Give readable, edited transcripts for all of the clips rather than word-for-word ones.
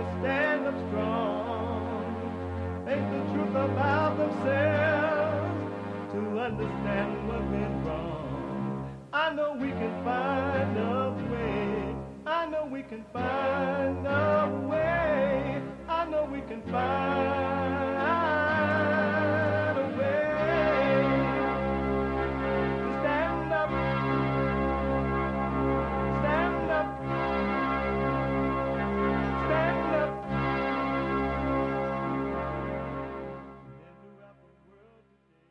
stand up strong, face the truth about themselves, to understand what went wrong. I know we can find a way. I know we can find a way. I know we can find a way to stand up, stand up, stand up. And throughout the world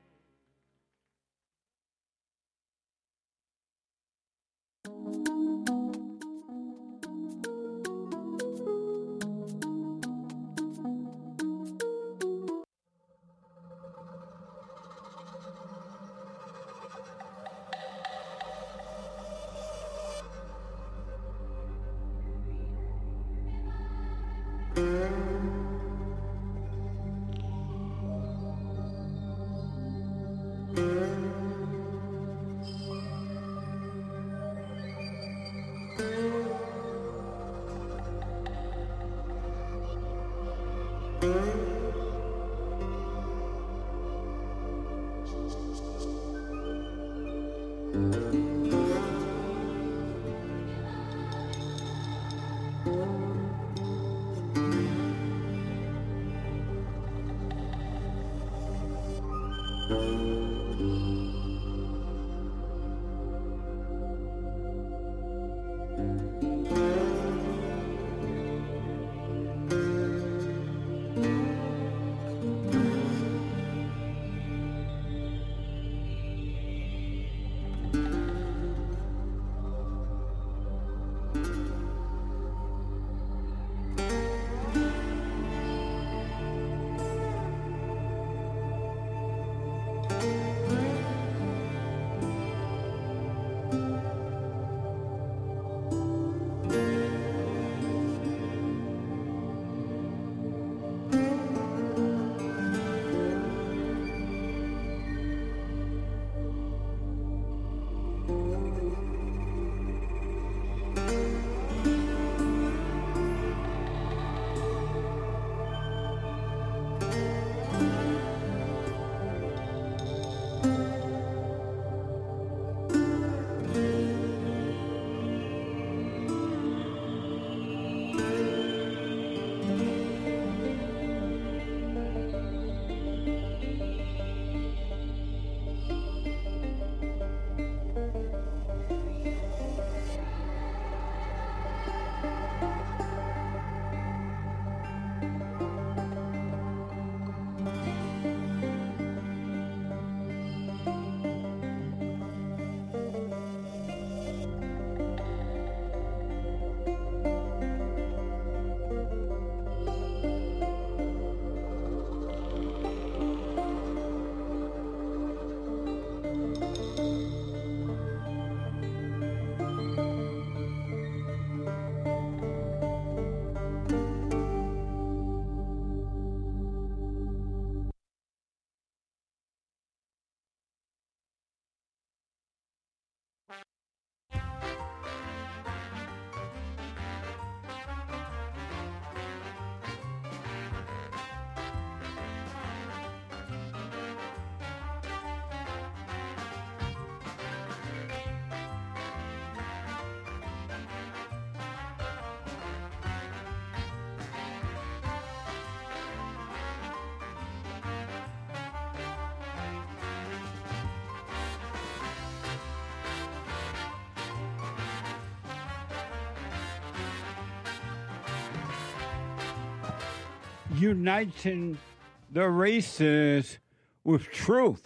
uniting the races with truth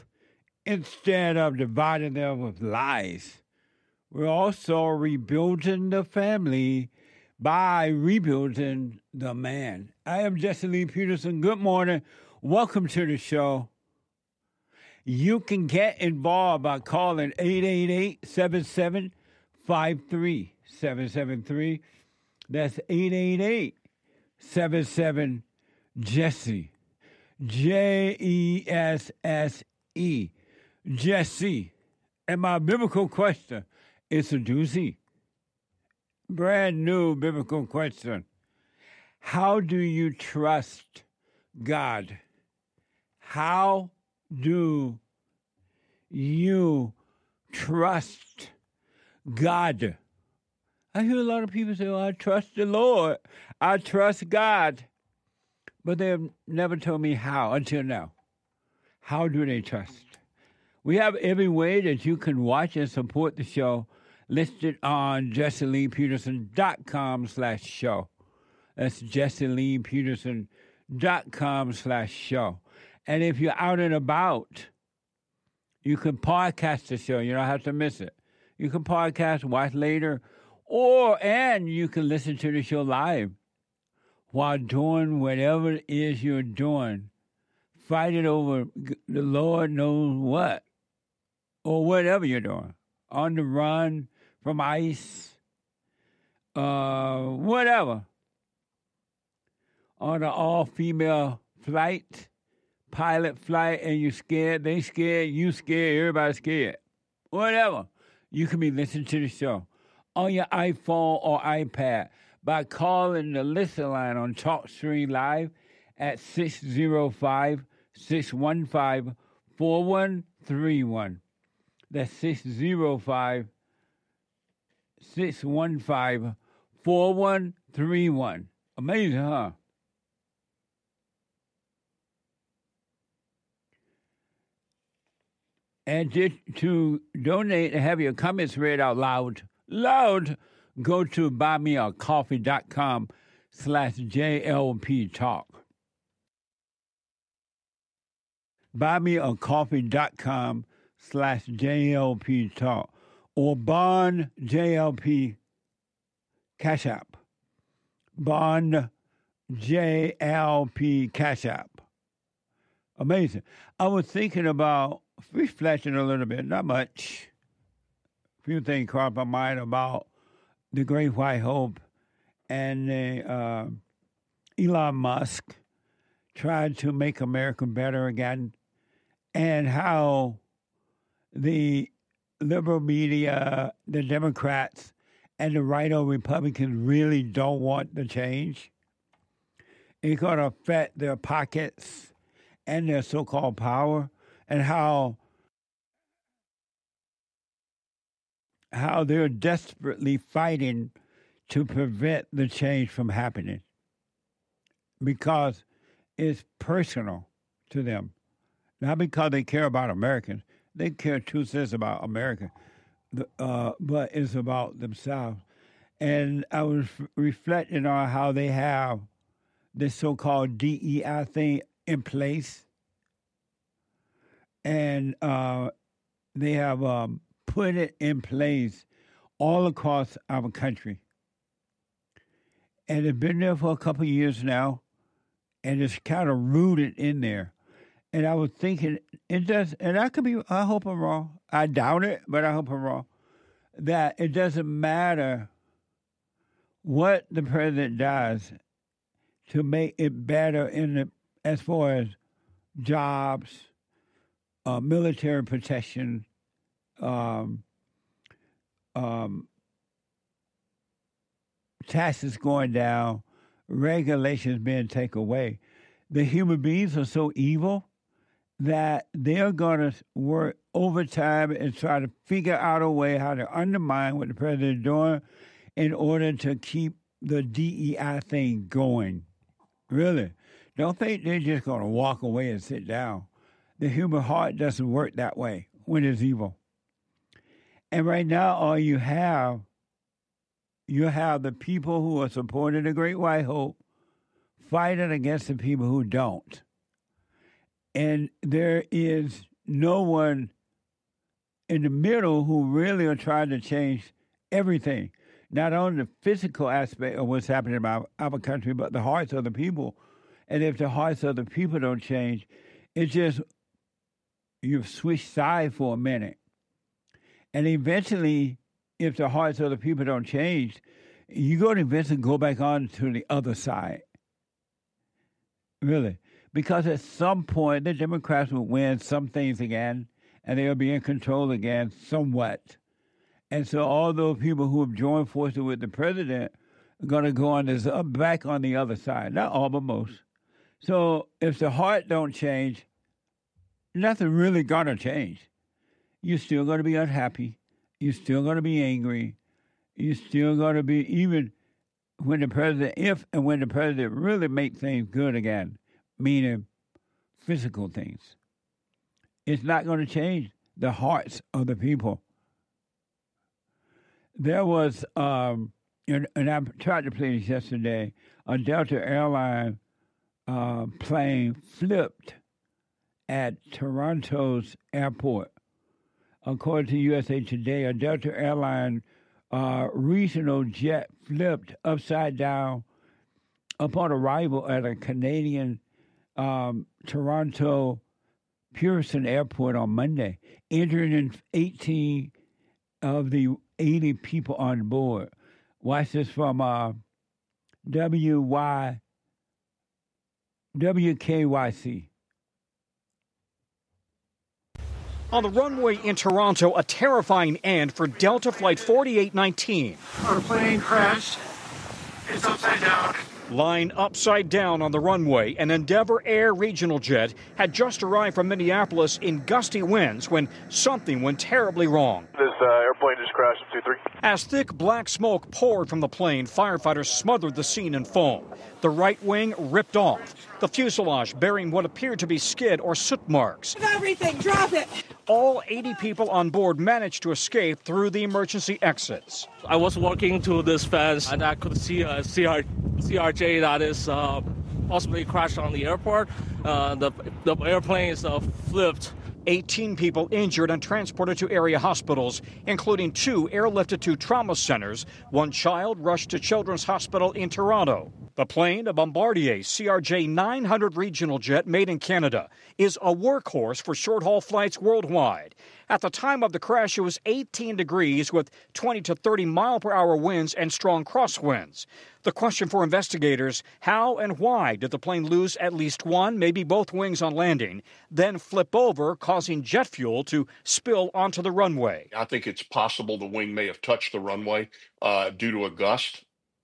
instead of dividing them with lies. We're also rebuilding the family by rebuilding the man. I am Jesse Lee Peterson. Good morning. Welcome to the show. You can get involved by calling 888-7753-773. That's 888-77-JESSE. Jesse. Jesse. And my biblical question is a doozy. Brand new biblical question. How do you trust God? How do you trust God? I hear a lot of people say, I trust the Lord. I trust God. But they have never told me how until now. How do they trust? We have every way that you can watch and support the show listed on JesseLeePeterson.com/show. That's JesseLeePeterson.com/show. And if you're out and about, you can podcast the show. You don't have to miss it. You can podcast, watch later, and you can listen to the show live while doing whatever it is you're doing. Fighting over the Lord knows what, or whatever you're doing. On the run from ICE, whatever. On an all-female pilot flight, and you're scared, they scared, you scared, everybody's scared. Whatever. You can be listening to the show on your iPhone or iPad by calling the listen line on TalkStream Live at 605-615-4131. That's 605-615-4131. Amazing, huh? And just to donate and have your comments read out loud, go to buymeacoffee.com/JLP Talk. Buymeacoffee.com/JLP Talk. Or Bond JLP Cash App. Bond JLP Cash App. Amazing. I was thinking about reflecting a little bit, not much. A few things crossed my mind about the Great White Hope and Elon Musk tried to make America better again, and how the liberal media, the Democrats, and the right-o Republicans really don't want the change. It's going to affect their pockets and their so-called power, and how they're desperately fighting to prevent the change from happening because it's personal to them. Not because they care about Americans. They care 2 cents about America, but it's about themselves. And I was reflecting on how they have this so-called DEI thing in place. And they have put it in place all across our country. And it's been there for a couple of years now, and it's kind of rooted in there. And I was thinking, it does, and I hope I'm wrong. I doubt it, but I hope I'm wrong. That it doesn't matter what the president does to make it better as far as jobs, military protection, taxes going down, regulations being taken away. The human beings are so evil that they're going to work overtime and try to figure out a way how to undermine what the president is doing in order to keep the DEI thing going. Really. Don't think they're just going to walk away and sit down. The human heart doesn't work that way when it's evil. And right now, all you have the people who are supporting the Great White Hope fighting against the people who don't. And there is no one in the middle who really are trying to change everything. Not only the physical aspect of what's happening about our country, but the hearts of the people. And if the hearts of the people don't change, it's just you've switched sides for a minute. And eventually, if the hearts of the people don't change, you're going to eventually go back on to the other side. Really. Because at some point, the Democrats will win some things again, and they'll be in control again somewhat. And so all those people who have joined forces with the president, going to go on this back on the other side. Not all, but most. So if the heart don't change, nothing really going to change. You're still going to be unhappy. You're still going to be angry. You're still going to be, even when the president, if and when the president really make things good again, meaning physical things, it's not going to change the hearts of the people. There was, and I tried to play this yesterday, a Delta airline plane flipped at Toronto's airport. According to USA Today, a Delta airline regional jet flipped upside down upon arrival at a Canadian Toronto Pearson Airport on Monday, injuring in 18 of the 80 people on board. Watch this from WKYC. On the runway in Toronto, a terrifying end for Delta Flight 4819. Our plane crashed. It's upside down. Lying upside down on the runway, an Endeavour Air regional jet had just arrived from Minneapolis in gusty winds when something went terribly wrong. This airplane just crashed at 23. As thick black smoke poured from the plane, firefighters smothered the scene in foam. The right wing ripped off, the fuselage bearing what appeared to be skid or soot marks. Everything, drop it! All 80 people on board managed to escape through the emergency exits. I was walking to this fence and I could see a CRJ that is possibly crashed on the airport. The airplane is flipped. 18 people injured and transported to area hospitals, including 2 airlifted to trauma centers. 1 child rushed to Children's Hospital in Toronto. The plane, a Bombardier CRJ 900 regional jet made in Canada, is a workhorse for short-haul flights worldwide. At the time of the crash, it was 18 degrees with 20 to 30 mile-per-hour winds and strong crosswinds. The question for investigators, how and why did the plane lose at least one, maybe both wings on landing, then flip over, causing jet fuel to spill onto the runway? I think it's possible the wing may have touched the runway due to a gust.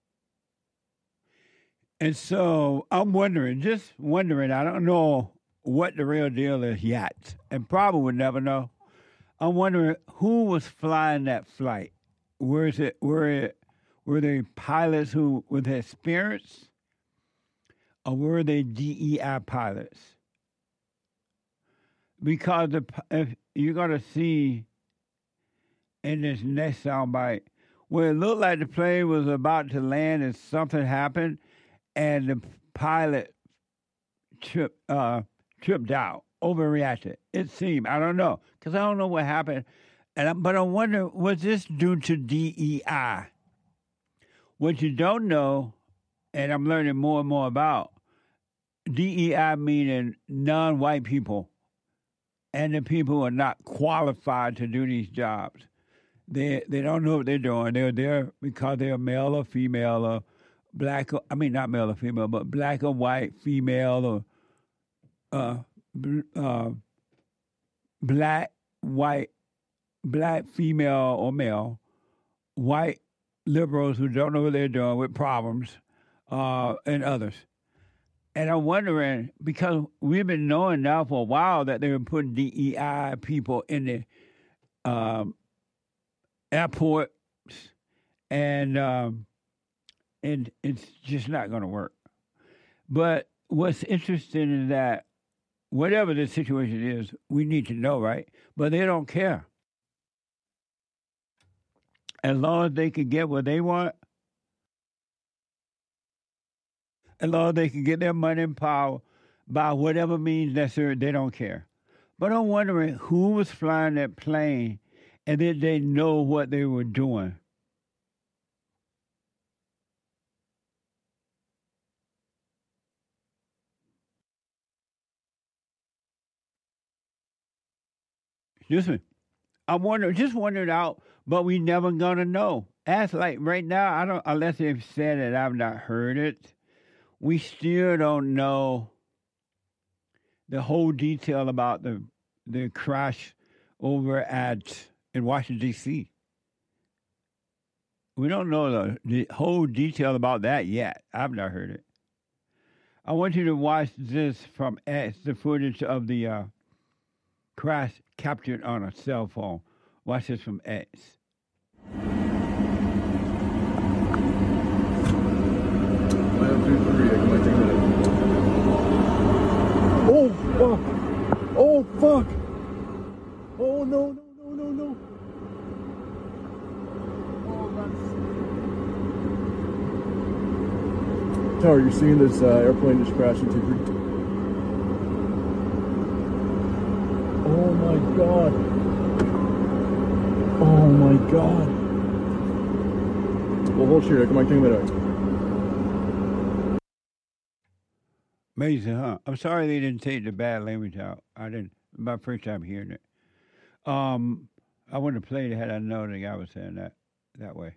And so I'm wondering, I don't know what the real deal is yet, and probably would never know. I'm wondering who was flying that flight. Were they pilots who with experience, or were they DEI pilots? Because if you're going to see in this next soundbite, where it looked like the plane was about to land and something happened, and the pilot tripped out, overreacted. It seemed, I don't know, because I don't know what happened. But I wonder, was this due to DEI? What you don't know, and I'm learning more and more about, DEI meaning non-white people, and the people who are not qualified to do these jobs. They don't know what they're doing. They're there because they're male or female or black, not male or female, but black or white, female or black, white, black, female or male, white liberals who don't know what they're doing with problems, and others. And I'm wondering, because we've been knowing now for a while that they were putting DEI people in the airports, and it's just not going to work. But what's interesting is that whatever the situation is, we need to know, right? But they don't care. As long as they can get what they want, as long as they can get their money and power by whatever means necessary, they don't care. But I'm wondering who was flying that plane, and did they know what they were doing? Excuse me. I'm wondering out, but we never gonna know. As like right now, I don't, unless they've said it, I've not heard it. We still don't know the whole detail about the crash over in Washington, D.C. We don't know the whole detail about that yet. I've not heard it. I want you to watch this from X, the footage of the crash captured on a cell phone. Watch this from X. Oh fuck! Oh fuck! Oh no! Tower, you're seeing this airplane just crash into Greek. Oh my god. Oh my god. Well, hold shit. Come on, king of the Amazing, huh? I'm sorry they didn't take the bad language out. I didn't. My first time hearing it. I wouldn't have played it had I known the guy was saying that way.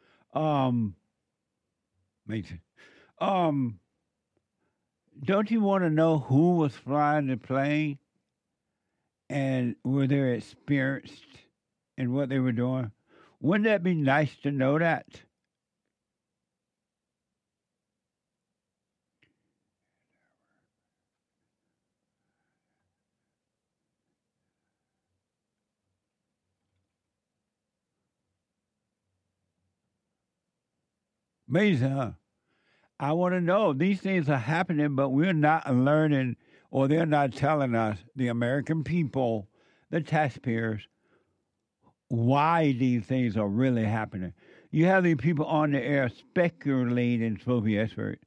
Amazing. Don't you want to know who was flying the plane and were they experienced in what they were doing? Wouldn't that be nice to know that? Amazing, huh? I want to know. These things are happening, but we're not learning, or they're not telling us, the American people, the taxpayers, why these things are really happening. You have these people on the air speculating, supposed to be experts,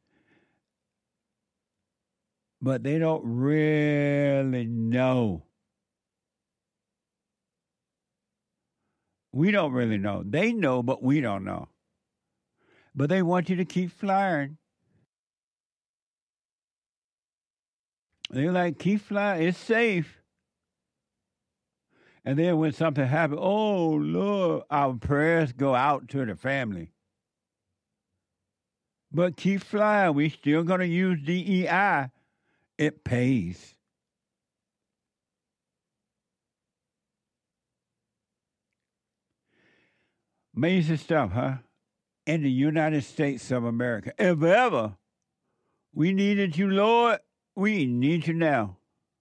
but they don't really know. We don't really know. They know, but we don't know. But they want you to keep flying. They're like, keep flying. It's safe. And then when something happens, oh, Lord, our prayers go out to the family. But keep flying. We're still going to use DEI. It pays. Amazing stuff, huh? In the United States of America. If ever we needed you, Lord, we need you now.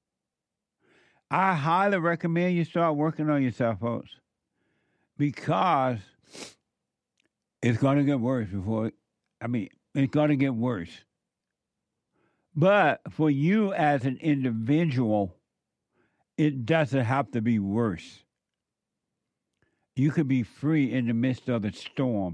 I highly recommend you start working on yourself, folks, because it's going to get worse it's going to get worse. But for you as an individual, it doesn't have to be worse. You could be free in the midst of the storm.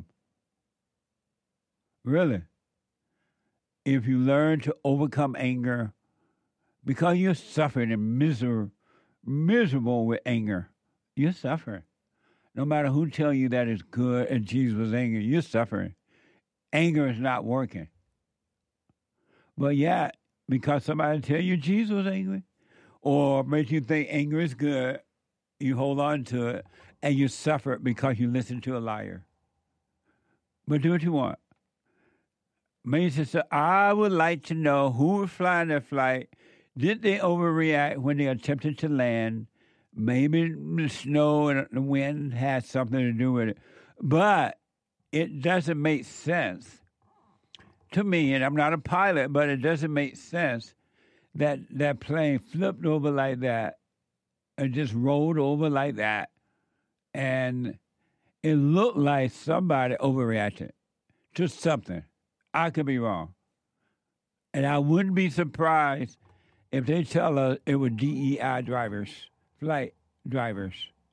Really. If you learn to overcome anger, because you're suffering and miserable with anger, you're suffering. No matter who tell you that it's good and Jesus was angry, you're suffering. Anger is not working. But yeah, because somebody tell you Jesus was angry, or make you think anger is good, you hold on to it, and you suffer because you listen to a liar. But do what you want. Mason said, I would like to know who was flying that flight. Did they overreact when they attempted to land? Maybe the snow and the wind had something to do with it. But it doesn't make sense to me, and I'm not a pilot, but it doesn't make sense that that plane flipped over like that and just rolled over like that. And it looked like somebody overreacted to something. I could be wrong. And I wouldn't be surprised if they tell us it was DEI drivers, flight drivers.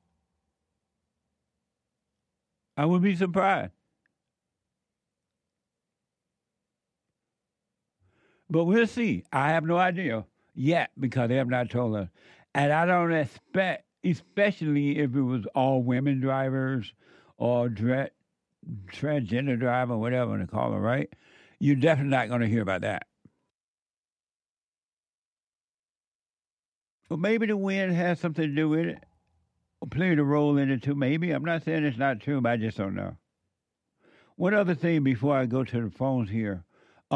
I wouldn't be surprised. But we'll see. I have no idea yet because they have not told us. And I don't expect, especially if it was all women drivers or transgender driver, whatever they call it, right? You're definitely not going to hear about that. Well, maybe the wind has something to do with it, or played a role in it too, maybe. I'm not saying it's not true, but I just don't know. One other thing before I go to the phones here.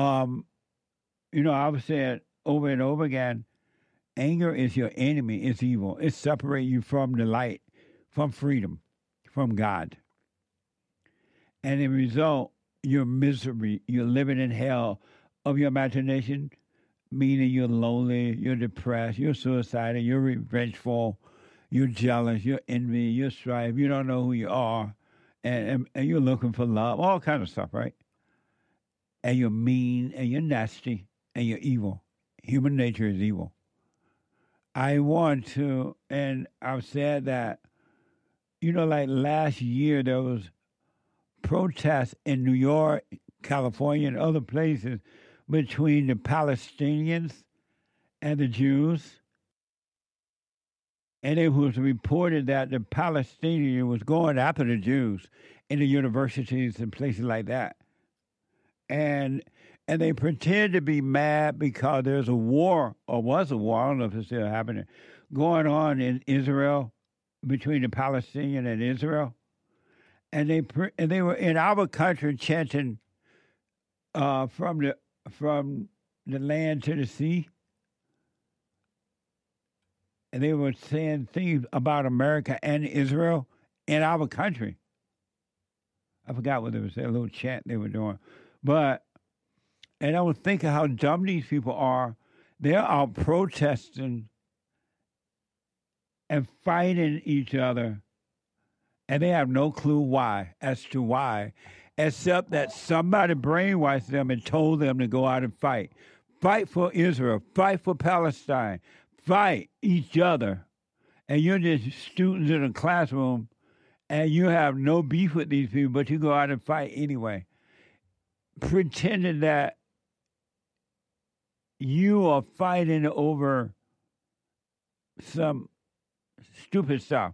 I was saying over and over again, anger is your enemy. It's evil. It separates you from the light, from freedom, from God. And the result, your misery, you're living in hell of your imagination, meaning you're lonely, you're depressed, you're suicidal, you're revengeful, you're jealous, you're envy, you're strife, you don't know who you are, and you're looking for love, all kind of stuff, right? And you're mean, and you're nasty, and you're evil. Human nature is evil. I want to, and I've said that, like last year there was protests in New York, California, and other places between the Palestinians and the Jews. And it was reported that the Palestinian was going after the Jews in the universities and places like that. And they pretend to be mad because there's a war, or was a war, I don't know if it's still happening, going on in Israel between the Palestinian and Israel. And they were in our country chanting from the land to the sea. And they were saying things about America and Israel in our country. I forgot what they were saying, a little chant they were doing. And I was thinking how dumb these people are. They're out protesting and fighting each other. And they have no clue why, except that somebody brainwashed them and told them to go out and fight. Fight for Israel. Fight for Palestine. Fight each other. And you're just students in a classroom, and you have no beef with these people, but you go out and fight anyway, pretending that you are fighting over some stupid stuff.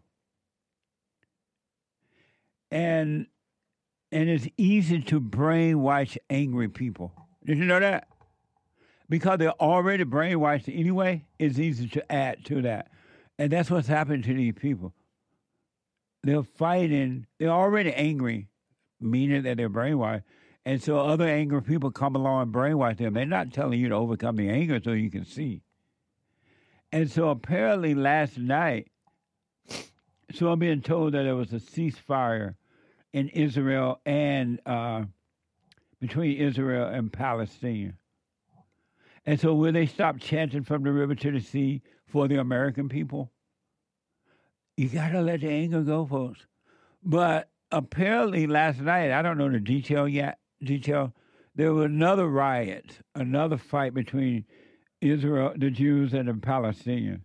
And it's easy to brainwash angry people. Did you know that? Because they're already brainwashed anyway, it's easy to add to that. And that's what's happened to these people. They're fighting, they're already angry, meaning that they're brainwashed. And so other angry people come along and brainwash them. They're not telling you to overcome the anger so you can see. And so apparently last night, so I'm being told that there was a ceasefire in Israel and between Israel and Palestine. And so will they stop chanting from the river to the sea for the American people? You got to let the anger go, folks. But apparently last night, I don't know the detail, there was another riot, another fight between Israel, the Jews, and the Palestinians.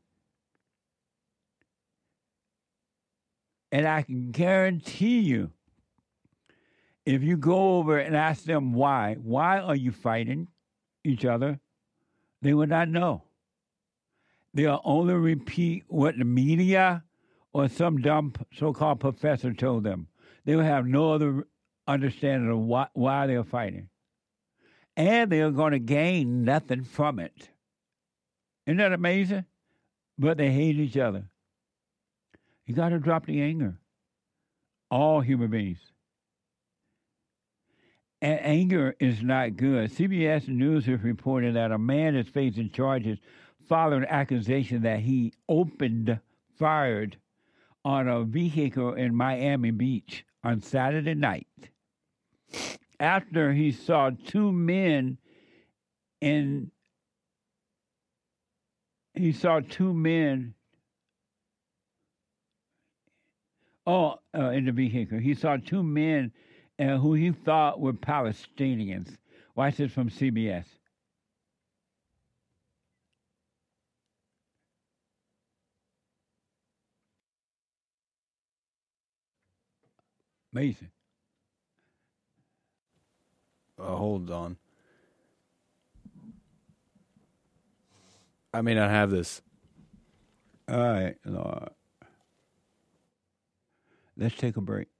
And I can guarantee you, if you go over and ask them why are you fighting each other, they would not know. They'll only repeat what the media or some dumb so-called professor told them. They will have no other understanding of why they're fighting. And they're going to gain nothing from it. Isn't that amazing? But they hate each other. You got to drop the anger. All human beings. And anger is not good. CBS News has reported that a man is facing charges following accusations that he fired on a vehicle in Miami Beach on Saturday night after he saw two men in the vehicle. He saw two men who he thought were Palestinians. Watch this from CBS. Amazing. Hold on. I may not have this. All right, Lord. Let's take a break.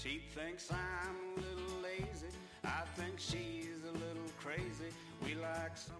She thinks I'm a little lazy. I think she's a little crazy. We like some.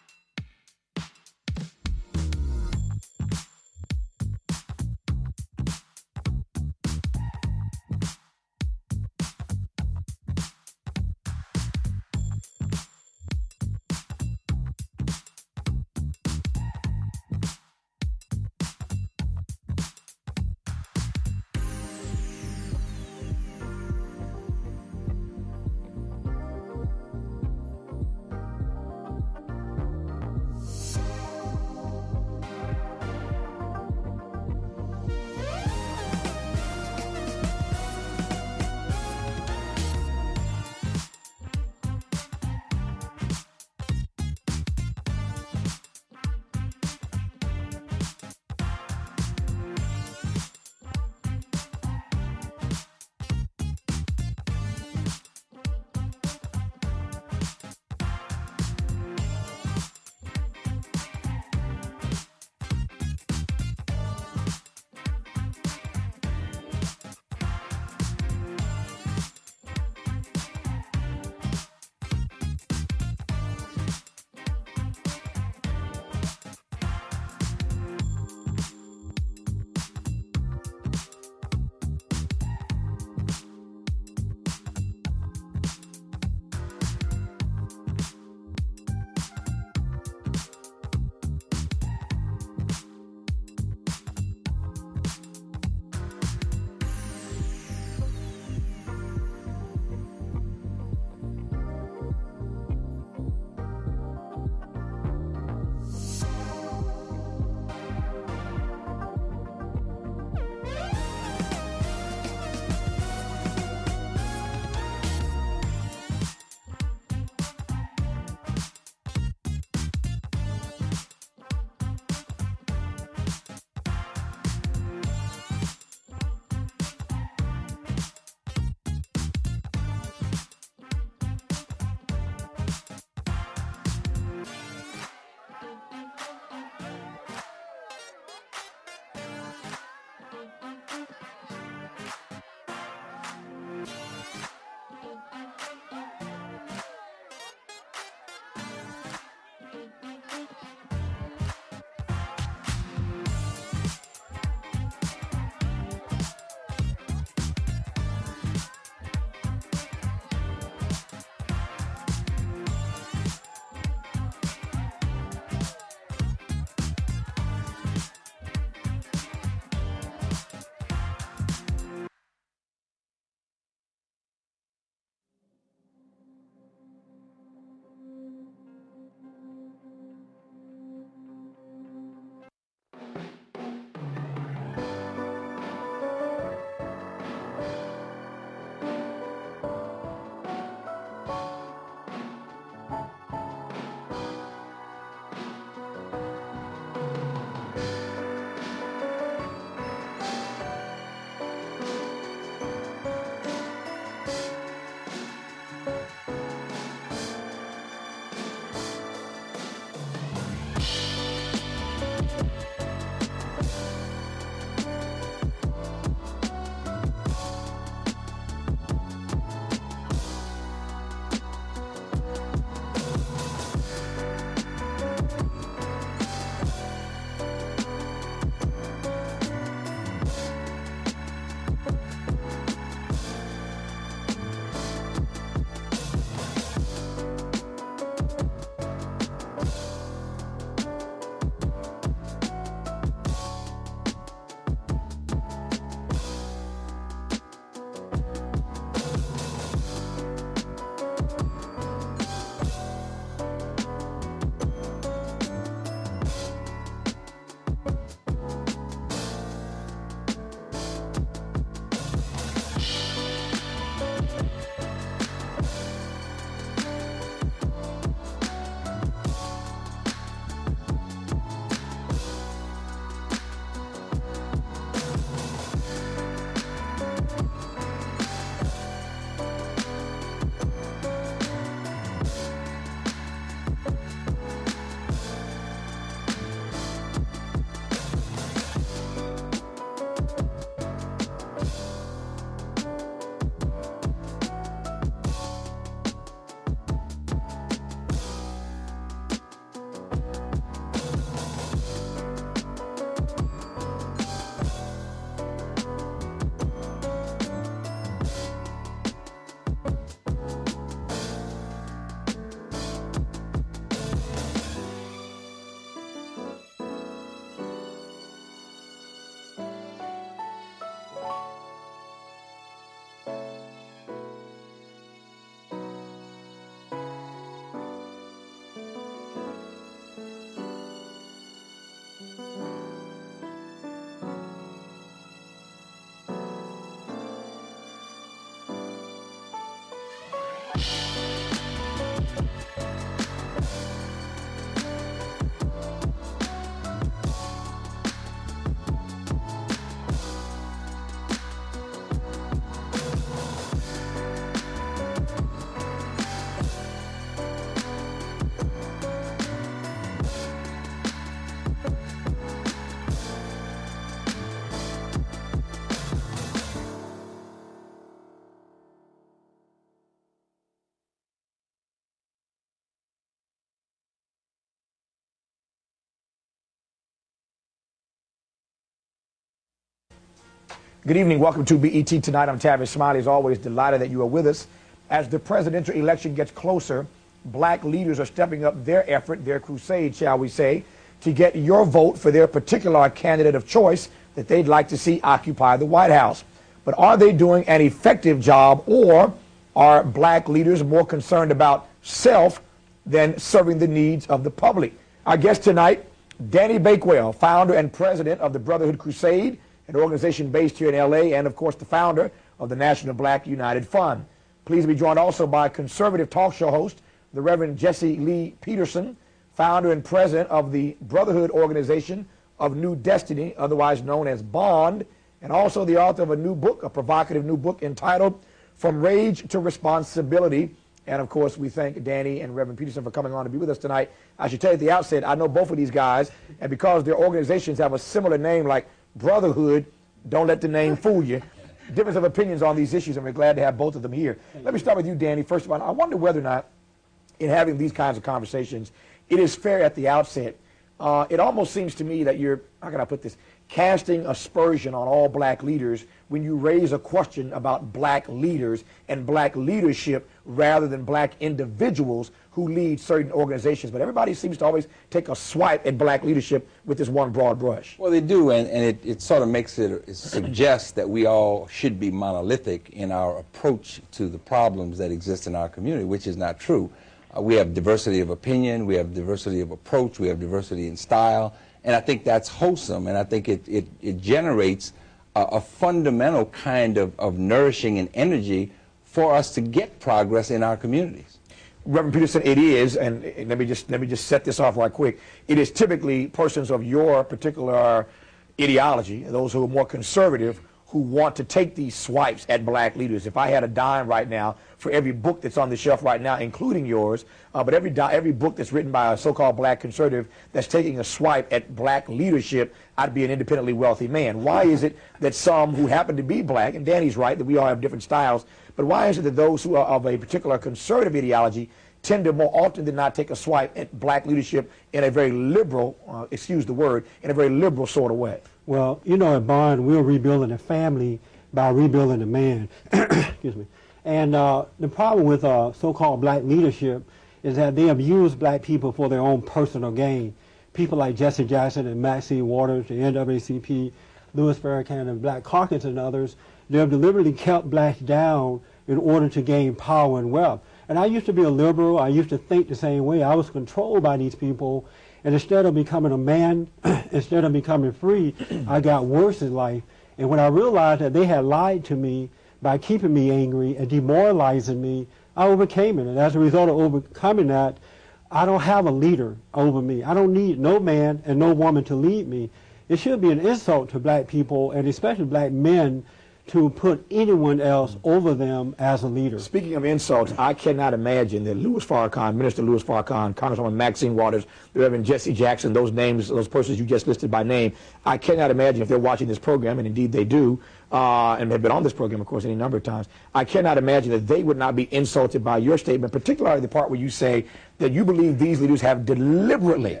Good evening. Welcome to BET Tonight. I'm Tavis Smiley. As always, delighted that you are with us. As the presidential election gets closer, black leaders are stepping up their effort, their crusade, shall we say, to get your vote for their particular candidate of choice that they'd like to see occupy the White House. But are they doing an effective job, or are black leaders more concerned about self than serving the needs of the public? Our guest tonight, Danny Bakewell, founder and president of the Brotherhood Crusade, an organization based here in L.A., and, of course, the founder of the National Black United Fund. Pleased to be joined also by conservative talk show host, the Reverend Jesse Lee Peterson, founder and president of the Brotherhood Organization of New Destiny, otherwise known as BOND, and also the author of a new book, a provocative new book entitled From Rage to Responsibility. And, of course, we thank Danny and Reverend Peterson for coming on to be with us tonight. I should tell you at the outset, I know both of these guys, and because their organizations have a similar name like Brotherhood, don't let the name fool you. Difference of opinions on these issues, and we're glad to have both of them here. Let me start with you, Danny. First of all, I wonder whether or not, in having these kinds of conversations, it is fair at the outset. It almost seems to me that you're, how can I put this, casting aspersion on all black leaders when you raise a question about black leaders and black leadership rather than black individuals who lead certain organizations. But everybody seems to always take a swipe at black leadership with this one broad brush. Well, they do, and it sort of makes it suggests that we all should be monolithic in our approach to the problems that exist in our community, which is not true. We have diversity of opinion, we have diversity of approach, we have diversity in style, and I think that's wholesome, and I think it generates a fundamental kind of nourishing and energy for us to get progress in our communities. Reverend Peterson, it is, and let me just set this off right quick. It is typically persons of your particular ideology, those who are more conservative, who want to take these swipes at black leaders. If I had a dime right now for every book that's on the shelf right now, including yours, but every book that's written by a so-called black conservative that's taking a swipe at black leadership, I'd be an independently wealthy man. Why is it that some who happen to be black, and Danny's right that we all have different styles, but why is it that those who are of a particular conservative ideology tend to more often than not take a swipe at black leadership in a very liberal, excuse the word, in a very liberal sort of way? Well, you know, at Bond, we're rebuilding a family by rebuilding a man. Excuse me. And the problem with so-called black leadership is that they abuse black people for their own personal gain. People like Jesse Jackson and Maxine Waters, the NAACP, Louis Farrakhan, and Black Caucus and others, they have deliberately kept blacks down in order to gain power and wealth. And I used to be a liberal. I used to think the same way. I was controlled by these people. And instead of becoming a man, instead of becoming free, I got worse in life. And when I realized that they had lied to me by keeping me angry and demoralizing me, I overcame it. And as a result of overcoming that, I don't have a leader over me. I don't need no man and no woman to lead me. It should be an insult to black people, and especially black men, to put anyone else over them as a leader. Speaking of insults, I cannot imagine that Louis Farrakhan, Minister Louis Farrakhan, Congresswoman Maxine Waters, the Reverend Jesse Jackson, those names, those persons you just listed by name, I cannot imagine if they're watching this program, and indeed they do, and have been on this program, of course, any number of times, I cannot imagine that they would not be insulted by your statement, particularly the part where you say that you believe these leaders have deliberately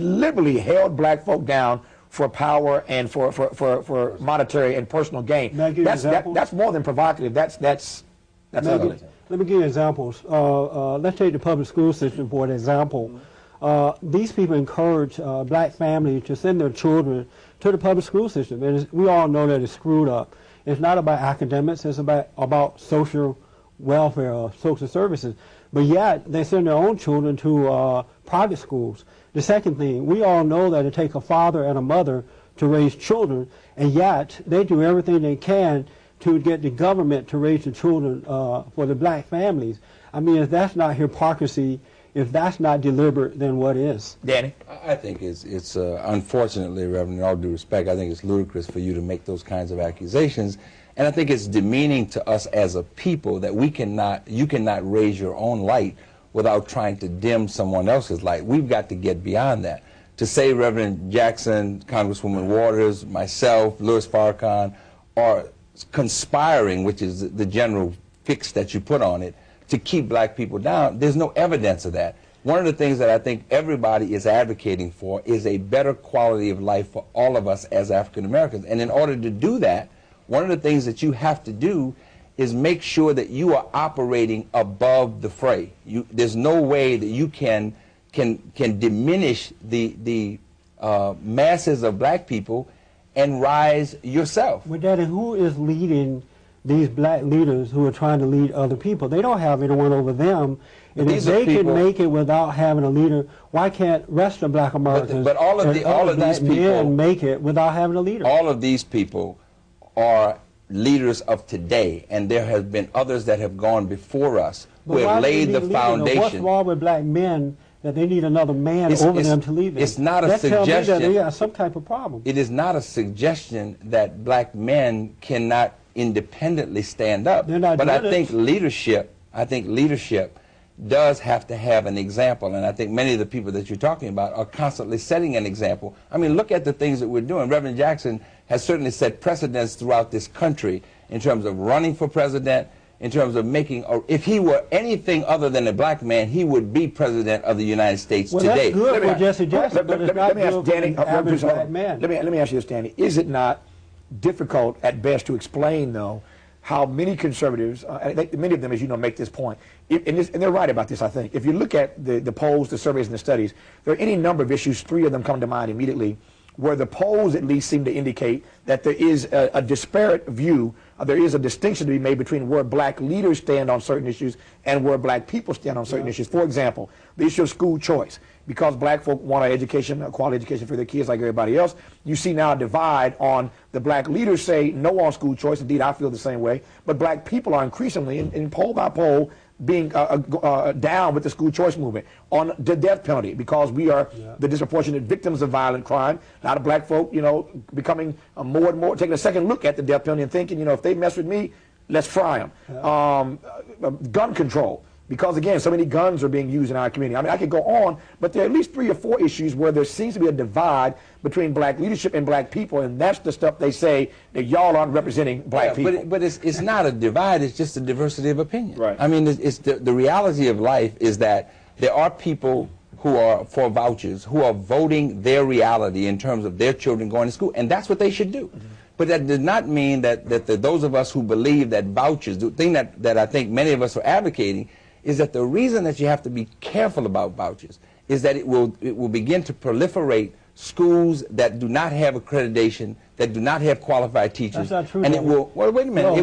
held black folk down for power and for monetary and personal gain. That's more than provocative. That's ugly. Let me give you examples. Let's take the public school system for an example. These people encourage black families to send their children to the public school system, and we all know that it's screwed up. It's not about academics. It's about social welfare, social services. But yet they send their own children to private schools. The second thing, we all know that it takes a father and a mother to raise children, and yet they do everything they can to get the government to raise the children for the black families. I mean, if that's not hypocrisy, if that's not deliberate, then what is? Danny? I think it's unfortunately, Reverend, in all due respect, I think it's ludicrous for you to make those kinds of accusations. And I think it's demeaning to us as a people that you cannot raise your own light without trying to dim someone else's light. We've got to get beyond that. To say Reverend Jackson, Congresswoman Waters, myself, Louis Farrakhan are conspiring, which is the general fix that you put on it, to keep black people down, there's no evidence of that. One of the things that I think everybody is advocating for is a better quality of life for all of us as African Americans. And in order to do that, one of the things that you have to do is make sure that you are operating above the fray. There's no way that you can diminish the masses of black people and rise yourself. Well, Daddy, who is leading these black leaders who are trying to lead other people? They don't have anyone over them. And if they can make it without having a leader, why can't rest of black Americans but all of these people make it without having a leader? All of these people are leaders of today, and there have been others that have gone before us who have laid the foundation. What's wrong with black men that they need another man over them to lead them? It's not a suggestion. That they have some type of problem. It is not a suggestion that black men cannot independently stand up. They're not but doing I think leadership does have to have an example, and I think many of the people that you're talking about are constantly setting an example. I mean, look at the things that we're doing. Reverend Jackson has certainly set precedents throughout this country in terms of running for president, in terms of making, if he were anything other than a black man, he would be president of the United States today. That's good for Jesse Jackson, but it's not good for an average black man. Let me ask you this, Danny. Is it not difficult at best to explain, though, how many conservatives, many of them, as you know, make this point, and they're right about this, I think. If you look at the polls, the surveys, and the studies, there are any number of issues, 3 of them come to mind immediately, where the polls at least seem to indicate that there is a disparate view, there is a distinction to be made between where black leaders stand on certain issues and where black people stand on certain issues. For example, the issue of school choice. Because black folk want an education, a quality education for their kids like everybody else, you see now a divide on the black leaders say no on school choice. Indeed, I feel the same way. But black people are increasingly, in poll by poll, being down with the school choice movement on the death penalty, because we are the disproportionate victims of violent crime. A lot of black folk, becoming more and more, taking a second look at the death penalty and thinking, if they mess with me, let's fry them. Gun control. Because, again, so many guns are being used in our community. I mean, I could go on, but there are at least 3 or 4 issues where there seems to be a divide between black leadership and black people, and that's the stuff they say that y'all aren't representing black people. But it's not a divide, it's just a diversity of opinion. Right. I mean, it's the reality of life is that there are people who are for vouchers, who are voting their reality in terms of their children going to school, and that's what they should do. Mm-hmm. But that does not mean that those of us who believe that vouchers, the thing that I think many of us are advocating, is that the reason that you have to be careful about vouchers is that it will begin to proliferate schools that do not have accreditation, that do not have qualified teachers. That's not true. And it will, well, wait a minute,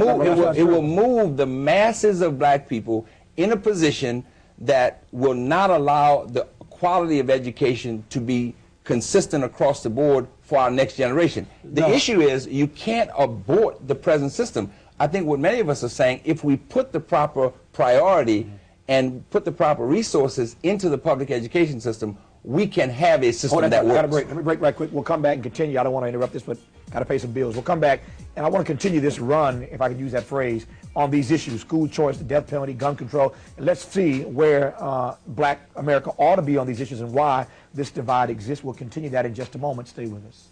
it will move the masses of black people in a position that will not allow the quality of education to be consistent across the board for our next generation. The issue is you can't abort the present system. I think what many of us are saying, if we put the proper priority and put the proper resources into the public education system, we can have a system that works. Let me break right quick. We'll come back and continue. I don't want to interrupt this, but got to pay some bills. We'll come back, and I want to continue this run, if I could use that phrase, on these issues: school choice, the death penalty, gun control. And let's see where black America ought to be on these issues and why this divide exists. We'll continue that in just a moment. Stay with us.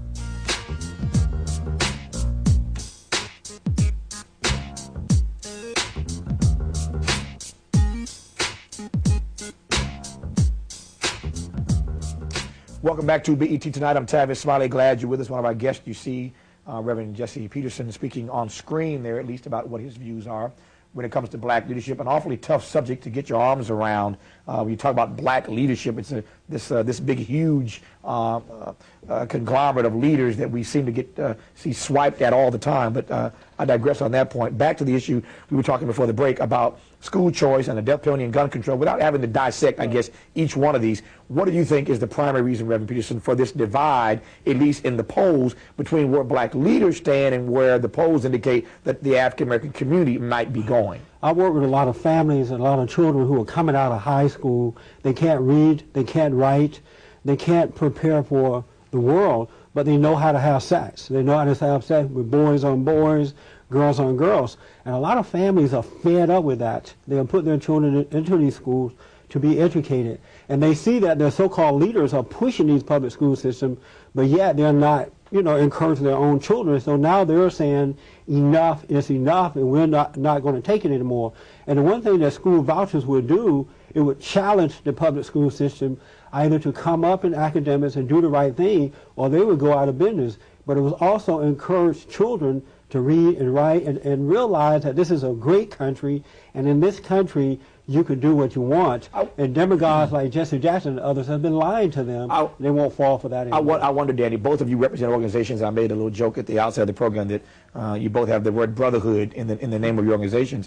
Welcome back to BET Tonight. I'm Tavis Smiley. Glad you're with us. One of our guests you see, Reverend Jesse Peterson, speaking on screen there, at least about what his views are when it comes to black leadership. An awfully tough subject to get your arms around. When you talk about black leadership, it's this big, huge conglomerate of leaders that we seem to see swiped at all the time. But I digress on that point. Back to the issue we were talking before the break about school choice and the death penalty and gun control. Without having to dissect, I guess, each one of these, what do you think is the primary reason, Reverend Peterson, for this divide, at least in the polls, between where black leaders stand and where the polls indicate that the African-American community might be going? I work with a lot of families and a lot of children who are coming out of high school. They can't read, they can't write, they can't prepare for the world, but they know how to have sex. They know how to have sex with boys on boys, girls on girls. And a lot of families are fed up with that. They'll put their children into these schools to be educated. And they see that their so-called leaders are pushing these public school systems, but yet they're not, encouraging their own children. So now they're saying enough is enough and we're not going to take it anymore. And the one thing that school vouchers would do, it would challenge the public school system either to come up in academics and do the right thing, or they would go out of business. but it was also encourage children to read and write and realize that this is a great country, and in this country you can do what you want. And demagogues like Jesse Jackson and others have been lying to them. They won't fall for that anymore. I wonder, Danny, both of you represent organizations. I made a little joke at the outset of the program that you both have the word brotherhood in the name of your organizations.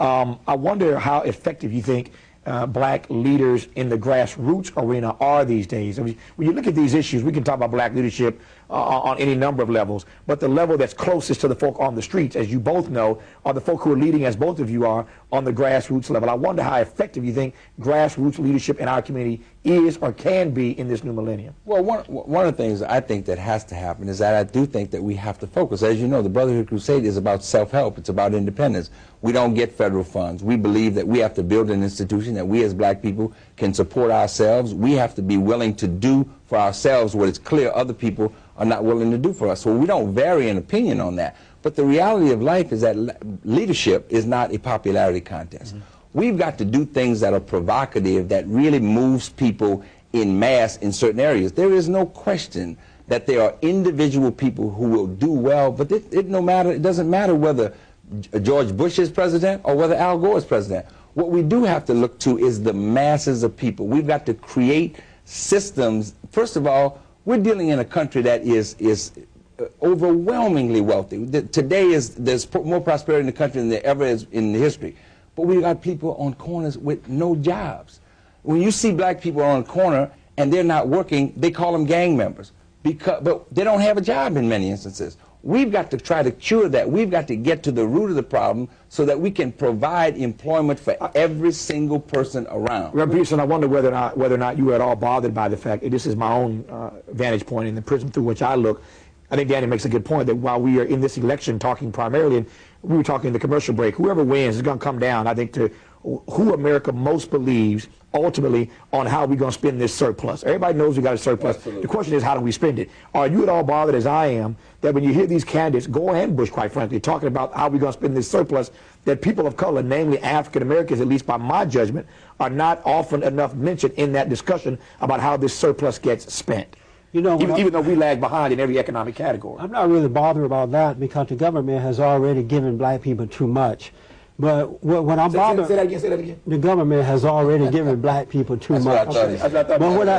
I wonder how effective you think black leaders in the grassroots arena are these days. I mean, when you look at these issues, we can talk about black leadership on any number of levels, but the level that's closest to the folk on the streets, as you both know, are the folk who are leading, as both of you are, on the grassroots level. I wonder how effective you think grassroots leadership in our community is or can be in this new millennium. Well, one of the things I think that has to happen is that I do think that we have to focus. As you know, the Brotherhood Crusade is about self-help. It's about independence. We don't get federal funds. We believe that we have to build an institution that we as black people can support ourselves. We have to be willing to do for ourselves what it's clear other people are not willing to do for us. So we don't vary in opinion on that. But the reality of life is that leadership is not a popularity contest. We've got to do things that are provocative, that really moves people in mass in certain areas. There is no question that there are individual people who will do well, but it doesn't matter whether George Bush is president or whether Al Gore is president. What we do have to look to is the masses of people. We've got to create systems. First of all, we're dealing in a country that is overwhelmingly wealthy. Today there's more prosperity in the country than there ever is in history. But we've got people on corners with no jobs. When you see black people on a corner and they're not working, they call them gang members. But they don't have a job in many instances. We've got to try to cure that. We've got to get to the root of the problem so that we can provide employment for every single person around. Reverend Peterson, I wonder whether or not you were at all bothered by the fact, and this is my own vantage point in the prism through which I look. I think Danny makes a good point that while we are in this election talking primarily, and we were talking in the commercial break, whoever wins is going to come down, I think, to who America most believes ultimately on how we're going to spend this surplus. Everybody knows we got a surplus. Absolutely. The question is, how do we spend it? Are you at all bothered, as I am, that when you hear these candidates, Gore and Bush, quite frankly, talking about how we're going to spend this surplus, that people of color, namely African Americans, at least by my judgment, are not often enough mentioned in that discussion about how this surplus gets spent? You know, even though we lag behind in every economic category. I'm not really bothered about that because the government has already given black people too much. But what I'm bothered, say that again. The government has already given black people too much. But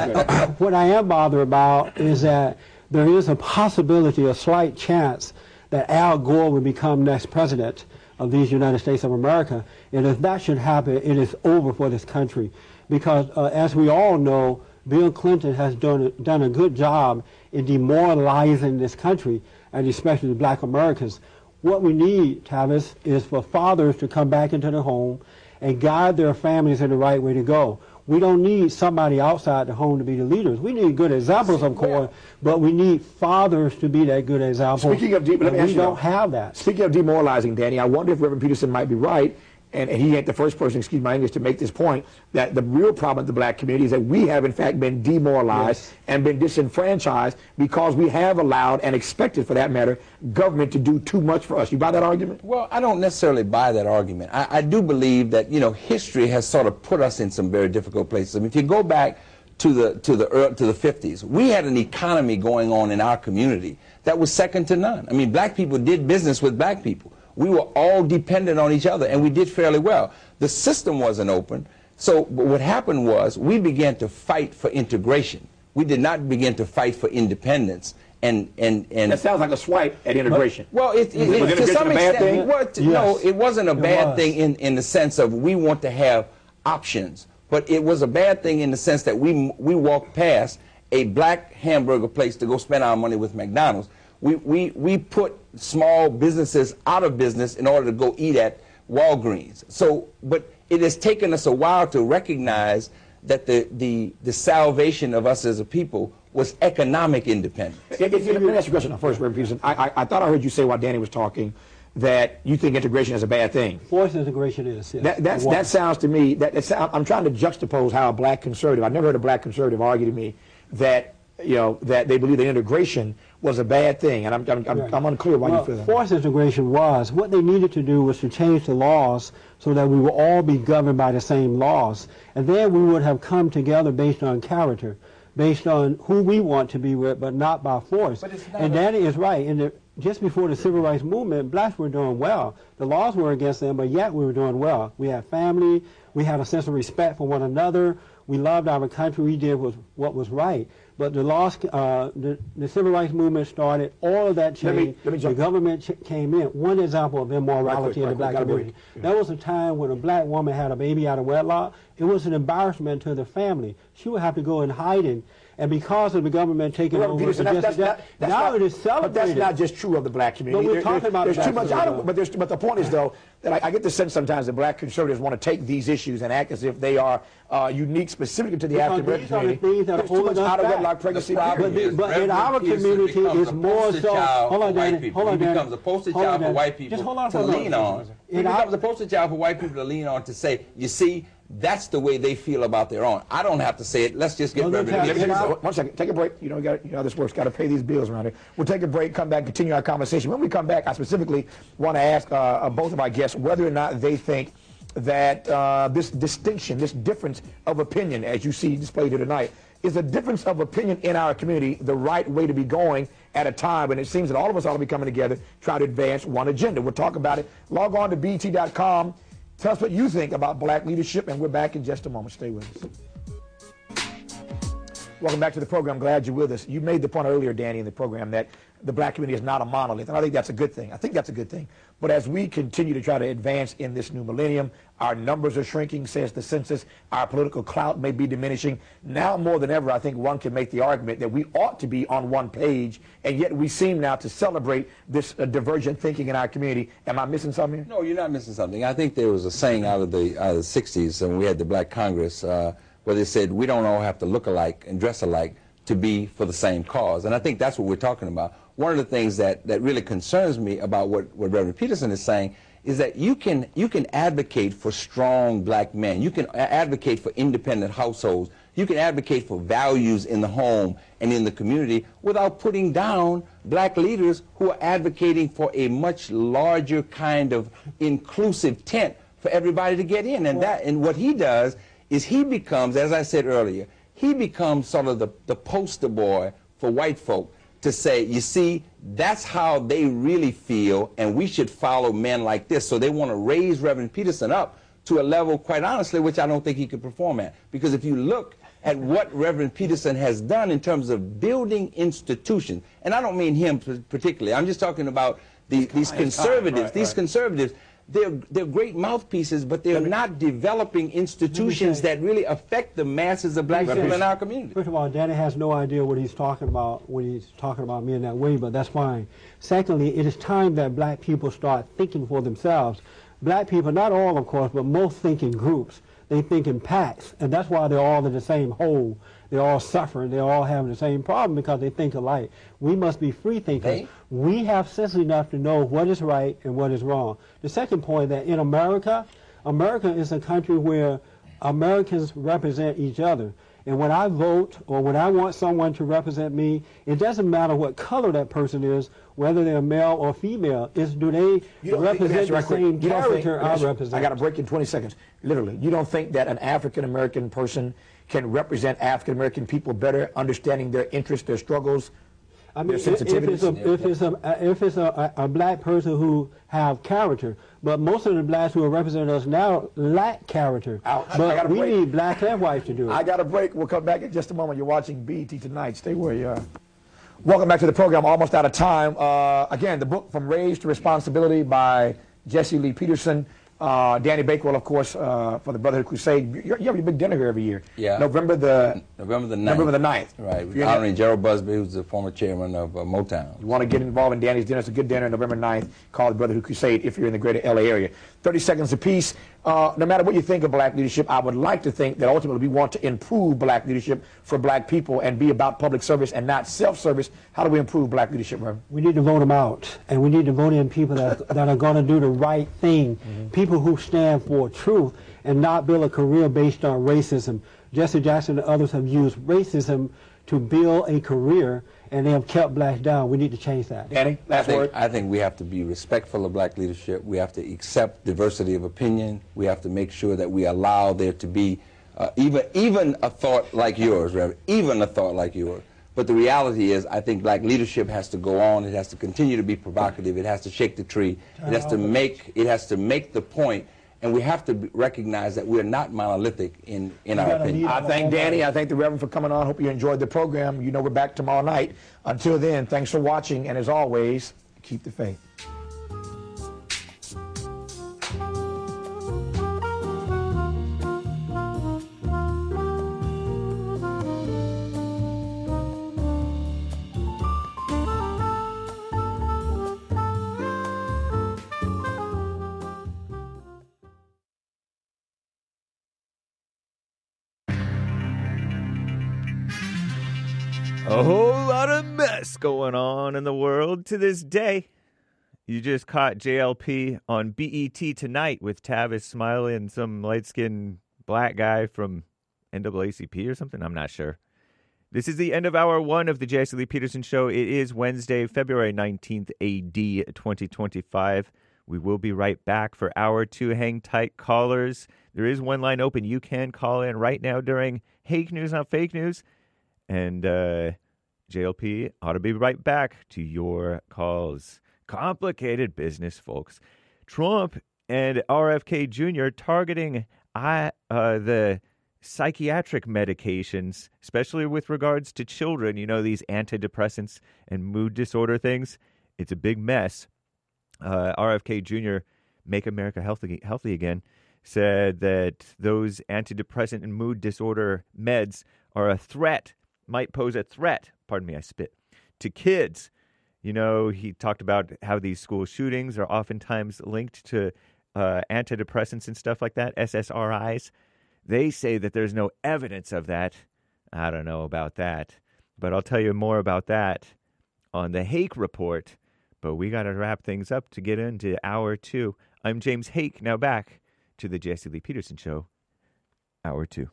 what I am bothered about is that there is a possibility, a slight chance, that Al Gore will become next president of these United States of America. And if that should happen, it is over for this country. Because as we all know, Bill Clinton has done a good job in demoralizing this country, and especially black Americans. What we need, Tavis, is for fathers to come back into the home and guide their families in the right way to go. We don't need somebody outside the home to be the leaders. We need good examples, of course, but we need fathers to be that good example. Speaking of, we don't have that. Speaking of demoralizing, Danny, I wonder if Reverend Peterson might be right, and he ain't the first person, excuse my English, to make this point, that the real problem with the black community is that we have, in fact, been demoralized and been disenfranchised because we have allowed, and expected for that matter, government to do too much for us. You buy that argument? Well, I don't necessarily buy that argument. I do believe that, you know, history has sort of put us in some very difficult places. I mean, if you go back to the 50s, we had an economy going on in our community that was second to none. I mean, black people did business with black people. We were all dependent on each other, and we did fairly well. The system wasn't open, so what happened was we began to fight for integration. We did not begin to fight for independence. And that sounds like a swipe at integration. Well, to some extent, no, it wasn't a bad thing in the sense of we want to have options, but it was a bad thing in the sense that we walked past a black hamburger place to go spend our money with McDonald's. We put small businesses out of business in order to go eat at Walgreens. So, but it has taken us a while to recognize that the salvation of us as a people was economic independence. Let me ask you a question first, Reverend Peterson. I thought I heard you say while Danny was talking that you think integration is a bad thing. Forced integration is. Yes. That sounds to me, I'm trying to juxtapose how a black conservative, I've never heard a black conservative argue to me that, you know, that they believe that integration was a bad thing, and I'm unclear why you feel that. Forced integration was. What they needed to do was to change the laws so that we would all be governed by the same laws, and then we would have come together based on character. based on who we want to be with, but not by force. And Danny is right. Just before the civil rights movement, blacks were doing well. The laws were against them, but yet we were doing well. We had family. We had a sense of respect for one another. We loved our country. We did what was right. But the laws, the civil rights movement started. All of that changed. The government came in. One example of immorality in the black community. There was a time when a black woman had a baby out of wedlock. It was an embarrassment to the family. She would have to go in hiding. And because of the government taking over, now it is celebrated. But that's not just true of the black community. But we're talking about there's too much but the point is, though, that I get the sense sometimes that black conservatives want to take these issues and act as if they are unique specifically to the African American community. There's too much out of wedlock pregnancy. But in our community, it's more so. Hold on, Danny. Hold on, Danny. It becomes a poster child for white people to lean on. It becomes a poster child for white people to lean on to say, you see, that's the way they feel about their own. I don't have to say it. Let's just get Reverend. One second. Take a break. You know how this works. Got to pay these bills around here. We'll take a break, come back, continue our conversation. When we come back, I specifically want to ask both of our guests whether or not they think that this distinction, this difference of opinion, as you see displayed here tonight, is a difference of opinion in our community the right way to be going at a time when it seems that all of us ought to be coming together, try to advance one agenda. We'll talk about it. Log on to BET.com. Tell us what you think about black leadership, and we're back in just a moment. Stay with us. Welcome back to the program. Glad you're with us. You made the point earlier, Danny, in the program that the black community is not a monolith, and I think that's a good thing. I think that's a good thing. But as we continue to try to advance in this new millennium, our numbers are shrinking, says the census. Our political clout may be diminishing. Now more than ever, I think one can make the argument that we ought to be on one page, and yet we seem now to celebrate this divergent thinking in our community. Am I missing something here? No, you're not missing something. I think there was a saying out of the 60s when we had the Black Congress where they said we don't all have to look alike and dress alike to be for the same cause. And I think that's what we're talking about. One of the things that really concerns me about what Reverend Peterson is saying is that you can advocate for strong black men. You can advocate for independent households. You can advocate for values in the home and in the community without putting down black leaders who are advocating for a much larger kind of inclusive tent for everybody to get in. And what he does is he becomes, as I said earlier, he becomes sort of the poster boy for white folk to say, you see, that's how they really feel, and we should follow men like this. So they want to raise Reverend Peterson up to a level, quite honestly, which I don't think he could perform at. Because if you look at what Reverend Peterson has done in terms of building institutions, and I don't mean him particularly, I'm just talking about these conservatives. These conservatives, they're great mouthpieces, but they're not developing institutions that really affect the masses of black people in our community. First of all, Danny has no idea what he's talking about when he's talking about me in that way, but that's fine. Secondly, it is time that black people start thinking for themselves. Black people, not all of course, but most think in groups. They think in packs, and that's why they're all in the same hole. They're all suffering. They're all having the same problem because they think alike. We must be free thinkers. We have sense enough to know what is right and what is wrong. The second point that in America, America is a country where Americans represent each other. And when I vote or when I want someone to represent me, it doesn't matter what color that person is, whether they're male or female. Do they represent the same character I represent? I got to break in 20 seconds. Literally, you don't think that an African-American person can represent African-American people better, understanding their interests, their struggles, I mean, if it's a black person who have character, but most of the blacks who are representing us now lack character. But we need black and white to do it. I got a break. We'll come back in just a moment. You're watching BET Tonight. Stay where you are. Welcome back to the program. Almost out of time. Again, the book From Rage to Responsibility by Jesse Lee Peterson. Danny Bakewell, of course, for the Brotherhood Crusade. You have your big dinner here every year. Yeah. November the 9th. Right. We're honoring Gerald Busby, who's the former chairman of Motown. You want to get involved in Danny's dinner. It's a good dinner, November 9th, called the Brotherhood Crusade if you're in the greater LA area. 30 seconds apiece. No matter what you think of black leadership, I would like to think that ultimately we want to improve black leadership for black people and be about public service and not self-service. How do we improve black leadership, Reverend? We need to vote them out, and we need to vote in people that are going to do the right thing, people who stand for truth and not build a career based on racism. Jesse Jackson and others have used racism to build a career, and they have kept blacks down. We need to change that. Danny, last word? I think we have to be respectful of black leadership. We have to accept diversity of opinion. We have to make sure that we allow there to be even a thought like yours, Reverend, even a thought like yours. But the reality is, I think black leadership has to go on. It has to continue to be provocative. It has to shake the tree. It has to make the point. And we have to recognize that we're not monolithic in our opinion. I thank Danny. I thank the Reverend for coming on. Hope you enjoyed the program. You know we're back tomorrow night. Until then, thanks for watching. And as always, keep the faith. A whole lot of mess going on in the world to this day. You just caught JLP on BET Tonight with Tavis Smiley and some light-skinned black guy from NAACP or something. I'm not sure. This is the end of hour one of the Jesse Lee Peterson Show. It is Wednesday, February 19th, AD 2025. We will be right back for hour two. Hang tight, callers. There is one line open. You can call in right now during Hake News, Not Fake News. And JLP ought to be right back to your calls. Complicated business, folks. Trump and RFK Jr. targeting the psychiatric medications, especially with regards to children. You know, these antidepressants and mood disorder things. It's a big mess. RFK Jr., Make America Healthy Again, said that those antidepressant and mood disorder meds are a threat, might pose a threat, pardon me, I spit, to kids. You know, he talked about how these school shootings are oftentimes linked to antidepressants and stuff like that, SSRIs. They say that there's no evidence of that. I don't know about that, but I'll tell you more about that on the Hake Report. But we got to wrap things up to get into hour two. I'm James Hake. Now back to the Jesse Lee Peterson Show, hour two.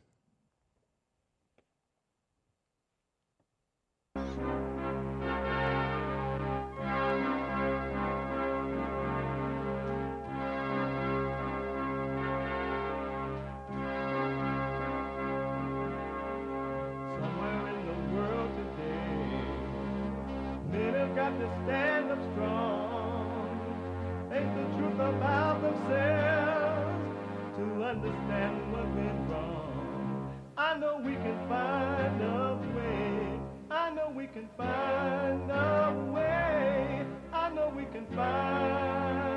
To stand up strong, face the truth about themselves, to understand what went wrong. I know we can find a way. I know we can find a way. I know we can find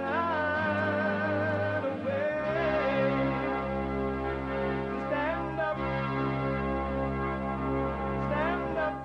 a way to stand up, stand up.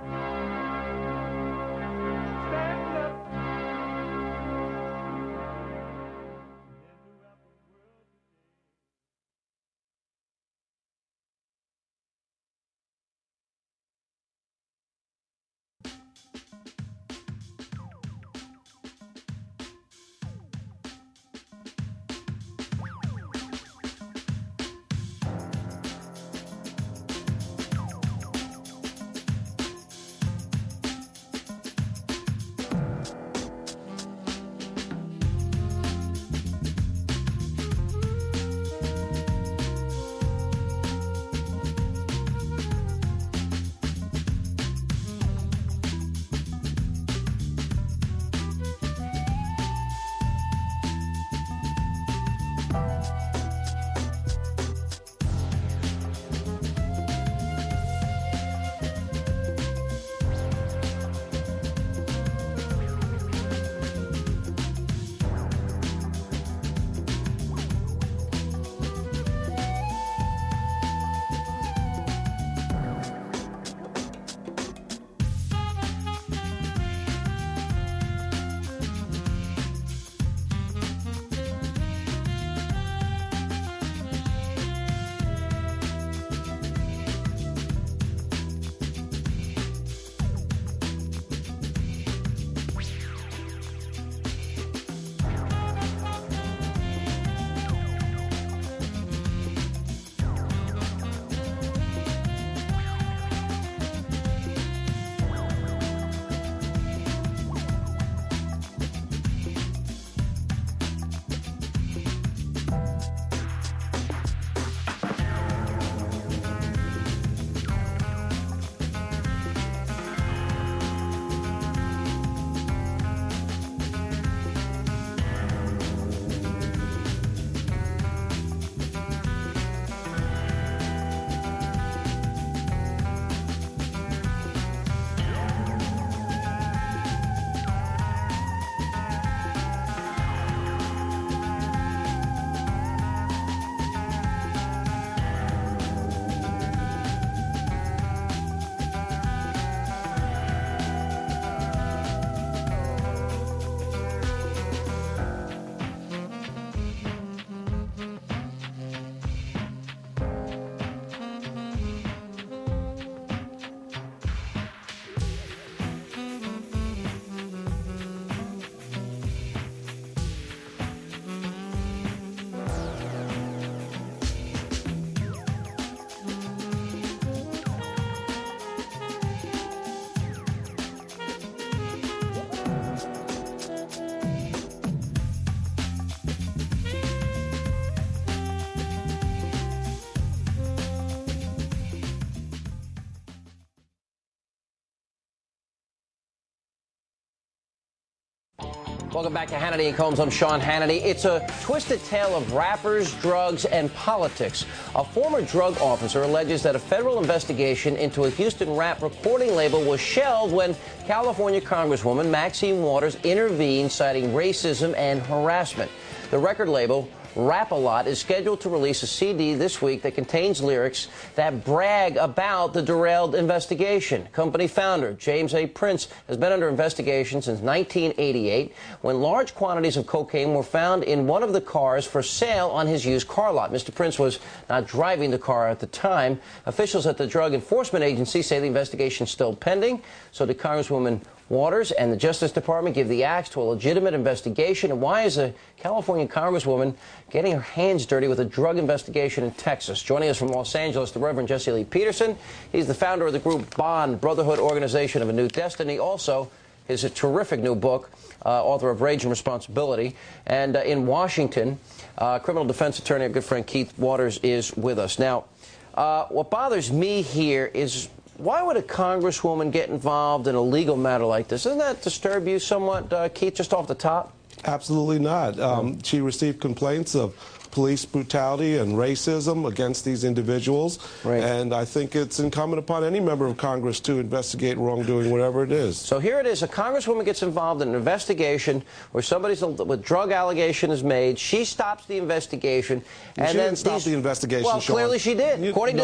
Welcome back to Hannity and Combs. I'm Sean Hannity. It's a twisted tale of rappers, drugs, and politics. A former drug officer alleges that a federal investigation into a Houston rap recording label was shelved when California Congresswoman Maxine Waters intervened, citing racism and harassment. The record label, Rap-A-Lot, is scheduled to release a CD this week that contains lyrics that brag about the derailed investigation. Company founder James A. Prince has been under investigation since 1988, when large quantities of cocaine were found in one of the cars for sale on his used car lot. Mr. Prince was not driving the car at the time. Officials at the Drug Enforcement Agency say the investigation is still pending. So did Congresswoman Waters and the Justice Department give the axe to a legitimate investigation? And why is a California Congresswoman getting her hands dirty with a drug investigation in Texas? Joining us from Los Angeles, the Reverend Jesse Lee Peterson. He's the founder of the group Bond, Brotherhood Organization of a New Destiny. Also, his terrific new book, author of Rage and Responsibility. And in Washington, criminal defense attorney, our good friend Keith Waters, is with us. Now, what bothers me here is, why would a congresswoman get involved in a legal matter like this? Doesn't that disturb you somewhat, Keith, just off the top? Absolutely not. She received complaints of police brutality and racism against these individuals. Right. And I think it's incumbent upon any member of Congress to investigate wrongdoing, whatever it is. So here it is. A congresswoman gets involved in an investigation where somebody's with drug allegation is made. She stops the investigation. And she then didn't stop the investigation, Well, Sean. clearly she did.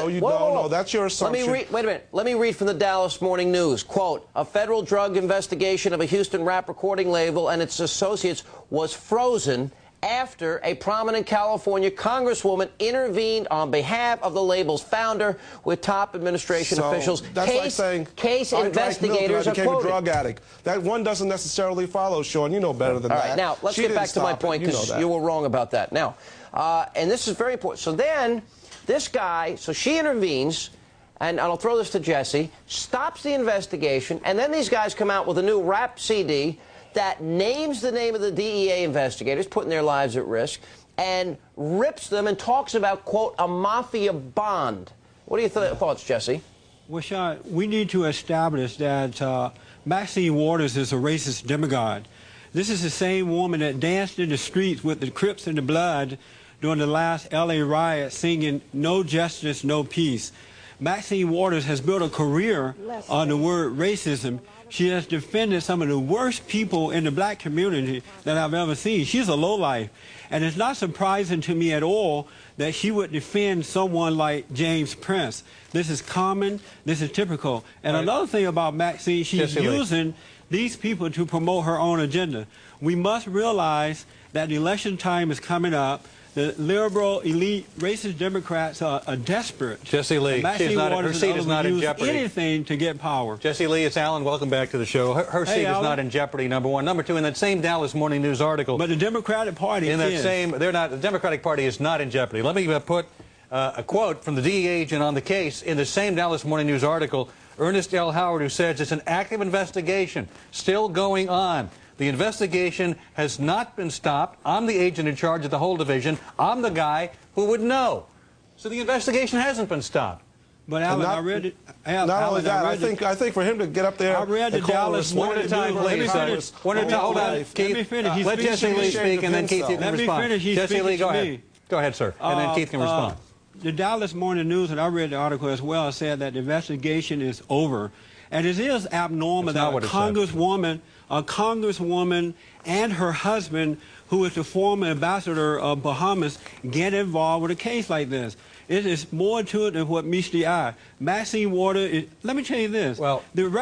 No, that's your assumption. Wait a minute. Let me read from the Dallas Morning News. Quote, a federal drug investigation of a Houston rap recording label and its associates was frozen after a prominent California congresswoman intervened on behalf of the label's founder with top administration officials. That's like saying case investigators I became are a drug addict. That one doesn't necessarily follow, Sean. You know better than that. All right, now let's get back to my point, because you were wrong about that. Now, and this is very important. So then this guy, so she intervenes, and I'll throw this to Jesse, stops the investigation, and then these guys come out with a new rap CD that names the name of the DEA investigators, putting their lives at risk, and rips them and talks about, quote, a mafia bond. What are your thoughts, Jesse? Well, Sean, we need to establish that Maxine Waters is a racist demagogue. This is the same woman that danced in the streets with the Crips and the Blood during the last L.A. riot, singing "No Justice, No Peace." Maxine Waters has built a career on the word racism. She has defended some of the worst people in the black community that I've ever seen. She's a lowlife. And it's not surprising to me at all that she would defend someone like James Prince. This is common. This is typical. And another thing about Maxine, she's using these people to promote her own agenda. We must realize that the election time is coming up. The liberal, elite, racist Democrats are desperate. Jesse Lee, her seat is not in jeopardy. Anything to get power. Jesse Lee, it's Alan. Welcome back to the show. Her seat is not in jeopardy, number one. Number two, in that same Dallas Morning News article. But the Democratic Party is. The Democratic Party is not in jeopardy. Let me put a quote from the DEA agent on the case in the same Dallas Morning News article, Ernest L. Howard, who says it's an active investigation still going on. The investigation has not been stopped. I'm the agent in charge of the whole division. I'm the guy who would know. So the investigation hasn't been stopped. But Alan, I read it. Not only that, I think for him to get up there, I read the Dallas one at a time, please. One at a time. Hold on, Keith. Let Jesse Lee speak, and then Keith can respond. Jesse Lee, go ahead. Go ahead, sir, and then Keith can respond. The Dallas Morning News, and I read the article as well, said that the investigation is over. And it is abnormal that a congresswoman and her husband, who is the former ambassador of Bahamas, get involved with a case like this. It is more to it than what meets the eye. Maxine Waters, let me tell you this. Well,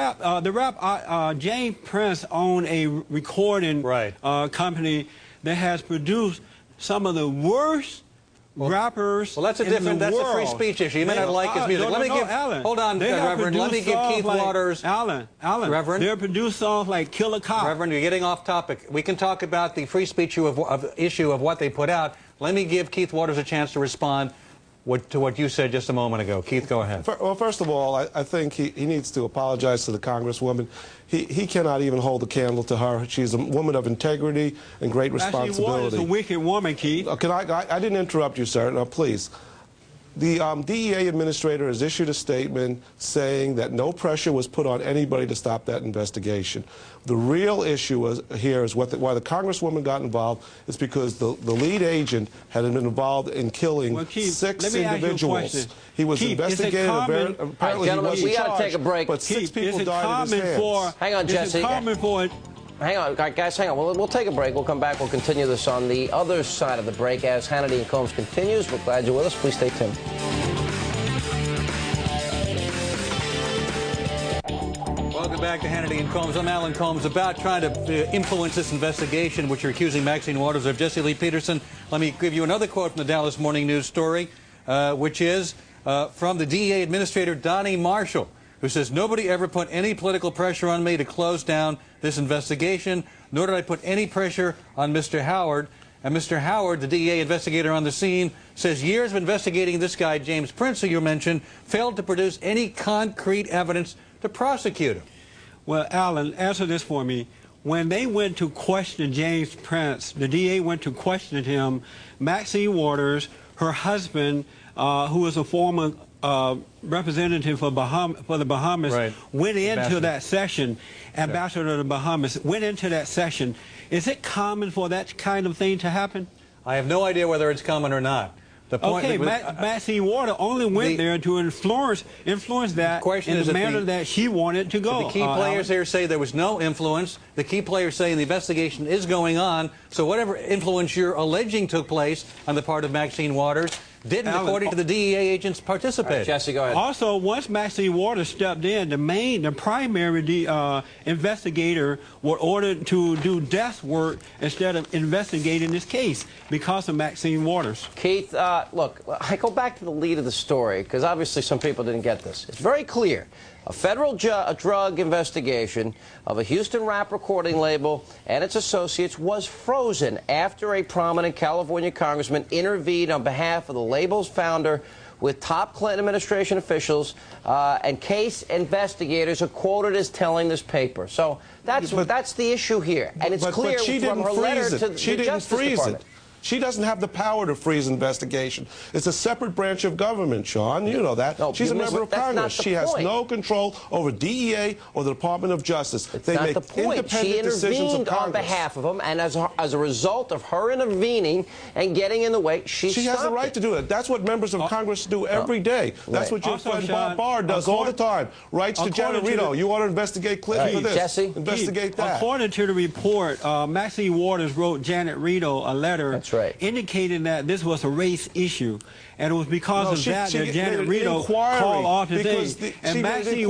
James Prince owned a recording company that has produced some of the worst rappers. Well, that's a free speech issue. You may not like his music. Hold on, Reverend. Let me give Keith Waters. Alan, Reverend. They produce songs like "Kill a Cop." Reverend, you're getting off topic. We can talk about the free speech issue of what they put out. Let me give Keith Waters a chance to respond to what you said just a moment ago. Keith, go ahead. Well, first of all, I think he needs to apologize to the Congresswoman. He cannot even hold a candle to her. She's a woman of integrity and great responsibility. Maxine Waters is a wicked woman, Keith. I didn't interrupt you, sir. No, please. The DEA administrator has issued a statement saying that no pressure was put on anybody to stop that investigation. The real issue here is why the Congresswoman got involved is because the lead agent had been involved in killing Keith, 6 individuals. He was investigated. Apparently, gentlemen, we got to take a break. But 6 people Keith, died in his hands. Hang on, Jesse. Hang on, guys, hang on. We'll take a break. We'll come back. We'll continue this on the other side of the break as Hannity and Combs continues. We're glad you're with us. Please stay tuned. Welcome back to Hannity and Combs. I'm Alan Combs. About trying to influence this investigation, which you're accusing Maxine Waters of. Jesse Lee Peterson, let me give you another quote from the Dallas Morning News story, which is from the DEA Administrator Donnie Marshall, who says, "Nobody ever put any political pressure on me to close down this investigation, nor did I put any pressure on Mr. Howard." And Mr. Howard, the DEA investigator on the scene, says years of investigating this guy, James Prince, who you mentioned, failed to produce any concrete evidence to prosecute him. Well, Alan, answer this for me. When they went to question James Prince, the DA went to question him, Maxine Waters, her husband, who was a former representative for the Bahamas, right, went into Ambassador. that session, ambassador to the Bahamas, went into that session. Is it common for that kind of thing to happen? I have no idea whether it's common or not. The point okay, Maxine Waters only went there to influence that in the manner that she wanted to go. The key players here say there was no influence. The key players say the investigation is going on. So whatever influence you're alleging took place on the part of Maxine Waters didn't, according to the DEA agents, participate. Right, Jesse, go ahead. Also, once Maxine Waters stepped in, the primary investigator was ordered to do desk work instead of investigating this case because of Maxine Waters. Keith, look, I go back to the lead of the story because obviously some people didn't get this. It's very clear. A federal drug investigation of a Houston rap recording label and its associates was frozen after a prominent California congressman intervened on behalf of the label's founder with top Clinton administration officials and case investigators are quoted as telling this paper. So that's the issue here. And it's clear from her letter to the Justice Department. She doesn't have the power to freeze investigation. It's a separate branch of government, Sean. You know that. No, she's a member of Congress. She has no control over DEA or the Department of Justice. They make independent decisions of Congress. She intervened on behalf of them, and as a result of her intervening and getting in the way, she has the right to do it. That's what members of Congress do every day. That's what your friend Bob Barr does all the time. Writes to Janet Reno. You want to investigate Clinton for this. Jesse? Investigate that. According to the report, Maxine Waters wrote Janet Reno a letter indicating that this was a race issue. And it was because of that Janet Reno called off today. And Maxine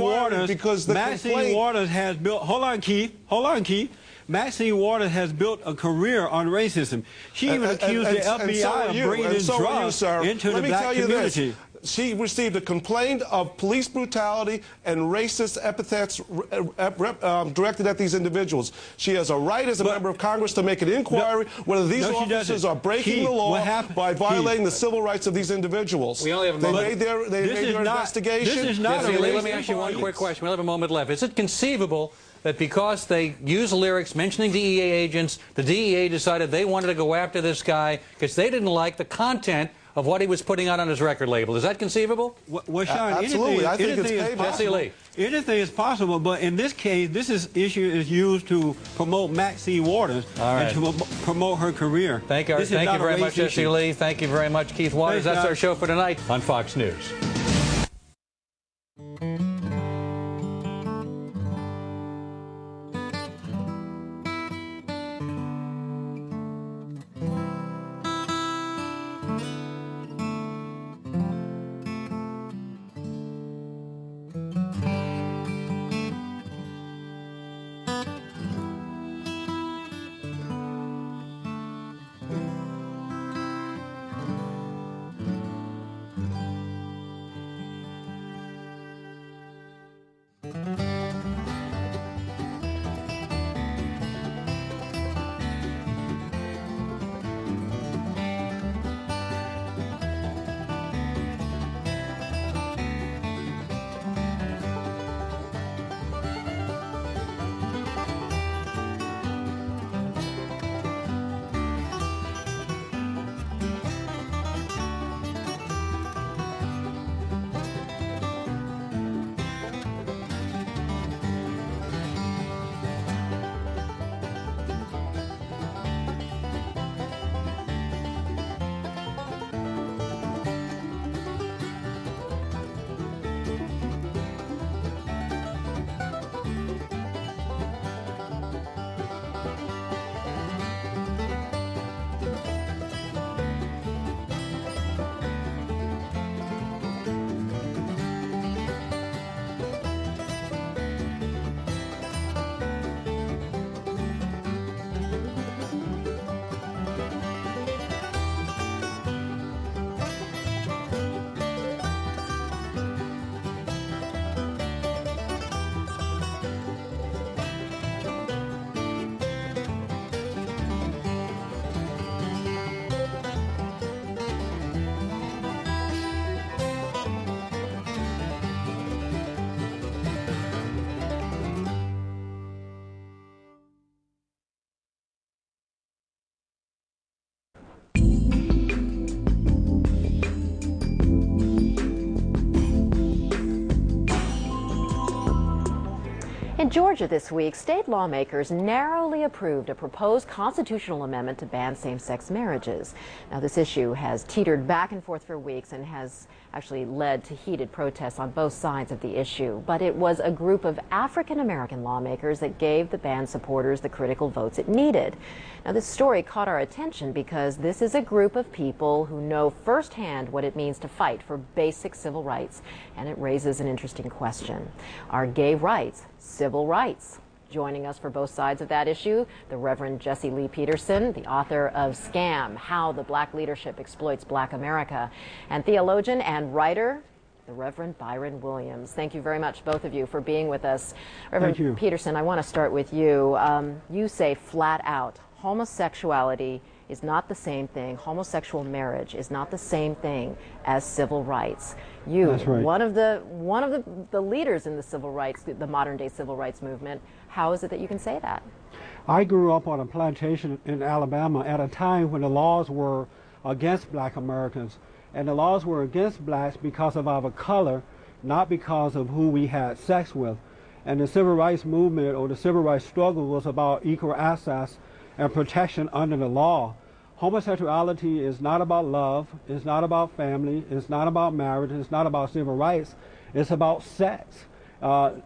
Waters has built... Hold on, Keith. Maxine Waters has built a career on racism. She even accused the FBI of bringing in drugs into the black community. She received a complaint of police brutality and racist epithets directed at these individuals. She has a right as a member of Congress to make an inquiry whether these officers are breaking the law by violating the civil rights of these individuals. We only have a moment. They made their investigation. This is not let me ask you one quick question. We have a moment left. Is it conceivable that because they use lyrics mentioning DEA agents, the DEA decided they wanted to go after this guy because they didn't like the content of what he was putting out on his record label? Is that conceivable? Well, Sean, absolutely. I think it's possible. Anything is possible, but in this case, this issue is used to promote Maxine Waters and to promote her career. Thank you very much, Jesse Lee. Thank you very much, Keith Waters. That's our show for tonight on Fox News. Georgia this week, state lawmakers narrowly approved a proposed constitutional amendment to ban same-sex marriages. Now, this issue has teetered back and forth for weeks and has actually led to heated protests on both sides of the issue. But it was a group of African-American lawmakers that gave the ban supporters the critical votes it needed. Now, this story caught our attention because this is a group of people who know firsthand what it means to fight for basic civil rights, and it raises an interesting question. Are gay rights civil rights? Joining us for both sides of that issue, the Reverend Jesse Lee Peterson, the author of Scam, How the Black Leadership Exploits Black America, and theologian and writer, the Reverend Byron Williams. Thank you very much, both of you, for being with us. Reverend Peterson, I want to start with you. You say flat out, homosexuality is not the same thing. Homosexual marriage is not the same thing as civil rights. You, one of the leaders in the civil rights, the modern day civil rights movement, how is it that you can say that? I grew up on a plantation in Alabama at a time when the laws were against black Americans, and the laws were against blacks because of our color, not because of who we had sex with. And the civil rights movement or the civil rights struggle was about equal access and protection under the law. Homosexuality is not about love, it's not about family, it's not about marriage, it's not about civil rights, it's about sex. During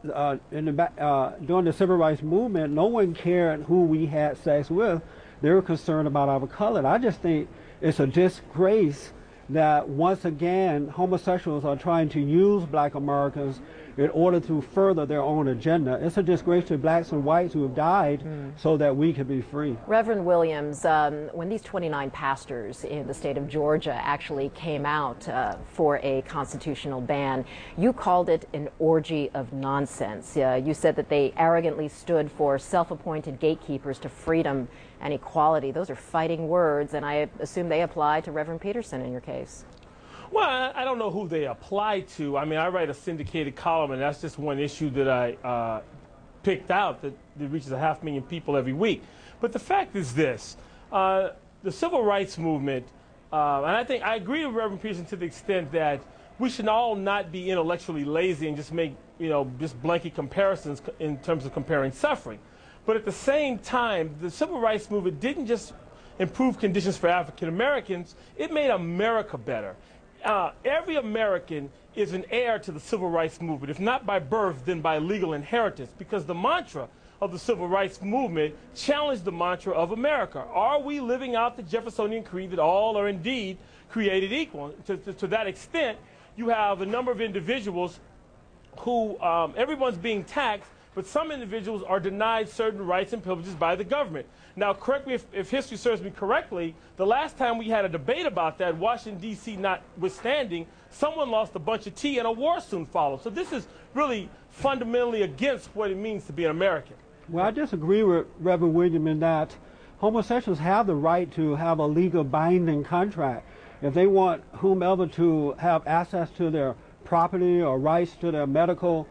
the civil rights movement, no one cared who we had sex with. They were concerned about our color. I just think it's a disgrace that once again homosexuals are trying to use black Americans in order to further their own agenda. It's a disgrace to blacks and whites who have died so that we can be free. Reverend Williams, when these 29 pastors in the state of Georgia actually came out for a constitutional ban, you called it an orgy of nonsense. You said that they arrogantly stood for self-appointed gatekeepers to freedom and equality. Those are fighting words, and I assume they apply to Reverend Peterson in your case. Well, I don't know who they apply to. I mean, I write a syndicated column, and that's just one issue that I picked out that reaches 500,000 people every week. But the fact is this, the civil rights movement, and I think I agree with Reverend Peterson to the extent that we should all not be intellectually lazy and just make, just blanket comparisons in terms of comparing suffering. But at the same time, the civil rights movement didn't just improve conditions for African Americans, it made America better. Every American is an heir to the civil rights movement, if not by birth, then by legal inheritance, because the mantra of the civil rights movement challenged the mantra of America. Are we living out the Jeffersonian creed that all are indeed created equal? To that extent, you have a number of individuals who everyone's being taxed, but some individuals are denied certain rights and privileges by the government. Now, correct me if history serves me correctly, the last time we had a debate about that, Washington, D.C. notwithstanding, someone lost a bunch of tea and a war soon followed. So this is really fundamentally against what it means to be an American. Well, I disagree with Reverend William in that homosexuals have the right to have a legal binding contract. If they want whomever to have access to their property or rights to their medical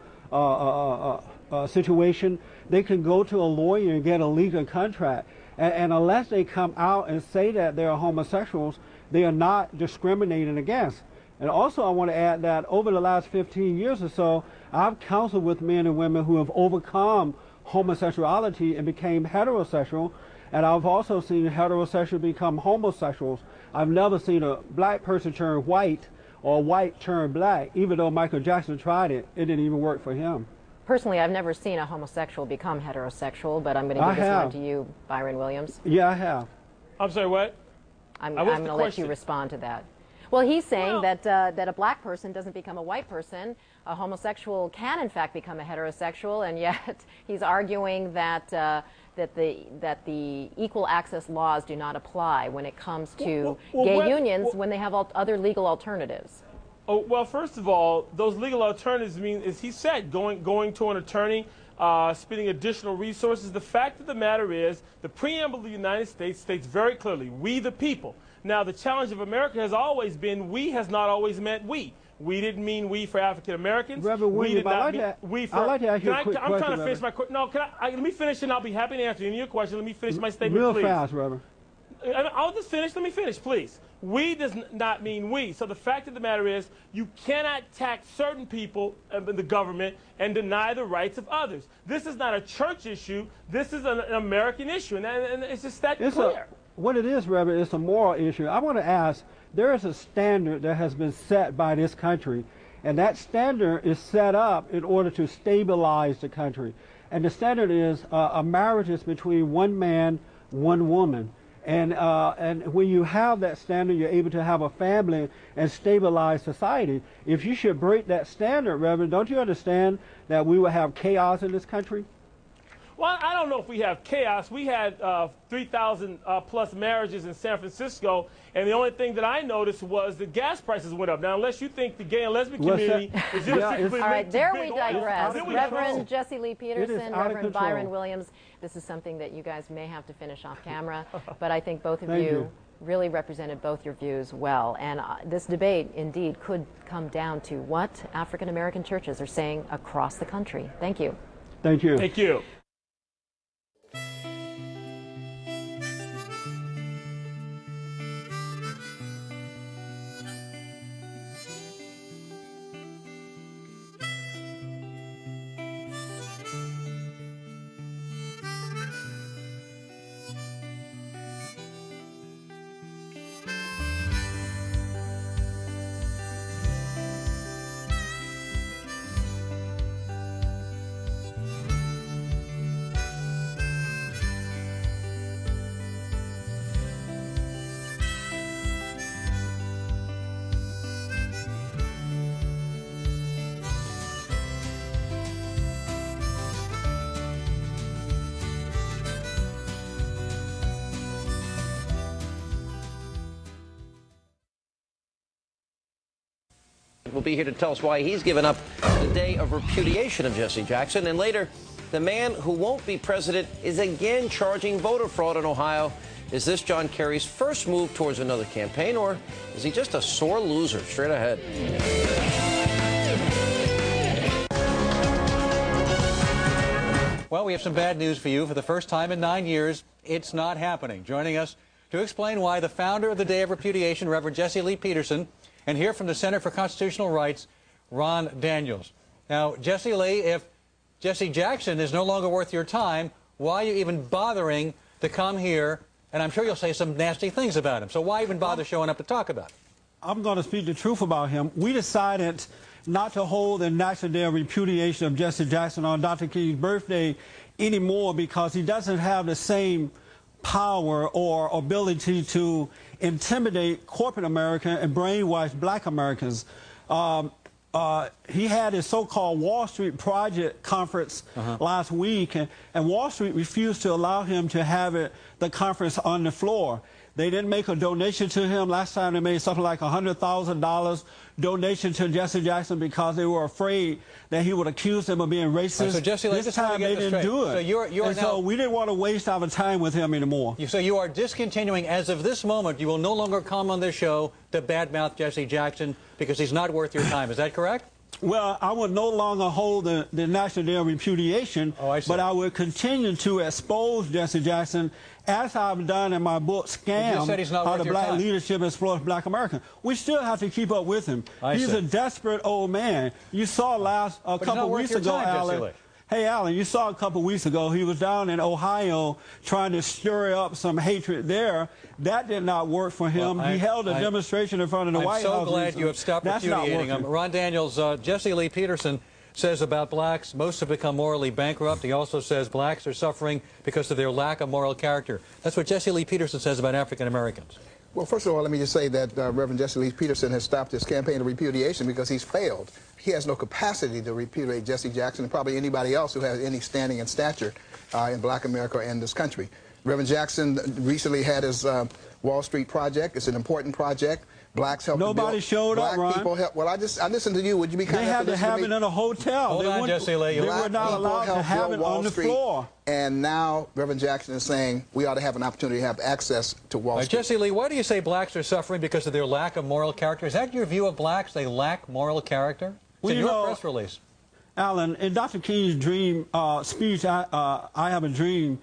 situation, they can go to a lawyer and get a legal contract. And unless they come out and say that they are homosexuals, they are not discriminated against. And also I want to add that over the last 15 years or so, I've counseled with men and women who have overcome homosexuality and became heterosexual. And I've also seen heterosexuals become homosexuals. I've never seen a black person turn white or white turn black, even though Michael Jackson tried it. It didn't even work for him. Personally, I've never seen a homosexual become heterosexual, but I'm going to give this one to you, Byron Williams. Yeah, I have. I'm sorry, what? I'm going to let you respond to that. Well, he's saying that a black person doesn't become a white person. A homosexual can, in fact, become a heterosexual, and yet he's arguing that that the equal access laws do not apply when it comes to gay unions when they have other legal alternatives. Oh, well, first of all, those legal alternatives mean, as he said, going to an attorney, spending additional resources. The fact of the matter is, the preamble of the United States states very clearly, we the people. Now, the challenge of America has always been, we has not always meant we. We didn't mean we for African Americans. Reverend William, I'd like to ask you a quick question. I'm trying to finish my question. No, let me finish and I'll be happy to answer any of your questions. Let me finish my statement, real please. Real fast, Reverend. I'll just finish. Let me finish, please. We does not mean we. So the fact of the matter is, you cannot tax certain people in the government and deny the rights of others. This is not a church issue. This is an American issue, and it's just that clear. What it is, Reverend, it's a moral issue. I want to ask, there is a standard that has been set by this country, and that standard is set up in order to stabilize the country. And the standard is a marriage is between one man, one woman. And when you have that standard, you're able to have a family and stabilize society. If you should break that standard, Reverend, don't you understand that we will have chaos in this country? Well, I don't know if we have chaos. We had 3,000 plus marriages in San Francisco, and the only thing that I noticed was the gas prices went up. Now, unless you think the gay and lesbian community is just all right, there we digress. Reverend Jesse Lee Peterson, Reverend Byron Williams, this is something that you guys may have to finish off camera, but I think both of you really represented both your views well. And this debate, indeed, could come down to what African-American churches are saying across the country. Thank you. Thank you. Thank you. Will be here to tell us why he's given up the day of repudiation of Jesse Jackson. And later, the man who won't be president is again charging voter fraud in Ohio. Is this John Kerry's first move towards another campaign, or is he just a sore loser? Straight ahead. Well, we have some bad news for you. For the first time in 9 years, it's not happening. Joining us to explain why, the founder of the Day of Repudiation, Reverend Jesse Lee Peterson, and hear from the Center for Constitutional Rights, Ron Daniels. Now, Jesse Lee, if Jesse Jackson is no longer worth your time, why are you even bothering to come here? And I'm sure you'll say some nasty things about him. So why even bother showing up to talk about him? I'm going to speak the truth about him. We decided not to hold the National Day of Repudiation of Jesse Jackson on Dr. King's birthday anymore because he doesn't have the same power or ability to intimidate corporate America and brainwash black Americans. He had his so-called Wall Street Project conference last week, and Wall Street refused to allow him to have the conference on the floor. They didn't make a donation to him. Last time they made something like $100,000 donation to Jesse Jackson because they were afraid that he would accuse them of being racist. Right, so Jesse, this time they didn't do it. So so we didn't want to waste our time with him anymore. So you are discontinuing, as of this moment, you will no longer come on this show to badmouth Jesse Jackson because he's not worth your time. Is that correct? Well, I would no longer hold the National Day of Repudiation, but I would continue to expose Jesse Jackson, as I've done in my book, Scam, How the Black Leadership Exploits Black Americans. We still have to keep up with him. He's a desperate old man. You saw a couple of weeks ago, Alan. Hey, Alan, you saw a couple of weeks ago, he was down in Ohio trying to stir up some hatred there. That did not work for him. Well, he held a demonstration in front of the White House. I'm so glad you have stopped repudiating him. Ron Daniels, Jesse Lee Peterson says about blacks, most have become morally bankrupt. He also says blacks are suffering because of their lack of moral character. That's what Jesse Lee Peterson says about African Americans. Well, first of all, let me just say that Reverend Jesse Lee Peterson has stopped his campaign of repudiation because he's failed. He has no capacity to repudiate Jesse Jackson and probably anybody else who has any standing and stature in black America and this country. Reverend Jackson recently had his Wall Street Project. It's an important project. Blacks help. Nobody showed up, Ron. People help. Well, I listened to you. Would you be kind enough to listen to me? They had to have it in a hotel. Hold on, Jesse Lee. They were not allowed to have it on the floor. And now Reverend Jackson is saying we ought to have an opportunity to have access to Wall Street. Jesse Lee, why do you say blacks are suffering because of their lack of moral character? Is that your view of blacks? They lack moral character? It's in your press release. Alan, in Dr. King's dream speech, I Have a Dream,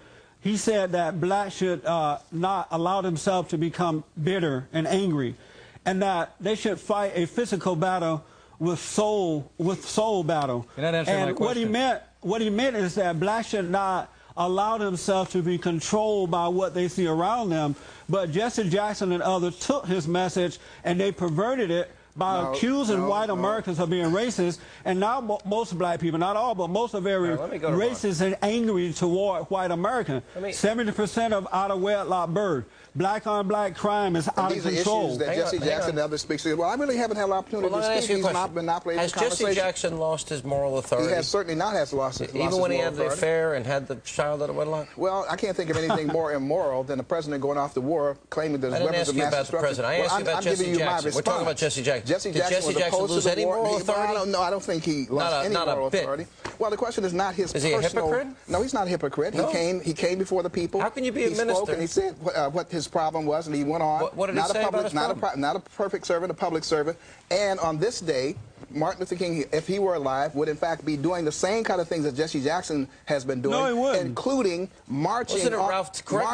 he said that blacks should not allow themselves to become bitter and angry, and that they should fight a physical battle with soul battle. You're not answering my and question. what he meant is that blacks should not allow themselves to be controlled by what they see around them. But Jesse Jackson and others took his message and they perverted it by accusing white Americans of being racist. And now most black people, not all, but most are very racist and angry toward white Americans. 70% of out-of-wedlock birth. Black-on-black crime is out of control. These are issues that Jesse Jackson and others speak to. Well, I really haven't had an opportunity to speak. He's not been monopolizing the conversation. Has Jesse Jackson lost his moral authority? He has certainly not lost his moral authority. Even when he had the affair and had the child out of wedlock? Well, I can't think of anything more immoral than the president going off to war claiming that his weapons of mass destruction. I didn't ask you about the president. I asked you about Jesse Jackson. We're talking about Jesse Jackson. Did Jesse Jackson lose any moral authority? No, I don't think he lost any moral authority. Well, the question is not his personal... Is he a hypocrite? No, he's not a hypocrite. No. He came before the people. How can you be a minister? He spoke and he said what his problem was, and he went on. What did he say about his problem? Not a perfect servant, a public servant. And on this day, Martin Luther King, if he were alive, would in fact be doing the same kind of things that Jesse Jackson has been doing. No, he wouldn't. Including marching on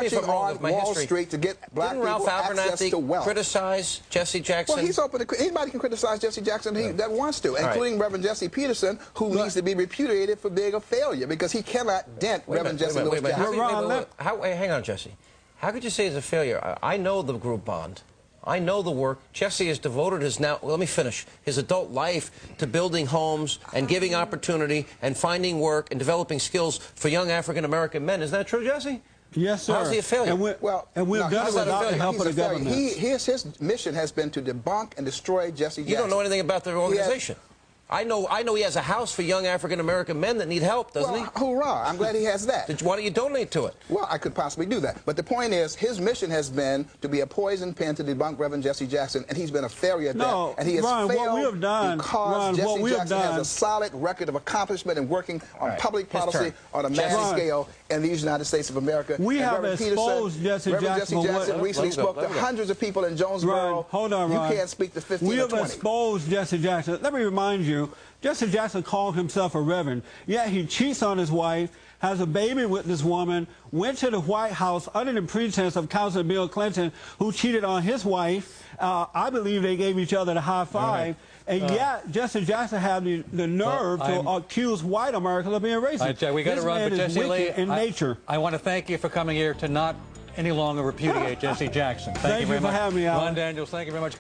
Wall Street to get black people access to wealth. Criticize Jesse Jackson? Well, he's open to anybody can criticize Jesse Jackson that wants to, including Reverend Jesse Peterson, who needs to be repudiated for being a failure because he cannot dent Reverend Jesse Lewis Jackson. Hang on, Jesse. How could you say he's a failure? I know the group bond. I know the work. Jesse has devoted his adult life to building homes and giving opportunity and finding work and developing skills for young African-American men. Is that true, Jesse? Yes, sir. How's he a failure? And we've done it without the help of the government. His mission has been to debunk and destroy Jesse Jackson. You don't know anything about the organization. I know he has a house for young African-American men that need help, doesn't he? Hoorah. I'm glad he has that. Why don't you donate to it? Well, I could possibly do that. But the point is, his mission has been to be a poison pen to debunk Reverend Jesse Jackson, and he's been a failure at that. And he has failed what we have done, because Jesse Jackson has a solid record of accomplishment in working on public policy on a massive scale in the United States of America. We have exposed Jesse Jackson. Jesse Jackson recently spoke to hundreds of people in Jonesboro. Hold on, Ron. You can't speak to 15 or 20. We have exposed Jesse Jackson. Let me remind you, Jesse Jackson called himself a reverend, yet he cheats on his wife, has a baby with this woman, went to the White House under the pretense of Councilman Bill Clinton, who cheated on his wife. I believe they gave each other the high five. And yet, Jesse Jackson had the nerve to accuse white Americans of being racist. We got to run, but Jesse Lee, in nature. I want to thank you for coming here to not any longer repudiate Jesse Jackson. Thank you very much. For having me, Alan. Ron Daniels, thank you very much.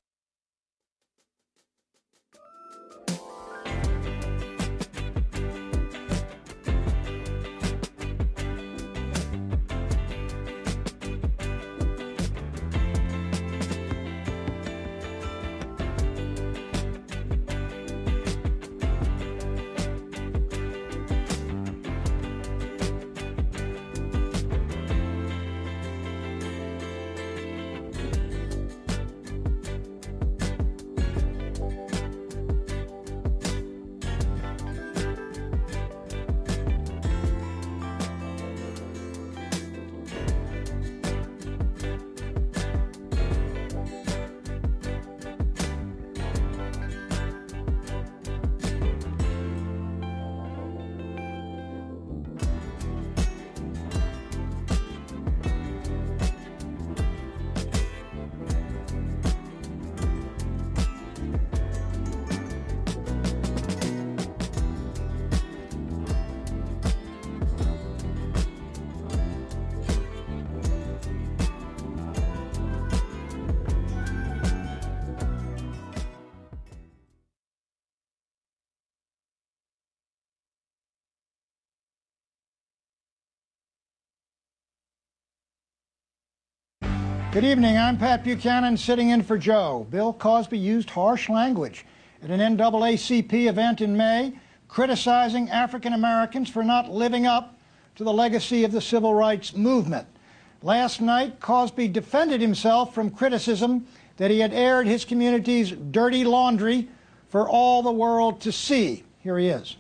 Good evening, I'm Pat Buchanan sitting in for Joe. Bill Cosby used harsh language at an NAACP event in May, criticizing African Americans for not living up to the legacy of the civil rights movement. Last night, Cosby defended himself from criticism that he had aired his community's dirty laundry for all the world to see. Here he is.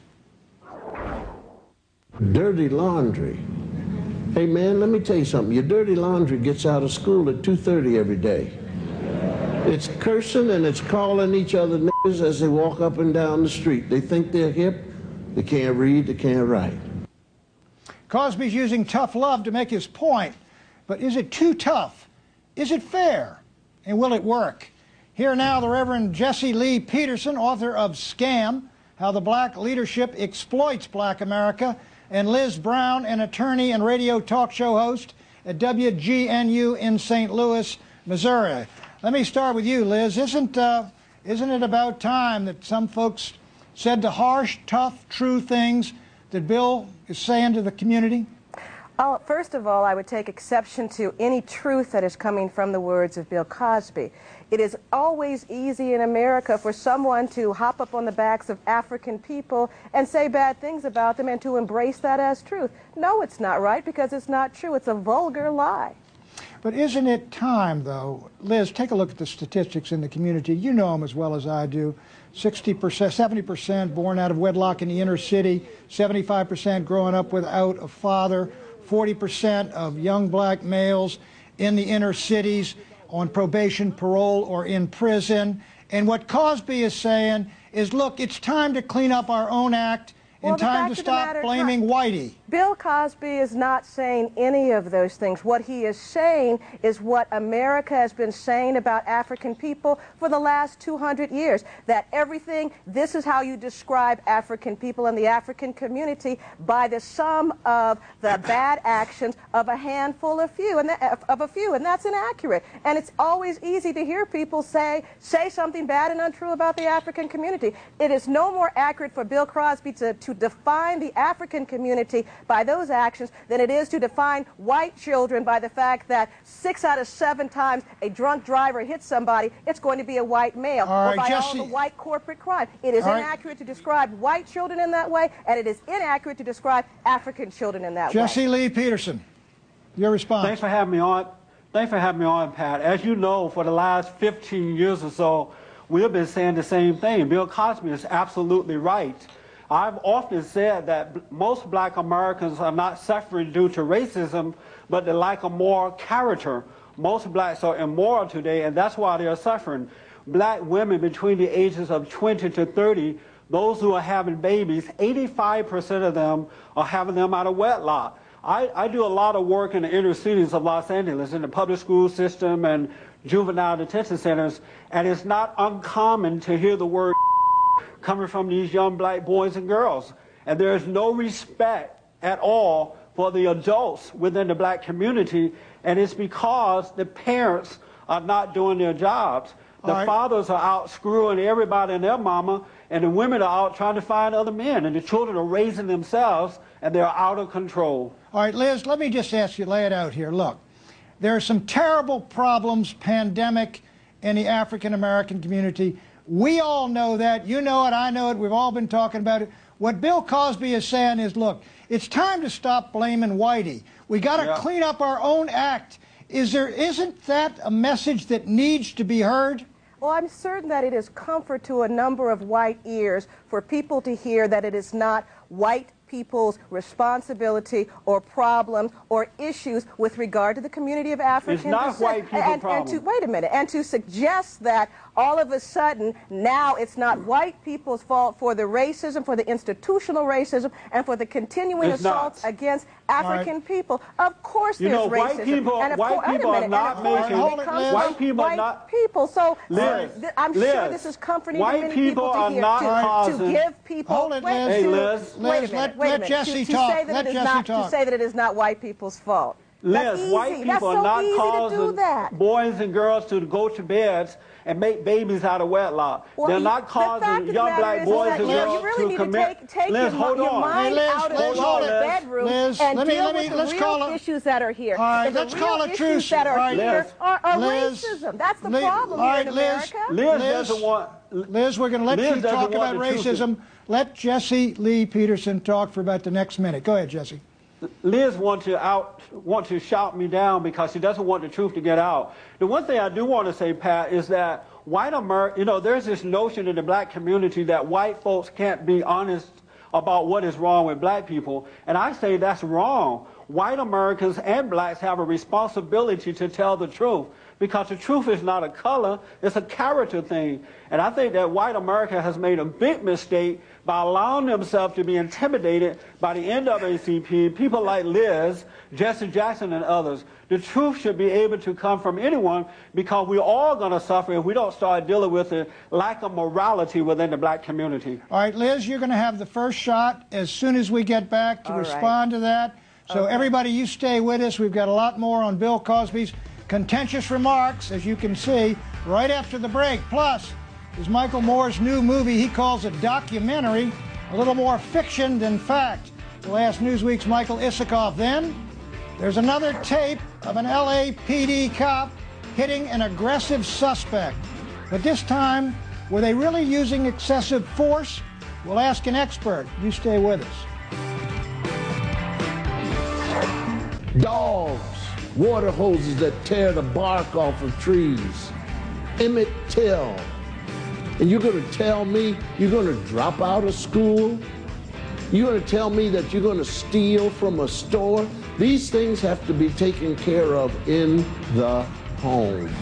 Dirty laundry. Hey, man, let me tell you something. Your dirty laundry gets out of school at 2:30 every day. It's cursing and it's calling each other niggas as they walk up and down the street. They think they're hip. They can't read, they can't write. Cosby's using tough love to make his point, but is it too tough? Is it fair? And will it work? Here now, the Reverend Jesse Lee Peterson, author of Scam, How the Black Leadership Exploits Black America, and Liz Brown, an attorney and radio talk show host at WGNU in St. Louis, Missouri. Let me start with you, Liz. Isn't it about time that some folks said the harsh, tough, true things that Bill is saying to the community? First of all, I would take exception to any truth that is coming from the words of Bill Cosby. It is always easy in America for someone to hop up on the backs of African people and say bad things about them and to embrace that as truth. No, it's not right, because it's not true. It's a vulgar lie. But isn't it time, though? Liz, take a look at the statistics in the community. You know them as well as I do. 60%, 70% born out of wedlock in the inner city, 75% growing up without a father, 40% of young black males in the inner cities on probation, parole, or in prison. And what Cosby is saying is, look, it's time to clean up our own act and time to stop blaming Whitey. Bill Cosby is not saying any of those things. What he is saying is what America has been saying about African people for the last 200 years, that everything, this is how you describe African people and the African community, by the sum of the bad actions of a handful of few, and that's inaccurate. And it's always easy to hear people say something bad and untrue about the African community. It is no more accurate for Bill Cosby to define the African community by those actions than it is to define white children by the fact that 6 out of 7 times a drunk driver hits somebody, it's going to be a white male, or by all the white corporate crime. It is inaccurate to describe white children in that way, and it is inaccurate to describe African children in that way. Jesse Lee Peterson, your response. Thanks for having me on. Thanks for having me on, Pat. As you know, for the last 15 years or so, we've been saying the same thing. Bill Cosby is absolutely right. I've often said that most black Americans are not suffering due to racism, but they lack a moral character. Most blacks are immoral today, and that's why they're suffering. Black women between the ages of 20 to 30, those who are having babies, 85% of them are having them out of wedlock. I do a lot of work in the inner cities of Los Angeles, in the public school system and juvenile detention centers, and it's not uncommon to hear the word coming from these young black boys and girls. And there is no respect at all for the adults within the black community, and it's because the parents are not doing their jobs. The fathers are out screwing everybody and their mama, and the women are out trying to find other men, and the children are raising themselves, and they're out of control. All right, Liz, let me just ask you, lay it out here. Look, there are some terrible problems, pandemic, in the African-American community. We all know that. You know it. I know it. We've all been talking about it. What Bill Cosby is saying is, look, it's time to stop blaming Whitey. We got to clean up our own act. Isn't that a message that needs to be heard? Well, I'm certain that it is comfort to a number of white ears for people to hear that it is not white people's responsibility or problems or issues with regard to the community of African descent. It's not white people's problem. Wait a minute. And to suggest that all of a sudden now it's not white people's fault for the racism, for the institutional racism, and for the continuing assaults against African people. Of course there's racism. White people are not making... White people are not... people. So Liz, I'm sure this is comforting to many people to hear. To give people... Hold it, Liz. Hey, Liz. Wait a minute. Let Jesse talk. To say that it is not white people's fault. Liz, white people are not causing boys and girls to go to beds and make babies out of wedlock. They're not causing young black boys and girls to commit. Liz, hold on. Out of the bedroom and deal with the real issues that are here. All right, let's call it truce. That are here are racism. That's the problem here in America. Liz doesn't want... Liz, we're going to let you talk about racism. Let Jesse Lee Peterson talk for about the next minute. Go ahead, Jesse. Liz want to shout me down because she doesn't want the truth to get out. The one thing I do want to say, Pat, is that white America, there's this notion in the black community that white folks can't be honest about what is wrong with black people, and I say that's wrong. white Americans and blacks have a responsibility to tell the truth, because the truth is not a color, it's a character thing. And I think that white America has made a big mistake by allowing themselves to be intimidated by the NAACP, people like Liz, Jesse Jackson, and others. The truth should be able to come from anyone, because we're all going to suffer if we don't start dealing with the lack of morality within the black community. All right, Liz, you're going to have the first shot as soon as we get back to respond to that. So everybody, you stay with us. We've got a lot more on Bill Cosby's contentious remarks, as you can see, right after the break. Plus, is Michael Moore's new movie he calls a documentary, a little more fiction than fact. We'll ask Newsweek's Michael Isikoff. Then there's another tape of an LAPD cop hitting an aggressive suspect. But this time, were they really using excessive force? We'll ask an expert. You stay with us. Dogs, water hoses that tear the bark off of trees. Emmett Till. And you're going to tell me you're going to drop out of school? You're going to tell me that you're going to steal from a store? These things have to be taken care of in the home.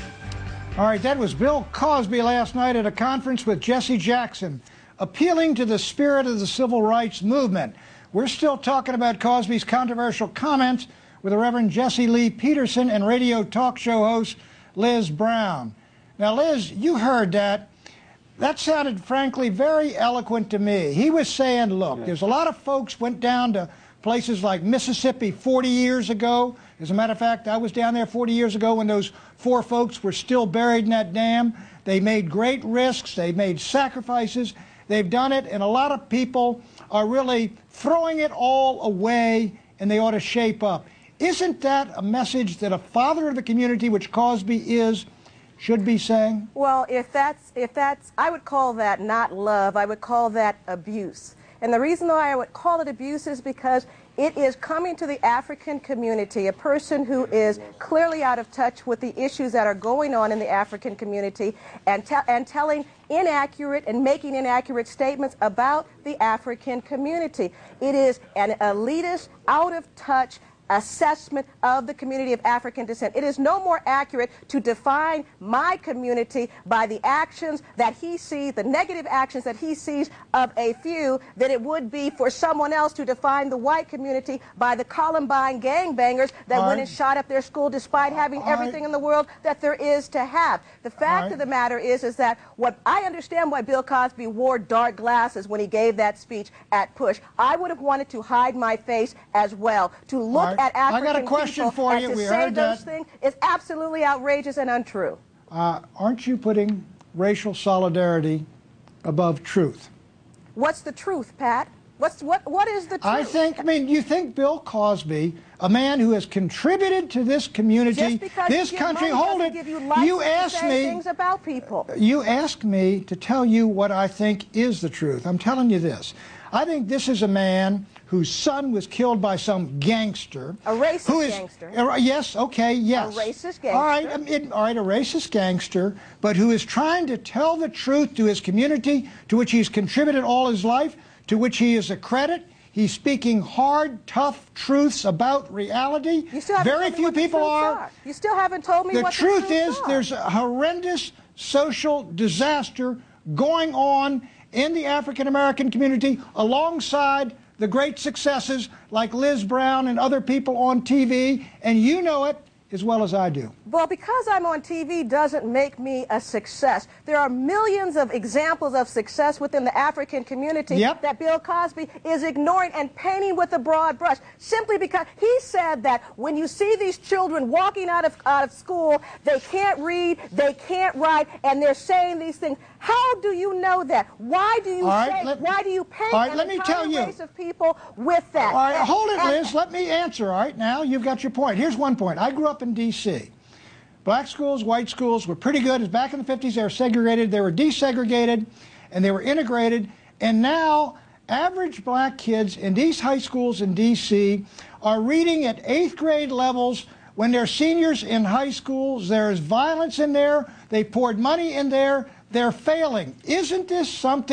All right, that was Bill Cosby last night at a conference with Jesse Jackson, appealing to the spirit of the civil rights movement. We're still talking about Cosby's controversial comments with the Reverend Jesse Lee Peterson and radio talk show host Liz Brown. Now, Liz, you heard that. That sounded, frankly, very eloquent to me. He was saying, look, there's a lot of folks went down to places like Mississippi 40 years ago. As a matter of fact, I was down there 40 years ago when those 4 folks were still buried in that dam. They made great risks. They made sacrifices. They've done it, and a lot of people are really throwing it all away, and they ought to shape up. Isn't that a message that a father of the community, which Cosby is, should be saying? Well, if that's, I would call that not love. I would call that abuse. And the reason why I would call it abuse is because it is coming to the African community, a person who is clearly out of touch with the issues that are going on in the African community, and telling inaccurate and making inaccurate statements about the African community. It is an elitist, out of touch assessment of the community of African descent. It is no more accurate to define my community by the actions that he sees, the negative actions that he sees of a few, than it would be for someone else to define the white community by the Columbine gangbangers that went and shot up their school despite having everything in the world that there is to have. The fact of the matter is that what I understand why Bill Cosby wore dark glasses when he gave that speech at Push. I would have wanted to hide my face as well, to look at African I got a question for you. We heard those things is absolutely outrageous and untrue. Aren't you putting racial solidarity above truth? What's the truth, Pat? What is the truth? You think Bill Cosby, a man who has contributed to this community, this country, hold it. You asked me things about people. You asked me to tell you what I think is the truth. I'm telling you this. I think this is a man whose son was killed by some gangster. A racist gangster. Yes, okay, yes. A racist gangster. All right, a racist gangster, but who is trying to tell the truth to his community, to which he's contributed all his life, to which he is a credit. He's speaking hard, tough truths about reality. You still haven't Very few people are. You still haven't told me what the truth is. There's a horrendous social disaster going on in the African American community alongside the great successes like Liz Brown and other people on TV, and you know it as well as I do. Well, because I'm on TV doesn't make me a success. There are millions of examples of success within the African community that Bill Cosby is ignoring and painting with a broad brush, simply because he said that when you see these children walking out of school, they can't read, they can't write, and they're saying these things. How do you know that? Why do you why do you paint an entire race of people with that? All right, hold it, Liz. Let me answer. All right, now you've got your point. Here's one point. I grew up in D.C. Black schools, white schools were pretty good. It was back in the 50s. They were segregated. They were desegregated, and they were integrated. And now average black kids in these high schools in D.C. are reading at 8th grade levels. When they're seniors in high schools, there is violence in there. They poured money in there. They're failing. Isn't this something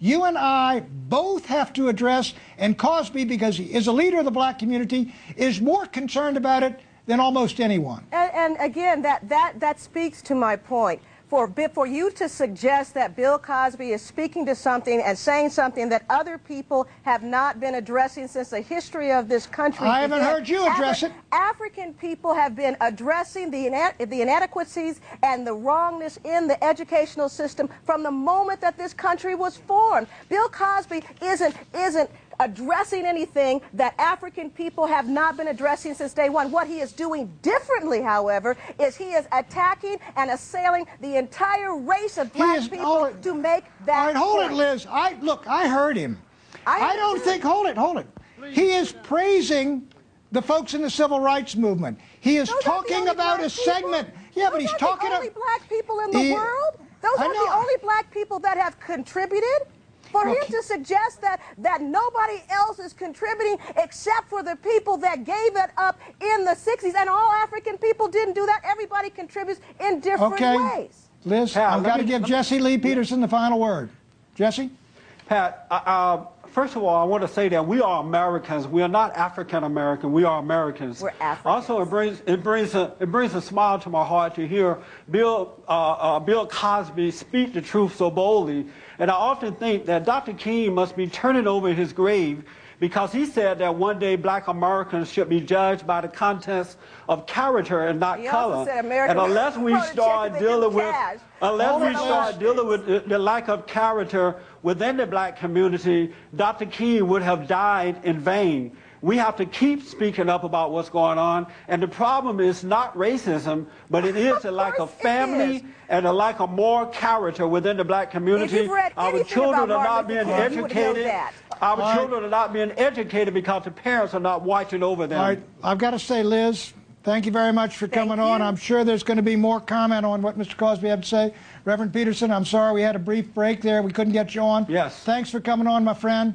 you and I both have to address, and Cosby, because he is a leader of the black community, is more concerned about it than almost anyone. And again, that speaks to my point. For you to suggest that Bill Cosby is speaking to something and saying something that other people have not been addressing since the history of this country. I haven't heard you address it. African people have been addressing the inadequacies and the wrongness in the educational system from the moment that this country was formed. Bill Cosby isn't addressing anything that African people have not been addressing since day one. What he is doing differently, however, is he is attacking and assailing the entire race of black people to make that All right, hold point. it, Liz. I heard him. Hold it. He is praising the folks in the civil rights movement. He is talking about a segment. Yeah, but he's talking about the only black people in the world. Those are the only black people that have contributed. For him to suggest that nobody else is contributing except for the people that gave it up in the 60s, and all African people didn't do that. Everybody contributes in different ways. Liz, I've got to give Jesse Lee Peterson the final word. Jesse? Pat, first of all, I want to say that we are Americans. We are not African American. We are Americans. We're Africans. Also, it brings a smile to my heart to hear Bill Cosby speak the truth so boldly. And I often think that Dr. King must be turning over his grave, because he said that one day black Americans should be judged by the contents of character and not color. Also said America, and unless we start dealing with the lack of character within the black community, Dr. King would have died in vain. We have to keep speaking up about what's going on. And the problem is not racism, but it is a lack of family and a lack of moral character within the black community. Our children are not being educated. Our children are not being educated because the parents are not watching over them. All right, I've got to say, Liz, thank you very much for coming on. I'm sure there's going to be more comment on what Mr. Cosby had to say. Reverend Peterson, I'm sorry we had a brief break there. We couldn't get you on. Yes. Thanks for coming on, my friend.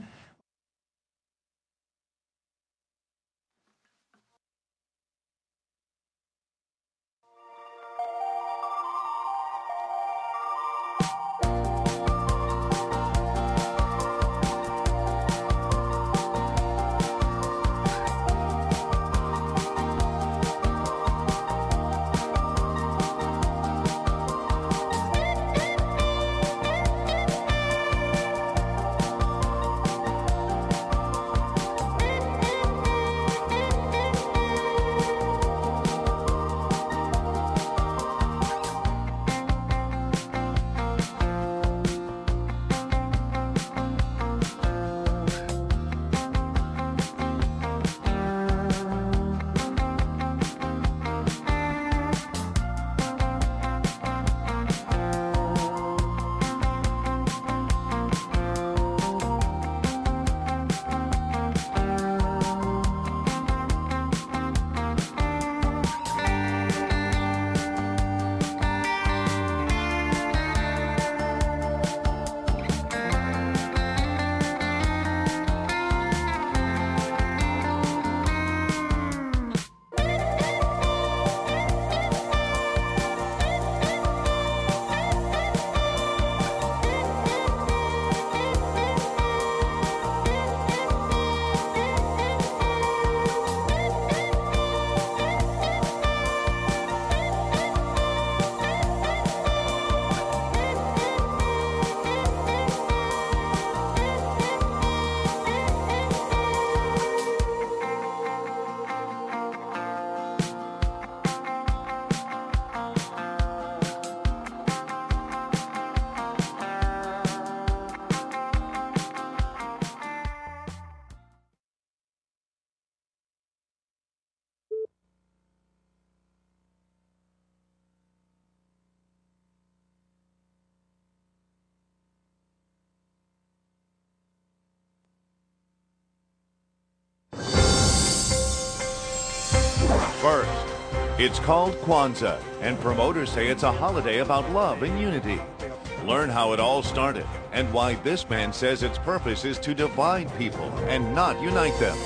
First, it's called Kwanzaa, and promoters say it's a holiday about love and unity. Learn how it all started and why this man says its purpose is to divide people and not unite them.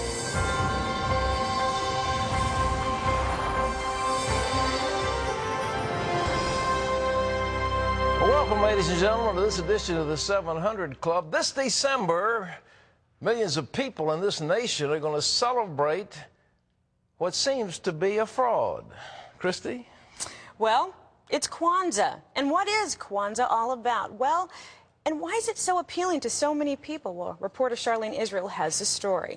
Welcome, ladies and gentlemen, to this edition of the 700 Club. This December, millions of people in this nation are going to celebrate what seems to be a fraud. Christy? Well, it's Kwanzaa. And what is Kwanzaa all about? Well, and why is it so appealing to so many people? Well, reporter Charlene Israel has the story.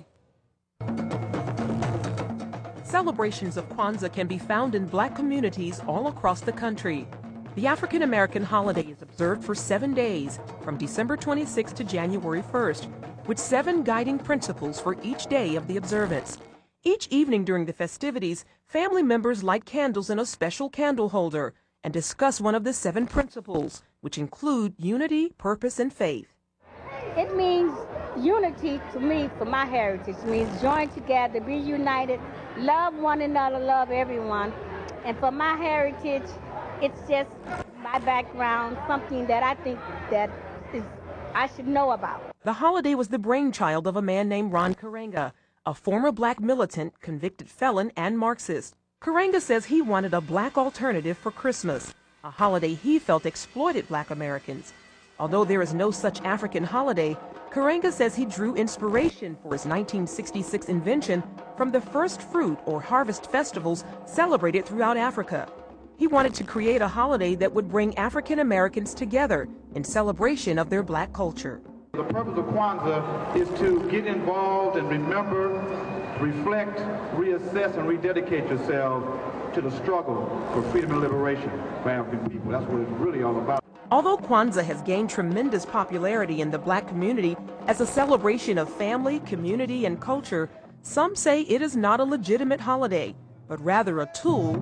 Celebrations of Kwanzaa can be found in black communities all across the country. The African American holiday is observed for 7 days, from December 26th to January 1st, with 7 guiding principles for each day of the observance. Each evening during the festivities, family members light candles in a special candle holder and discuss one of the 7 principles, which include unity, purpose, and faith. It means unity to me, for my heritage. It means join together, be united, love one another, love everyone. And for my heritage, it's just my background, something that I think that I should know about. The holiday was the brainchild of a man named Ron Karenga, a former black militant, convicted felon, and Marxist. Karenga says he wanted a black alternative for Christmas, a holiday he felt exploited black Americans. Although there is no such African holiday, Karenga says he drew inspiration for his 1966 invention from the first fruit or harvest festivals celebrated throughout Africa. He wanted to create a holiday that would bring African Americans together in celebration of their black culture. The purpose of Kwanzaa is to get involved and remember, reflect, reassess, and rededicate yourselves to the struggle for freedom and liberation for African people. That's what it's really all about. Although Kwanzaa has gained tremendous popularity in the black community as a celebration of family, community, and culture, some say it is not a legitimate holiday, but rather a tool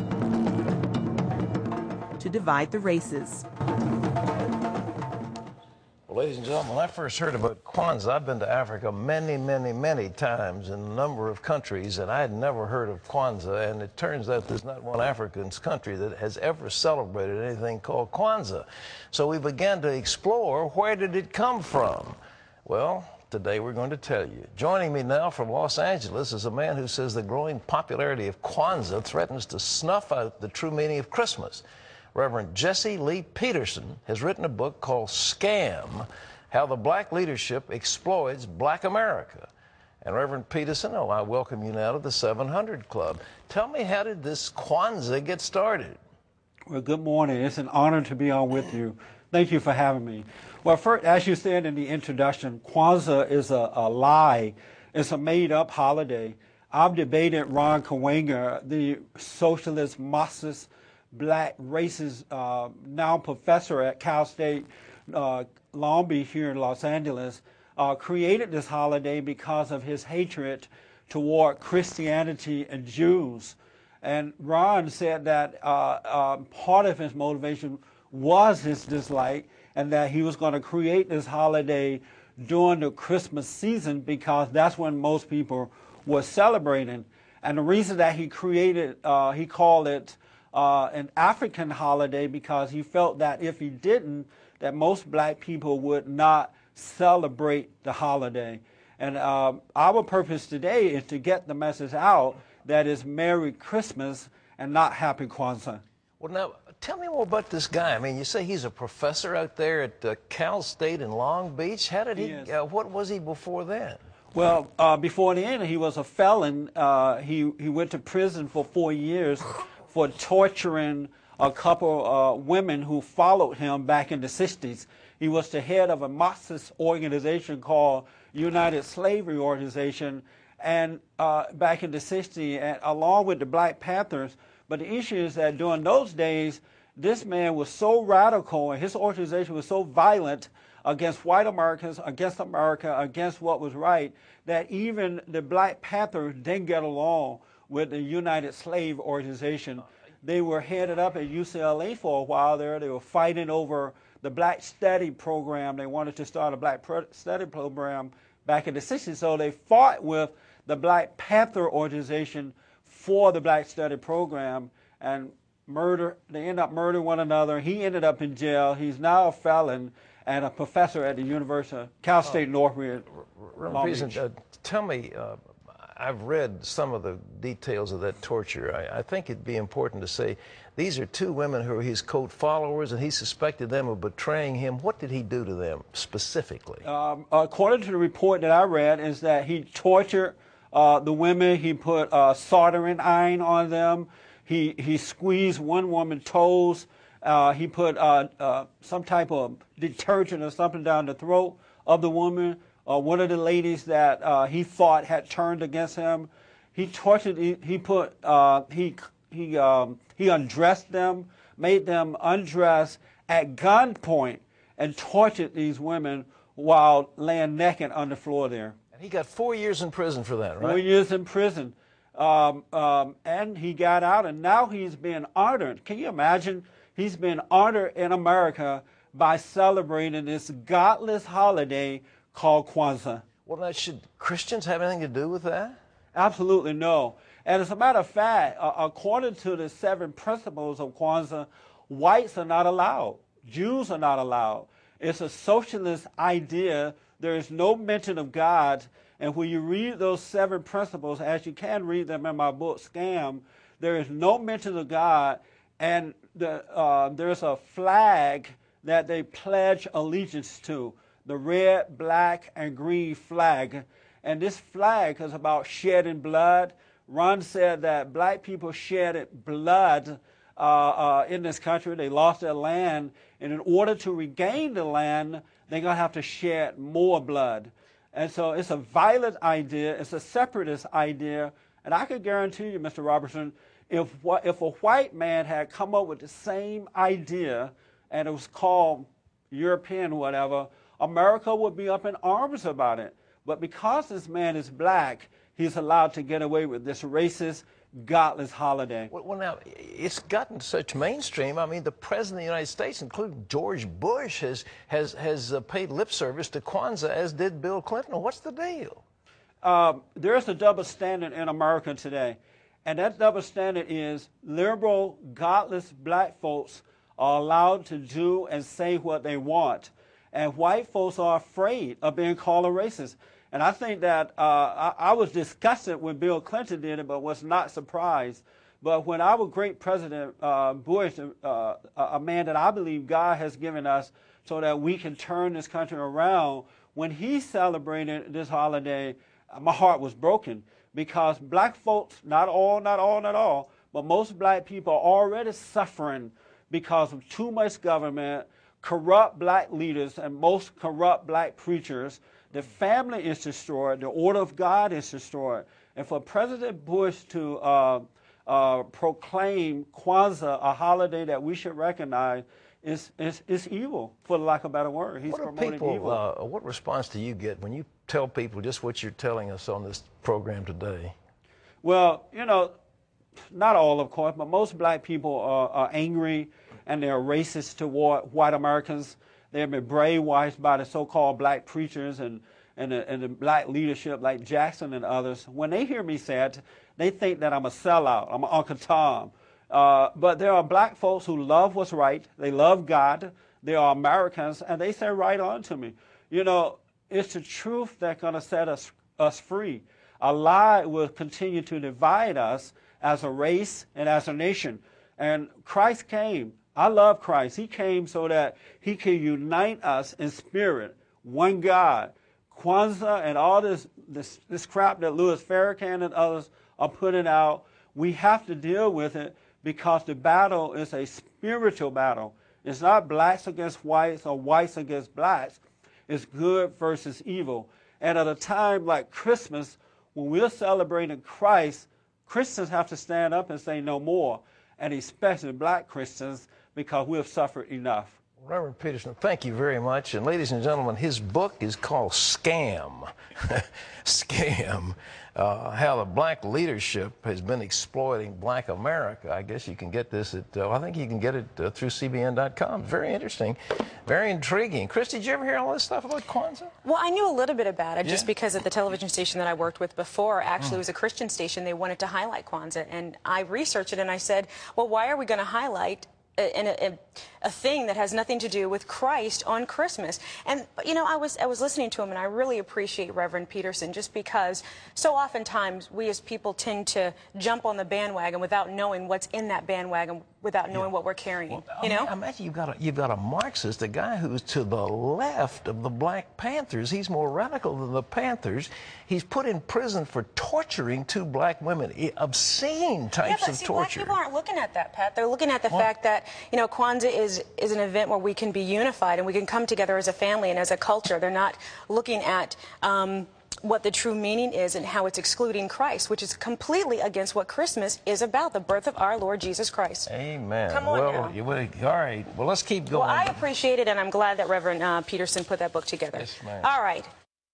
to divide the races. Well, ladies and gentlemen, when I first heard about Kwanzaa, I've been to Africa many times in a number of countries, and I had never heard of Kwanzaa, and it turns out there's not one African country that has ever celebrated anything called Kwanzaa. So we began to explore, where did it come from? Well, today we're going to tell you. Joining me now from Los Angeles is a man who says the growing popularity of Kwanzaa threatens to snuff out the true meaning of Christmas. Reverend Jesse Lee Peterson has written a book called Scam, How the Black Leadership Exploits Black America. And Reverend Peterson, I welcome you now to the 700 Club. Tell me, how did this Kwanzaa get started? Well, good morning. It's an honor to be on with you. Thank you for having me. Well, first, as you said in the introduction, Kwanzaa is a lie. It's a made-up holiday. I've debated Ron Karenga, the socialist, Marxist, black racist, now professor at Cal State Long Beach here in Los Angeles, created this holiday because of his hatred toward Christianity and Jews. And Ron said that part of his motivation was his dislike, and that he was going to create this holiday during the Christmas season because that's when most people were celebrating. And the reason that he created, he called it an African holiday, because he felt that if he didn't, that most black people would not celebrate the holiday. And our purpose today is to get the message out that it's Merry Christmas and not Happy Kwanzaa. Well, now, tell me more about this guy. I mean, you say he's a professor out there at Cal State in Long Beach. How did he, what was he before then? Well, before then, he was a felon. He went to prison for 4 years for torturing a couple women who followed him back in the 60s. He was the head of a Marxist organization called United Slavery Organization, and back in the 60s, and along with the Black Panthers. But the issue is that during those days, this man was so radical, and his organization was so violent against white Americans, against America, against what was right, that even the Black Panthers didn't get along with the United Slave Organization. They were headed up at UCLA for a while there. They were fighting over the Black Study program. They wanted to start a Black Study program back in the 60s. So they fought with the Black Panther Organization for the Black Study program, and they ended up murdering one another. He ended up in jail. He's now a felon and a professor at the University of Cal State Northridge. Tell me, I've read some of the details of that torture. I think it'd be important to say These are two women who are his cult followers, and he suspected them of betraying him. What did he do to them specifically? According to the report that I read, is that he tortured the women. He put soldering iron on them. He squeezed one woman's toes. He put some type of detergent or something down the throat of the woman. One of the ladies that he thought had turned against him. He tortured. He undressed them, made them undress at gunpoint, and tortured these women while laying naked on the floor there. And he got 4 years in prison for that, right? 4 years in prison. And he got out, and now he's being honored. Can you imagine? He's been honored in America by celebrating this godless holiday called Kwanzaa. Well, now, should Christians have anything to do with that? Absolutely no. And as a matter of fact, according to the 7 principles of Kwanzaa, whites are not allowed. Jews are not allowed. It's a socialist idea. There is no mention of God. And when you read those 7 principles, as you can read them in my book, Scam, there is no mention of God. And there's a flag that they pledge allegiance to, the red, black, and green flag. And this flag is about shedding blood. Ron said that black people shedded blood in this country. They lost their land. And in order to regain the land, they're going to have to shed more blood. And so it's a violent idea. It's a separatist idea. And I can guarantee you, Mr. Robertson, if a white man had come up with the same idea and it was called European whatever, America would be up in arms about it. But because this man is black, he's allowed to get away with this racist, godless holiday. Well, now, it's gotten such mainstream. I mean, the President of the United States, including George Bush, has paid lip service to Kwanzaa, as did Bill Clinton. What's the deal? There's a double standard in America today. And that double standard is liberal, godless black folks are allowed to do and say what they want. And white folks are afraid of being called a racist. And I think that I was disgusted when Bill Clinton did it, but was not surprised. But when our great President Bush, a man that I believe God has given us so that we can turn this country around, when he celebrated this holiday, my heart was broken. Because black folks, not all, but most black people are already suffering because of too much government, corrupt black leaders, and most corrupt black preachers. The family is destroyed. The order of God is destroyed. And for President Bush to proclaim Kwanzaa a holiday that we should recognize is evil, for lack of a better word. He's promoting evil. What response do you get when you tell people just what you're telling us on this program today? Well, you know, not all, of course, but most black people are angry and they're racist toward white Americans. They've been brainwashed by the so-called black preachers and the black leadership like Jackson and others. When they hear me say it, they think that I'm a sellout, I'm Uncle Tom. But there are black folks who love what's right. They love God. They are Americans, and they say right on to me. You know, it's the truth that's going to set us free. A lie will continue to divide us as a race and as a nation. And Christ came. I love Christ. He came so that he can unite us in spirit, one God. Kwanzaa and all this crap that Louis Farrakhan and others are putting out, we have to deal with it because the battle is a spiritual battle. It's not blacks against whites or whites against blacks. It's good versus evil. And at a time like Christmas, when we're celebrating Christ, Christians have to stand up and say no more, and especially black Christians, because we have suffered enough. Reverend Peterson, thank you very much. And ladies and gentlemen, his book is called Scam. Scam. How the black leadership has been exploiting black America. I guess you can get this at, I think you can get it through CBN.com. Very interesting, very intriguing. Christy, did you ever hear all this stuff about Kwanzaa? Well, I knew a little bit about it just because at the television station that I worked with before, actually was a Christian station. They wanted to highlight Kwanzaa. And I researched it and I said, well, why are we going to highlight a thing that has nothing to do with Christ on Christmas. And, you know, I was listening to him, and I really appreciate Reverend Peterson, just because so oftentimes we as people tend to jump on the bandwagon without knowing what's in that bandwagon, without knowing what we're carrying. Well, you know? Imagine you've got a Marxist, a guy who's to the left of the Black Panthers. He's more radical than the Panthers. He's put in prison for torturing 2 black women, obscene types of torture. Black people aren't looking at that, Pat. They're looking at the fact that, you know, Kwanzaa is an event where we can be unified and we can come together as a family and as a culture. They're not looking at what the true meaning is and how it's excluding Christ, which is completely against what Christmas is about, the birth of our Lord Jesus Christ. Amen. Come on now. All right. Well, let's keep going. Well, I appreciate it, and I'm glad that Reverend Peterson put that book together. Yes, ma'am. All right.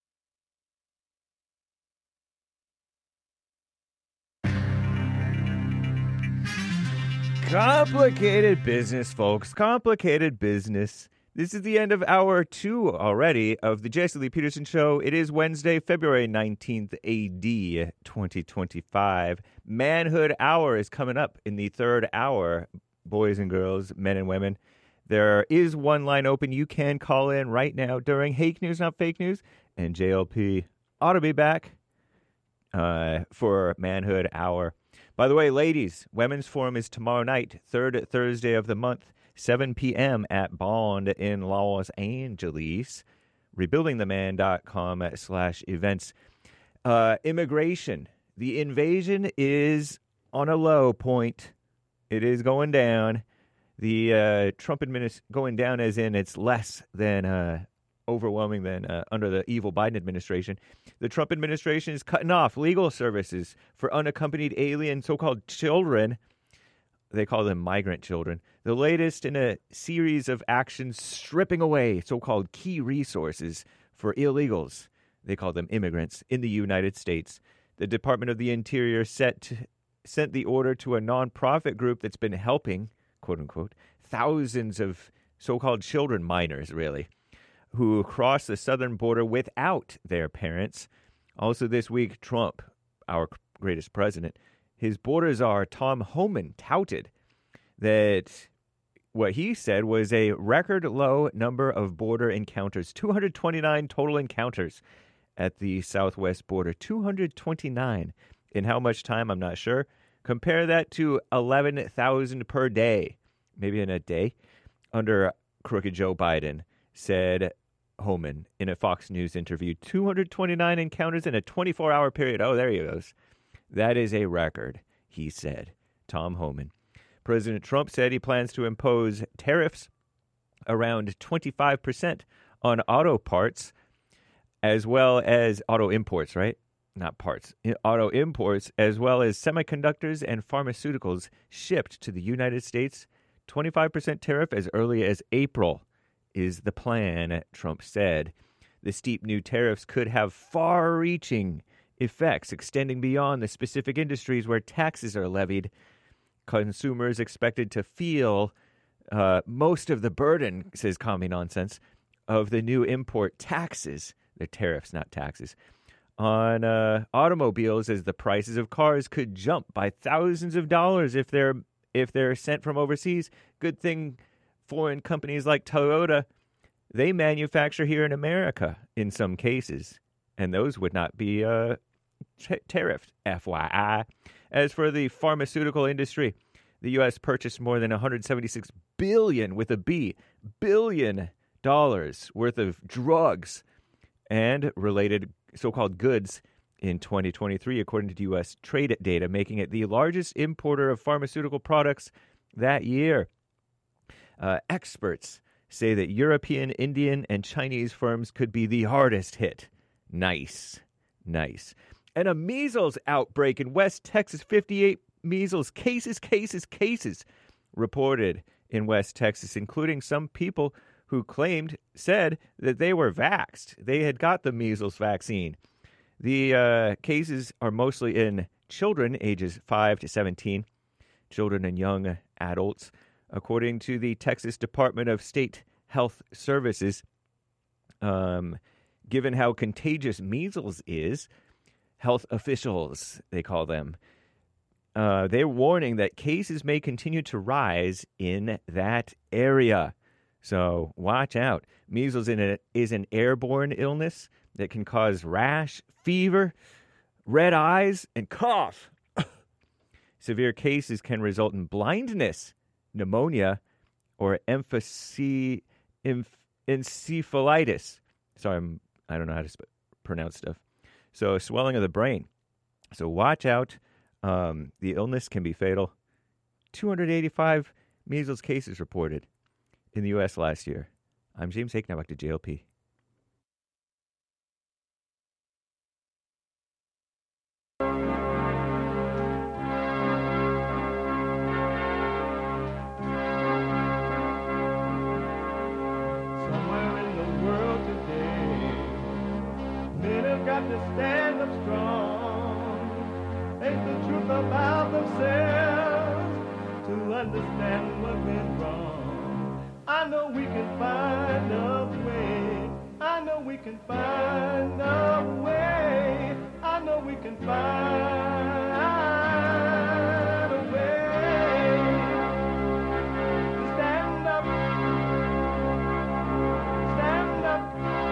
Complicated business, folks. Complicated business. This is the end of hour 2 already of the Jesse Lee Peterson Show. It is Wednesday, February 19th, AD 2025. Manhood Hour is coming up in the 3rd hour, boys and girls, men and women. There is one line open. You can call in right now during Hake News, Not Fake News, and JLP ought to be back for Manhood Hour. By the way, ladies, Women's Forum is tomorrow night, 3rd Thursday of the month, 7 p.m. at Bond in Los Angeles. Rebuildingtheman.com/events. Immigration. The invasion is on a low point. It is going down. The Trump administration going down as in it's less than overwhelming than under the evil Biden administration. The Trump administration is cutting off legal services for unaccompanied alien so-called children. They call them migrant children. The latest in a series of actions stripping away so-called key resources for illegals. They call them immigrants in the United States. The Department of the Interior sent the order to a nonprofit group that's been helping, quote-unquote, thousands of so-called children, minors, really, who cross the southern border without their parents. Also this week, Trump, our greatest president, his border czar, Tom Homan, touted that what he said was a record low number of border encounters, 229 total encounters at the southwest border, 229. In how much time, I'm not sure. Compare that to 11,000 per day, maybe in a day, under crooked Joe Biden, said Homan in a Fox News interview. 229 encounters in a 24-hour period. Oh, there he goes. That is a record, he said. Tom Homan. President Trump said he plans to impose tariffs around 25% on auto parts, as well as auto imports, right? Not parts. Auto imports, as well as semiconductors and pharmaceuticals shipped to the United States. 25% tariff as early as April is the plan, Trump said. The steep new tariffs could have far-reaching effects extending beyond the specific industries where taxes are levied. Consumers expected to feel most of the burden, says Commie Nonsense, of the new import taxes. They're tariffs, not taxes. On automobiles, as the prices of cars could jump by thousands of dollars if they're sent from overseas. Good thing foreign companies like Toyota, they manufacture here in America in some cases, and those would not be tariffed, FYI. As for the pharmaceutical industry, the U.S. purchased more than $176 billion, with a B, $billion worth of drugs and related so-called goods in 2023, according to U.S. trade data, making it the largest importer of pharmaceutical products that year. Experts say that European, Indian, and Chinese firms could be the hardest hit. Nice. And a measles outbreak in West Texas, 58 measles cases reported in West Texas, including some people who said that they were vaxxed. They had got the measles vaccine. The cases are mostly in children ages 5 to 17, children and young adults. According to the Texas Department of State Health Services, given how contagious measles is, health officials, they call them, they're warning that cases may continue to rise in that area. So watch out. Measles is an airborne illness that can cause rash, fever, red eyes, and cough. Severe cases can result in blindness, pneumonia, or encephalitis. Sorry, I don't know how to pronounce stuff. So swelling of the brain. So watch out. The illness can be fatal. 285 measles cases reported in the U.S. last year. I'm James Hake, now back to JLP. To stand up strong, face the truth about themselves, to understand what went wrong. I know we can find a way. I know we can find a way. I know we can find a way to stand up, stand up.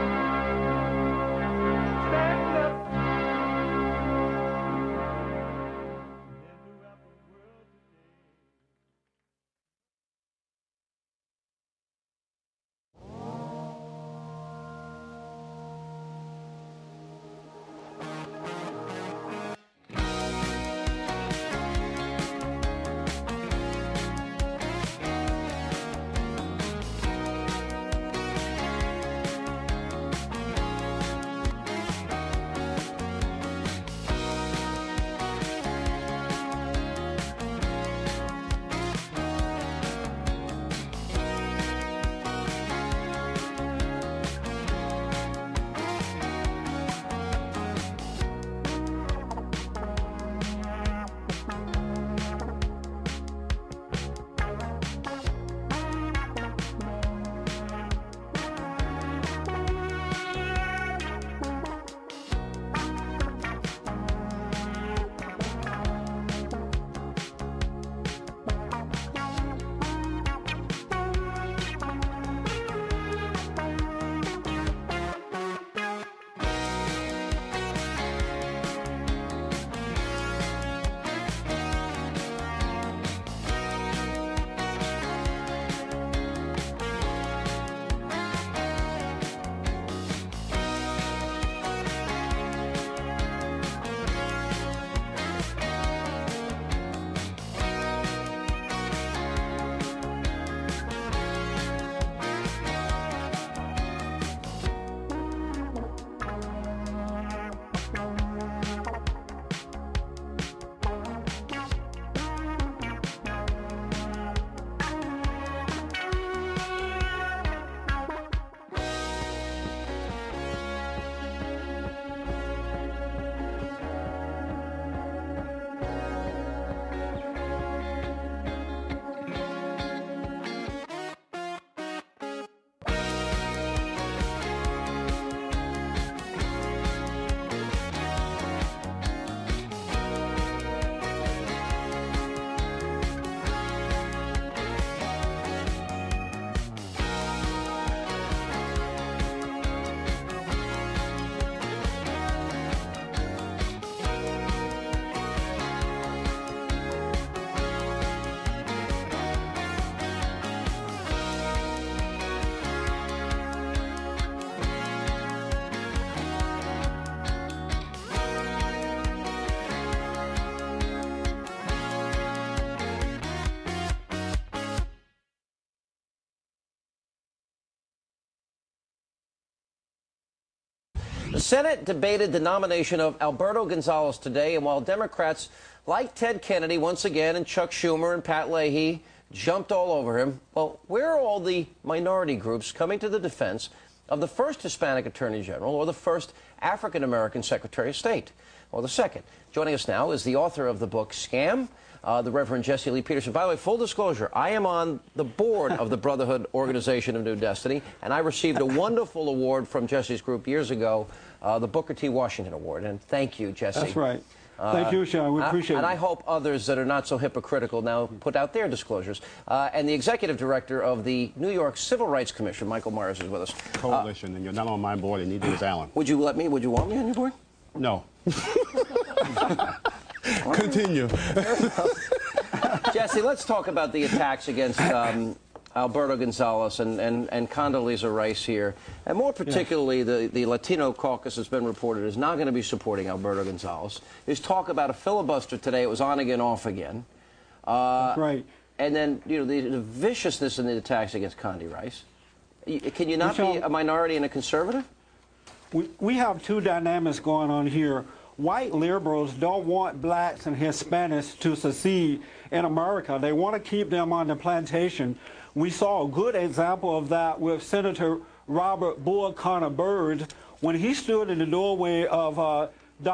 The Senate debated the nomination of Alberto Gonzales today, and while Democrats, like Ted Kennedy once again, and Chuck Schumer and Pat Leahy, jumped all over him, well, where are all the minority groups coming to the defense of the first Hispanic Attorney General or the first African-American Secretary of State, or the second? Joining us now is the author of the book Scam, the Reverend Jesse Lee Peterson. By the way, full disclosure, I am on the board of the Brotherhood Organization of New Destiny, and I received a wonderful award from Jesse's group years ago, the Booker T. Washington Award. And thank you, Jesse. That's right. Thank you, Sean. We appreciate it. And I hope others that are not so hypocritical now put out their disclosures. And the executive director of the New York Civil Rights Commission, Michael Myers, is with us. Coalition, and you're not on my board, and neither is Alan. Would you want me on your board? No. Continue. Jesse, let's talk about the attacks against Alberto Gonzales and Condoleezza Rice here. And more particularly, the Latino caucus has been reported is not going to be supporting Alberto Gonzales. There's talk about a filibuster today. It was on again, off again. That's right. And then, you know, the viciousness in the attacks against Condi Rice. Can you not be a minority and a conservative? We have two dynamics going on here. White liberals don't want blacks and Hispanics to succeed in America. They want to keep them on the plantation. We saw a good example of that with Senator Robert Bull Connor Byrd when he stood in the doorway of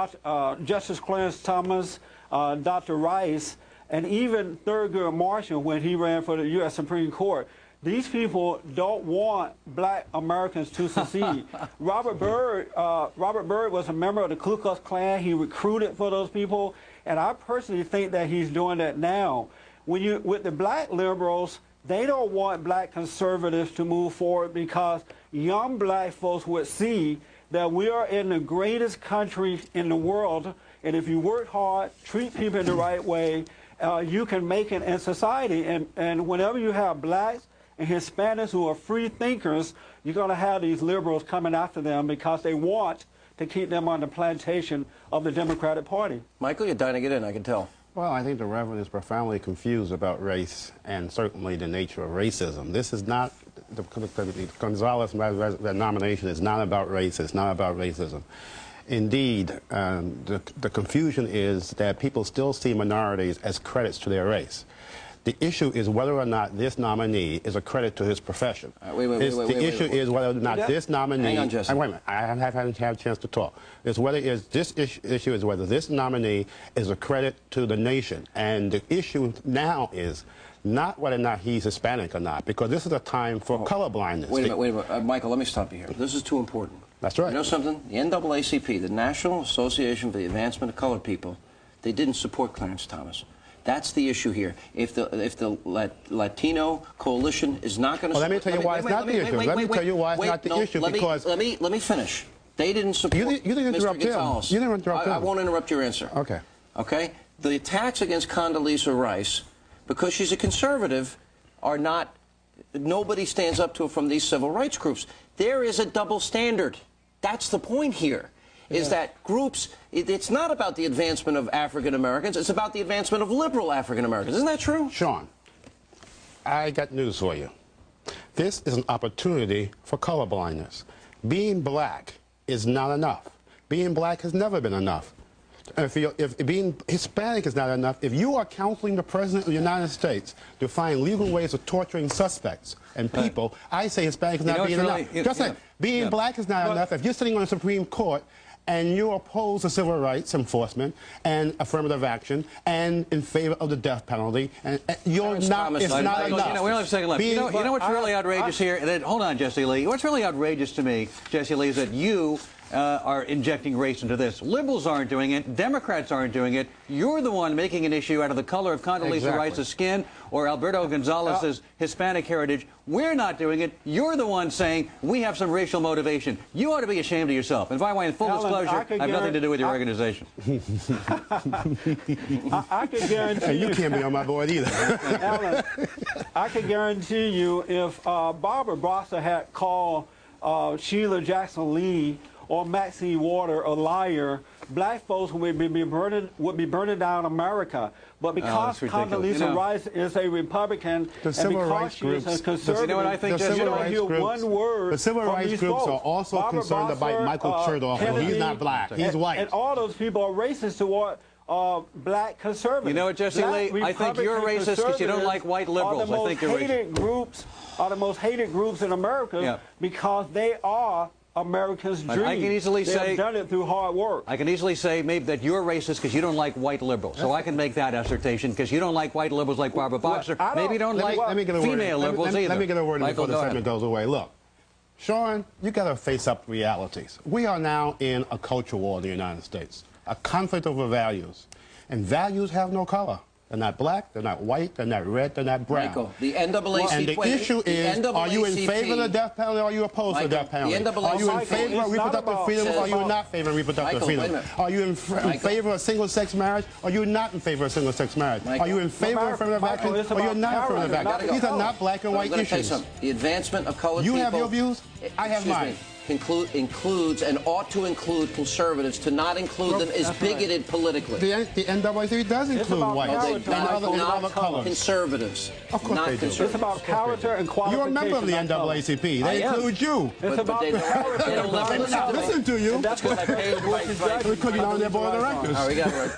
Justice Clarence Thomas, Dr. Rice, and even Thurgood Marshall when he ran for the U.S. Supreme Court. These people don't want black Americans to succeed. Robert Byrd was a member of the Ku Klux Klan. He recruited for those people, and I personally think that he's doing that now. With the black liberals, they don't want black conservatives to move forward because young black folks would see that we are in the greatest country in the world, and if you work hard, treat people in the right way, you can make it in society. And whenever you have blacks and Hispanics who are free thinkers, you're going to have these liberals coming after them because they want to keep them on the plantation of the Democratic Party. Michael, you're dying to get in, I can tell. Well, I think the Reverend is profoundly confused about race and certainly the nature of racism. This is not, the Gonzales nomination is not about race, it's not about racism. Indeed, the confusion is that people still see minorities as credits to their race. The issue is whether or not this nominee is a credit to his profession. The issue is whether or not this nominee... Hang on, Jesse. Wait a minute. I haven't had a chance to talk. It's whether this issue is whether this nominee is a credit to the nation. And the issue now is not whether or not he's Hispanic or not, because this is a time for colorblindness. Wait a minute. Michael, let me stop you here. This is too important. That's right. You know something? The NAACP, the National Association for the Advancement of Colored People, they didn't support Clarence Thomas. That's the issue here. If the Latino coalition is not going to... Well, let me tell you why it's not the issue. Let me tell you why it's not the issue, because... Let me finish. They didn't support You didn't interrupt him. You didn't interrupt him. I won't interrupt your answer. Okay. Okay? The attacks against Condoleezza Rice, because she's a conservative, are not... Nobody stands up to her from these civil rights groups. There is a double standard. That's the point here. Is that groups, it's not about the advancement of African Americans, it's about the advancement of liberal African Americans. Isn't that true? Sean, I got news for you. This is an opportunity for colorblindness. Being black is not enough. Being black has never been enough. If being Hispanic is not enough, if you are counseling the President of the United States to find legal ways of torturing suspects and people, I say Hispanic is not being enough. Just like being black is not enough. If you're sitting on the Supreme Court and you oppose the civil rights enforcement and affirmative action and in favor of the death penalty, and you're not, it's not enough. We only have a second left. You know what's really outrageous here? And then, hold on, Jesse Lee. What's really outrageous to me, Jesse Lee, is that you are injecting race into this. Liberals aren't doing it. Democrats aren't doing it. You're the one making an issue out of the color of Condoleezza Rice's skin or Alberto Gonzalez's Hispanic heritage. We're not doing it. You're the one saying we have some racial motivation. You ought to be ashamed of yourself. And by the way, in full disclosure, I have nothing to do with your organization. I can guarantee you... You can't be on my board either. Alan, I can guarantee you if Barbara Boxer had called Sheila Jackson Lee or Maxine Waters a liar, black folks would be burning down America. But because Condoleezza Rice is a Republican and because she is a conservative, you know what I think, you don't hear one word. The civil rights groups are also concerned about Michael Chertoff, and he's not black. He's white. And all those people are racist toward black conservatives. You know what, Jesse Lee? I think you're racist because you don't like white liberals. I think you're racist. Are the most hated groups in America because they are Americans' dream. I can easily say they've done it through hard work. I can easily say maybe that you're racist because you don't like white liberals. So I can make that assertion because you don't like white liberals like Barbara Boxer. Maybe you don't like female liberals either. Let me get a word in before the segment goes away. Look, Sean, you got to face up realities. We are now in a culture war in the United States. a conflict over values. And values have no color. They're not black, they're not white, they're not red, they're not brown. Michael, the NAACP... And the issue is, are you in favor of the death penalty or are you opposed to the death penalty? Are you in favor of reproductive freedom or are you not in favor of reproductive freedom? Are you in favor of single-sex marriage or are you not in favor of single-sex marriage? Are you in favor of affirmative action or you're not in affirmative action? These are not black and white issues. The advancement of colored people... You have your views, I have mine. Includes and ought to include conservatives. To not include them is bigoted politically. The NAACP does include whites and other colors. Conservatives. Of course they do. It's about character and qualification. You're a member of the NAACP. They include you. It's about character. They don't listen to you. That's because I paid because you're on their board of directors. All right, we got it right.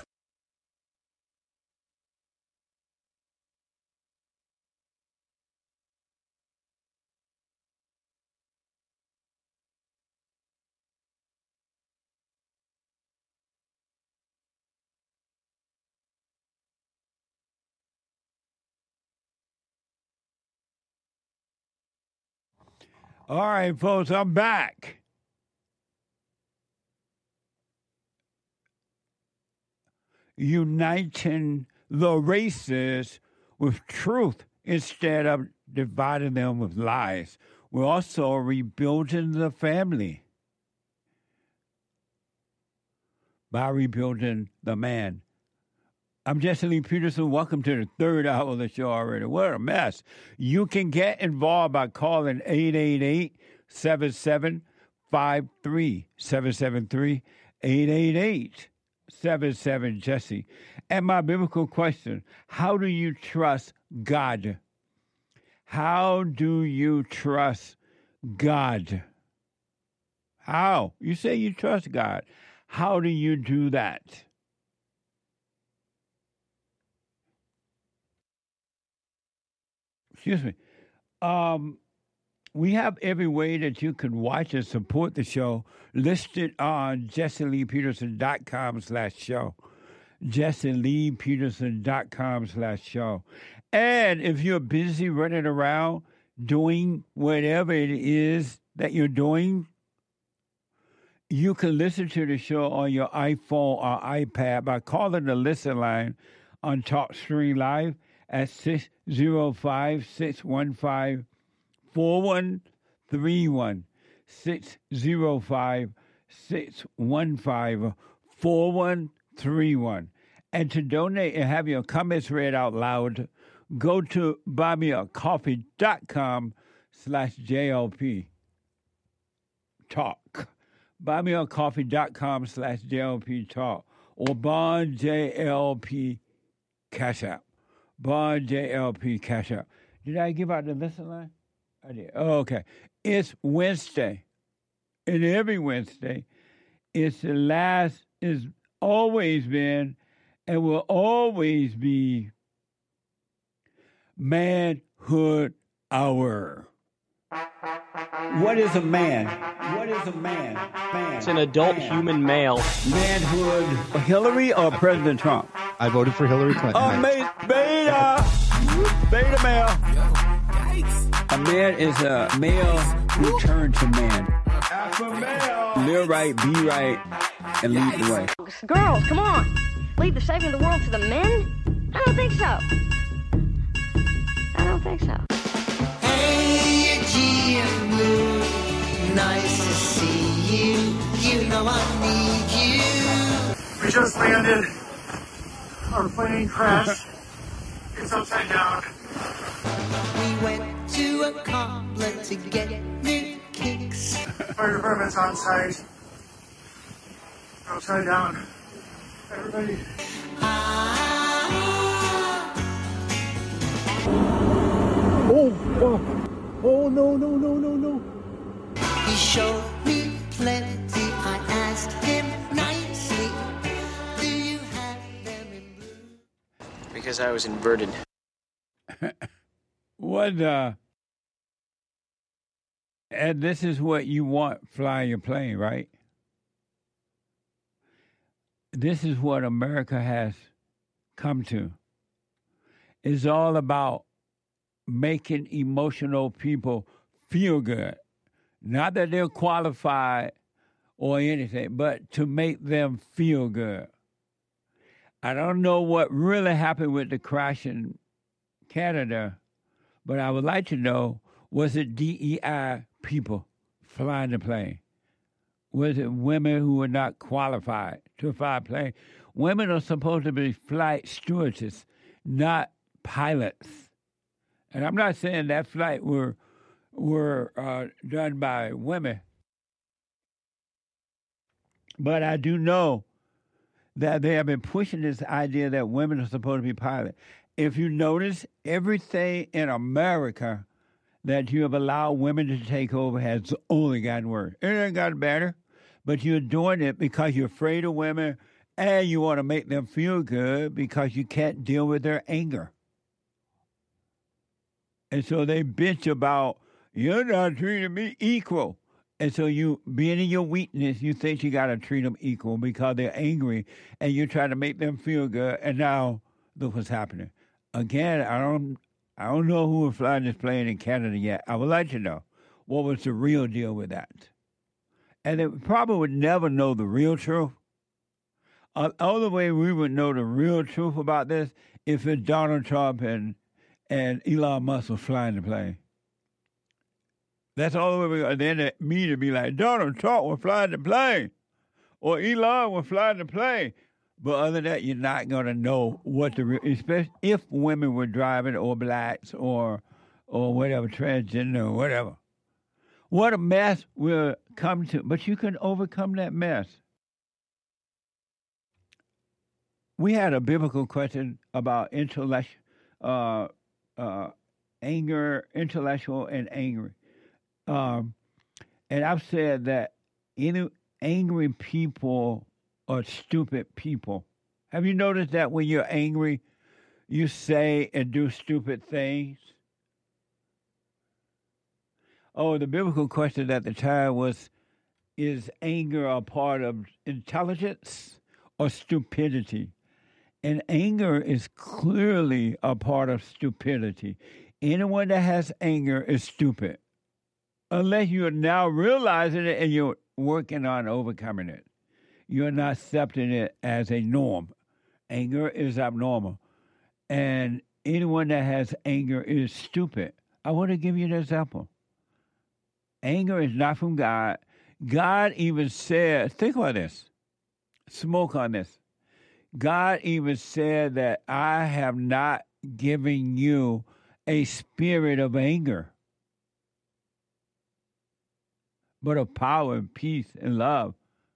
All right, folks, I'm back. Uniting the races with truth instead of dividing them with lies. We're also rebuilding the family by rebuilding the man. I'm Jesse Lee Peterson. Welcome to the third hour of the show already. What a mess. You can get involved by calling 888-7753, 773-888-77-JESSE. And my biblical question, how do you trust God? How do you trust God? How? You say you trust God. How do you do that? Excuse me. We have every way that you can watch and support the show listed on JesseLeePeterson.com/show. JesseLeePeterson.com/show. And if you're busy running around doing whatever it is that you're doing, you can listen to the show on your iPhone or iPad by calling the listen line on TalkStream Live at 605-615-4131, 605-615-4131. And to donate and have your comments read out loud, go to buymeacoffee.com/JLP talk. buymeacoffee.com/JLP talk or Bond JLP Cash App. Bond JLP Cash App. Did I give out the listen line? I did. Oh, okay. It's Wednesday. And every Wednesday, it's always been and will always be Manhood Hour. What is a man? What is a man? It's an adult human male. Manhood. Hillary or President Trump? I voted for Hillary Clinton. Beta male. A man is a male who turned to man. Alpha male. Live right, be right, and lead the way. Girls, come on. Leave the saving of the world to the men? I don't think so. I don't think so. Hey, G and Blue, nice to see you. You know I need you. We just landed. Our plane crashed. It's upside down. We went to a cobbler to get new kicks. Fire department's on site. Upside down. Everybody. Oh, no. He showed me plenty. I asked him nicely, do you have them in blue? Because I was inverted. And this is what you want flying your plane, right? This is what America has come to. It's all about making emotional people feel good. Not that they're qualified or anything, but to make them feel good. I don't know what really happened with the crash in Canada, but I would like to know, was it DEI people flying the plane? Was it women who were not qualified to fly a plane? Women are supposed to be flight stewardesses, not pilots. And I'm not saying that flight were done by women. But I do know that they have been pushing this idea that women are supposed to be pilots. If you notice, everything in America that you have allowed women to take over has only gotten worse. It ain't gotten better, but you're doing it because you're afraid of women and you want to make them feel good because you can't deal with their anger. And so they bitch about, you're not treating me equal. And so you, being in your weakness, you think you got to treat them equal because they're angry and you're trying to make them feel good. And now look what's happening. Again, I don't know who was flying this plane in Canada yet. I would like to know what was the real deal with that. And they probably would never know the real truth. The only way we would know the real truth about this if it's Donald Trump and Elon Musk were flying the plane. That's all the way we go. Then the media be like, Donald Trump was flying the plane, or Elon was flying the plane. But other than that, you're not going to know what the real, especially if women were driving, or blacks, or whatever, transgender, or whatever. What a mess we'll come to. But you can overcome that mess. We had a biblical question about anger, intellectual and angry. And I've said that any angry people are stupid people. Have you noticed that when you're angry, you say and do stupid things? Oh, the biblical question at the time was, is anger a part of intelligence or stupidity? And anger is clearly a part of stupidity. Anyone that has anger is stupid. Unless you're now realizing it and you're working on overcoming it. You're not accepting it as a norm. Anger is abnormal. And anyone that has anger is stupid. I want to give you an example. Anger is not from God. God even said, think about this. Smoke on this. God even said that I have not given you a spirit of anger, but of power and peace and love.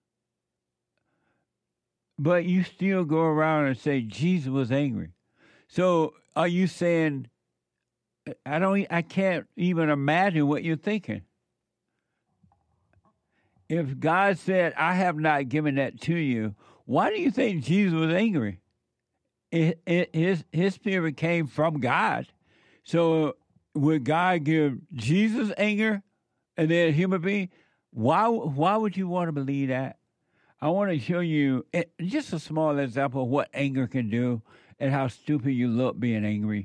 But you still go around and say Jesus was angry. So are you saying, I can't even imagine what you're thinking. If God said, I have not given that to you, why do you think Jesus was angry? His spirit came from God. So would God give Jesus anger and then a human being? Why would you want to believe that? I want to show you just a small example of what anger can do and how stupid you look being angry.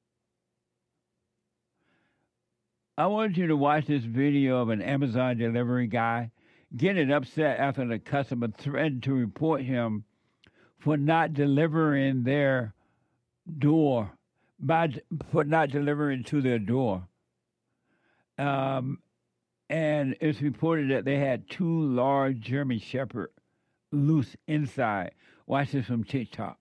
I want you to watch this video of an Amazon delivery guy getting upset after the customer threatened to report him for not delivering their door, for not delivering to their door. And it's reported that they had 2 large German Shepherds loose inside. Watch this from TikTok.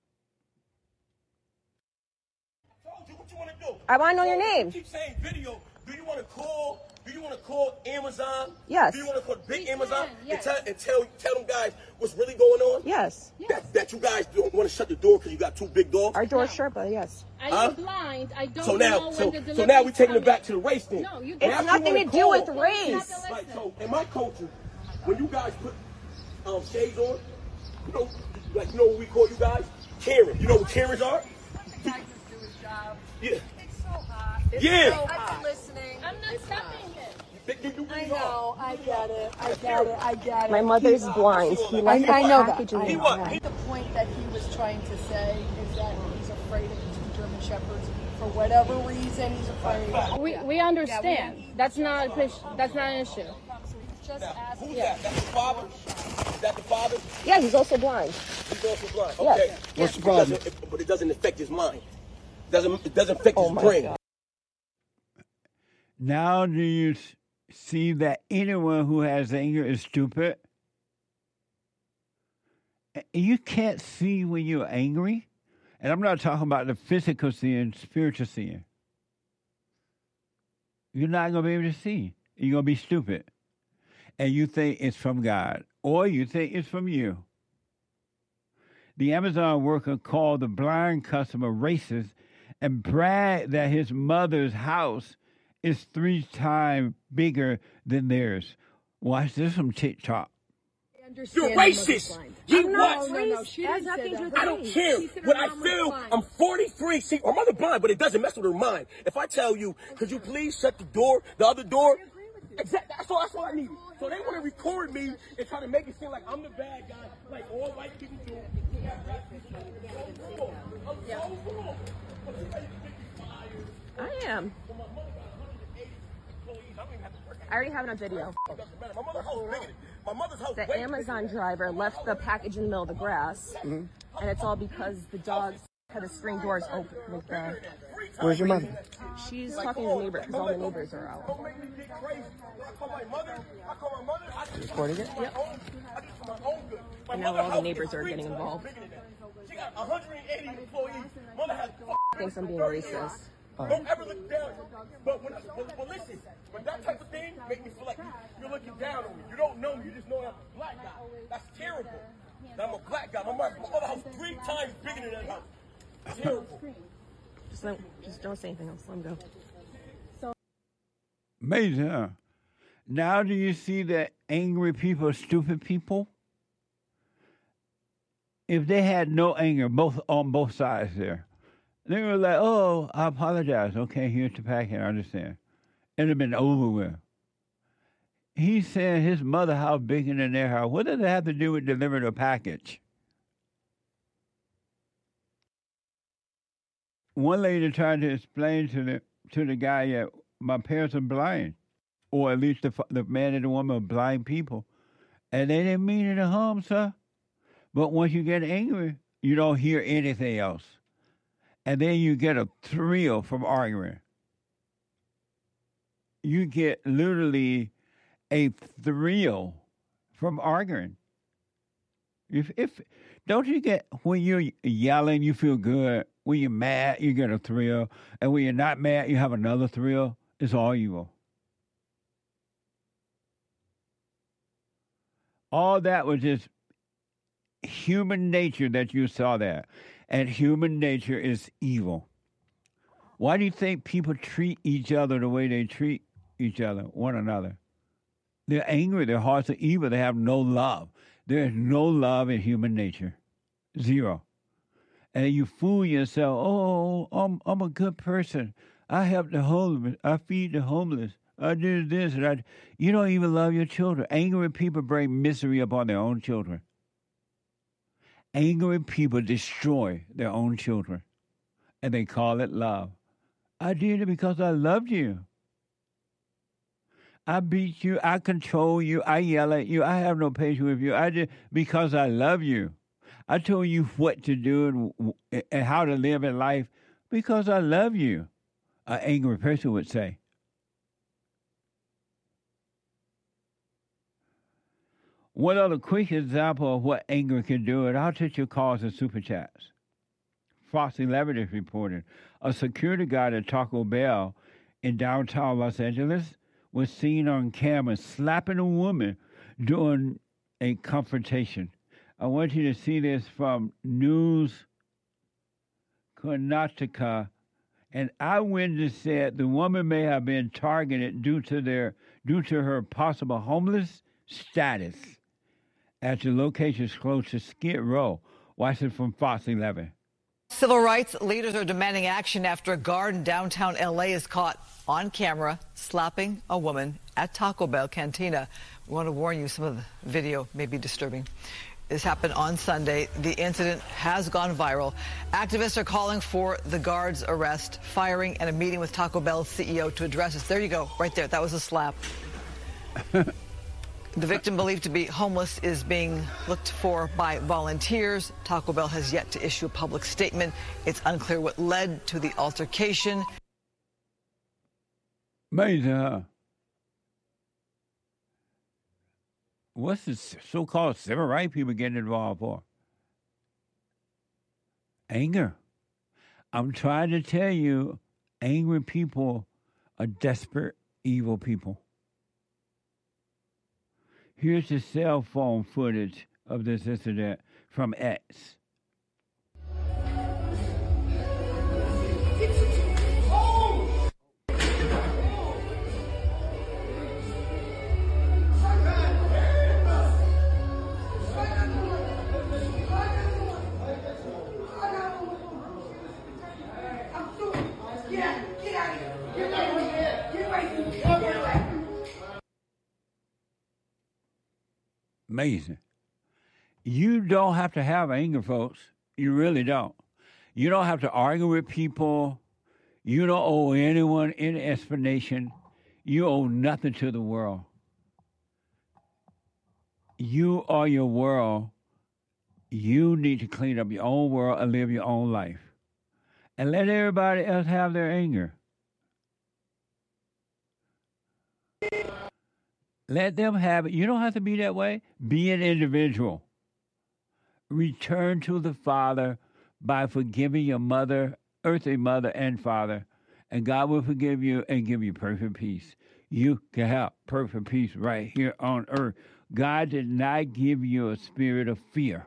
I want to know your name. You keep saying video. Do you want to call? Do you want to call Amazon? Yes. Do you want to call Big Amazon and tell them guys what's really going on? Yes. That you guys don't want to shut the door because you got 2 big dogs? Our door's shut, but yes. I'm blind. I don't so now we're taking it back to the race then. No, you it's nothing to do with race. Right, so in my culture, when you guys put shades on, you know what we call you guys? Karen. You know what Karens are? Guy just do his job. Yeah. It's so hot. It's so hot. I'm listening. I'm not stopping it. I know. I get it. My mother's blind. I know that. The point that he was trying to say is that he's afraid of the 2 German Shepherds. For whatever reason, he's afraid. We understand. That's not an issue. just asked. Who's that? That's the father? Is that the father? Yeah, he's also blind. He's also blind. Yes. Okay. What's the problem? But it doesn't affect his mind. It doesn't affect his brain. God. Now do you see that anyone who has anger is stupid? You can't see when you're angry. And I'm not talking about the physical sin, spiritual sin. You're not going to be able to see. You're going to be stupid. And you think it's from God. Or you think it's from you. The Amazon worker called the blind customer racist and bragged that his mother's house is 3 times bigger than theirs. Watch this from TikTok. You're racist. You what? No. She didn't say that. I don't care. What I feel, I'm 43. See, her mother blind, but it doesn't mess with her mind. If I tell you, could you please shut the door, the other door? Exactly. That's all I need. So they want to record me and try to make it seem like I'm the bad guy, like all white people do. I am. I already have it on video. The Amazon driver left the package in the middle of the grass, and it's all because the dogs had the screen doors open. With the... Where's your mother? She's talking to the neighbor because all the neighbors are out. Recording it? Yep. And now all the neighbors are getting involved. She got 180 employees. Mother has thinks I'm being racist. Don't ever look down. But listen, when that type of thing make me feel like you're looking down on me. You don't know me. You just know I'm a black guy. That's terrible. That I'm a black guy. My mother's house 3 times bigger than that house. Terrible. Just don't say anything else. Let him go. So Amazing, huh? Now do you see that angry people are stupid people? If they had no anger on both sides there, they were like, oh, I apologize. Okay, here's the packet. I understand. It'd have been over with. He said his mother house bigger than their house. What does it have to do with delivering a package? One lady tried to explain to the guy that my parents are blind, or at least the man and the woman are blind people, and they didn't mean any harm, sir. But once you get angry, you don't hear anything else. And then you get a thrill from arguing. You get literally a thrill from arguing. If don't you get, when you're yelling, you feel good. When you're mad, you get a thrill. And when you're not mad, you have another thrill. It's all evil. All that was just human nature that you saw that. And human nature is evil. Why do you think people treat each other the way they treat each other, one another? They're angry. Their hearts are evil. They have no love. There is no love in human nature. Zero. And you fool yourself. Oh, I'm a good person. I help the homeless. I feed the homeless. I do this. And you don't even love your children. Angry people bring misery upon their own children. Angry people destroy their own children. And they call it love. I did it because I loved you. I beat you. I control you. I yell at you. I have no patience with you. I did because I love you. I told you what to do and how to live in life because I love you. An angry person would say. One other quick example of what anger can do, and I'll take your calls and super chats. Fox 11 is reporting a security guard at Taco Bell in downtown Los Angeles was seen on camera slapping a woman during a confrontation. I want you to see this from News Karnataka. An eyewitness said the woman may have been targeted due to her possible homeless status at the locations close to Skid Row. Watch it from Fox 11. Civil rights leaders are demanding action after a guard in downtown L.A. is caught on camera slapping a woman at Taco Bell Cantina. We want to warn you, some of the video may be disturbing. This happened on Sunday. The incident has gone viral. Activists are calling for the guard's arrest, firing, and a meeting with Taco Bell's CEO to address this. There you go, right there. That was a slap. The victim, believed to be homeless, is being looked for by volunteers. Taco Bell has yet to issue a public statement. It's unclear what led to the altercation. Amazing, huh? What's the so-called civil rights people getting involved for? Anger. I'm trying to tell you, angry people are desperate, evil people. Here's the cell phone footage of this incident from X. Amazing. You don't have to have anger, folks. You really don't. You don't have to argue with people. You don't owe anyone any explanation. You owe nothing to the world. You are your world. You need to clean up your own world and live your own life. And let everybody else have their anger. Let them have it. You don't have to be that way. Be an individual. Return to the Father by forgiving your mother, earthly mother and father, and God will forgive you and give you perfect peace. You can have perfect peace right here on earth. God did not give you a spirit of fear.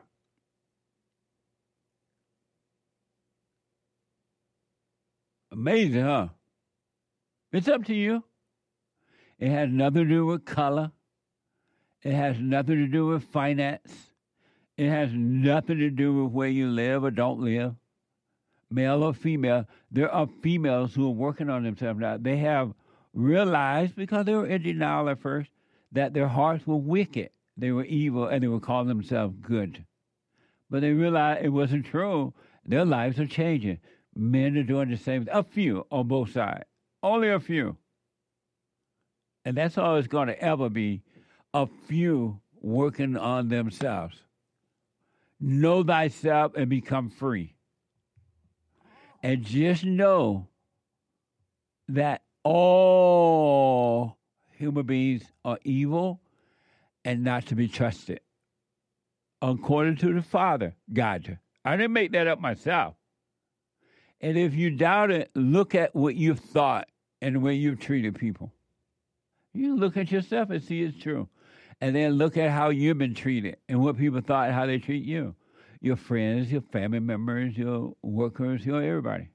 Amazing, huh? It's up to you. It has nothing to do with color. It has nothing to do with finance. It has nothing to do with where you live or don't live, male or female. There are females who are working on themselves now. They have realized, because they were in denial at first, that their hearts were wicked. They were evil, and they were calling themselves good. But they realized it wasn't true. Their lives are changing. Men are doing the same. A few on both sides. Only a few. And that's all it's going to ever be, a few working on themselves. Know thyself and become free. And just know that all human beings are evil and not to be trusted. According to the Father, God. I didn't make that up myself. And if you doubt it, look at what you've thought and the way you've treated people. You look at yourself and see it's true. And then look at how you've been treated and what people thought and how they treat you. Your friends, your family members, your workers, your everybody.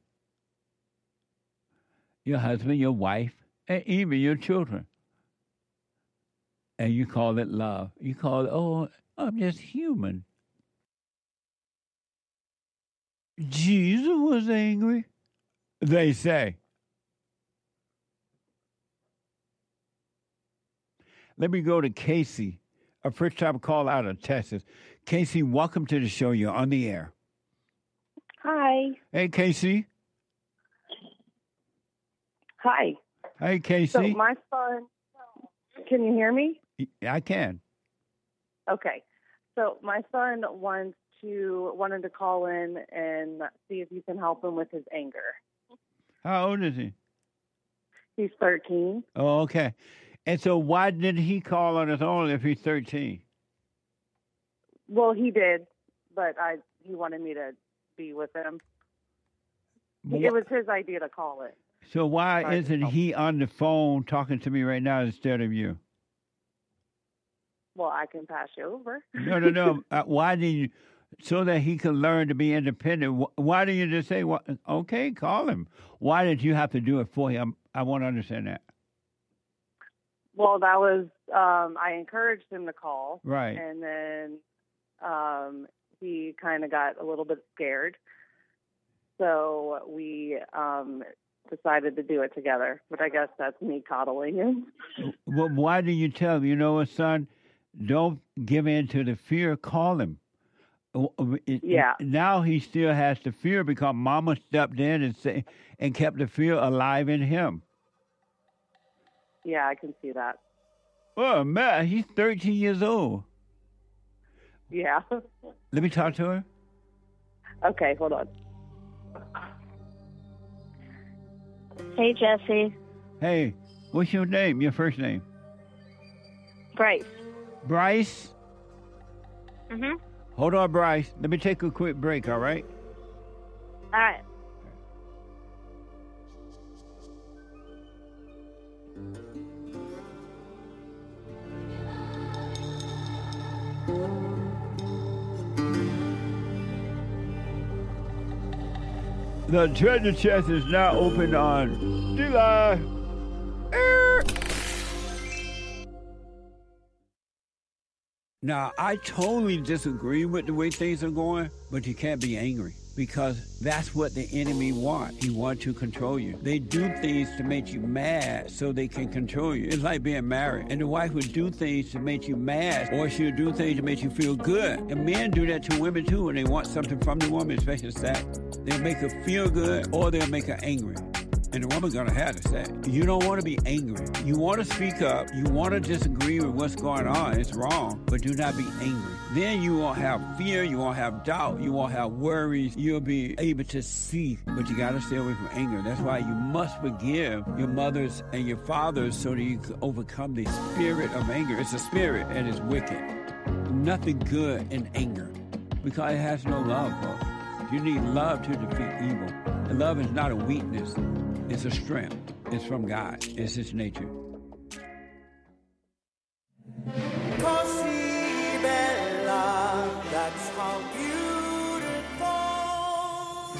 Your husband, your wife, and even your children. And you call it love. You call it, oh, I'm just human. Jesus was angry, they say. Let me go to Casey, a first-time call out of Texas. Casey, welcome to the show. You're on the air. Hi. Hey, Casey. Hi. Hey, Casey. So my son, can you hear me? I can. Okay. So my son wanted to call in and see if you can help him with his anger. How old is he? He's 13. Oh, okay. And so why did he call on his own if he's 13? Well, he did, but he wanted me to be with him. It was his idea to call it. So why isn't he on the phone talking to me right now instead of you? Well, I can pass you over. No. Why did you, so that he can learn to be independent, why didn't you just say, well, okay, call him? Why did you have to do it for him? I want to understand that. Well, that was, I encouraged him to call. Right. And then he kind of got a little bit scared. So we decided to do it together. But I guess that's me coddling him. Well, why do you tell him, you know what, son, don't give in to the fear, call him. Yeah. Now he still has the fear because Mama stepped in and kept the fear alive in him. Yeah, I can see that. Oh, man, he's 13 years old. Yeah. Let me talk to her. Okay, hold on. Hey, Jesse. Hey, what's your name? Your first name? Bryce. Bryce? Mm-hmm. Hold on, Bryce. Let me take a quick break, all right? All right. The treasure chest is now open on July. Now, I totally disagree with the way things are going, but you can't be angry because that's what the enemy wants. He wants to control you. They do things to make you mad so they can control you. It's like being married. And the wife would do things to make you mad, or she'll do things to make you feel good. And men do that to women too when they want something from the woman, especially sex. They'll make her feel good or they'll make her angry. And the woman's gonna have to say, you don't want to be angry. You want to speak up. You want to disagree with what's going on. It's wrong, but do not be angry. Then you won't have fear. You won't have doubt. You won't have worries. You'll be able to see, but you got to stay away from anger. That's why you must forgive your mothers and your fathers so that you can overcome the spirit of anger. It's a spirit and it's wicked. Nothing good in anger because it has no love, folks. You need love to defeat evil. And love is not a weakness. It's a strength. It's from God. It's His nature. Così bella, that's how beautiful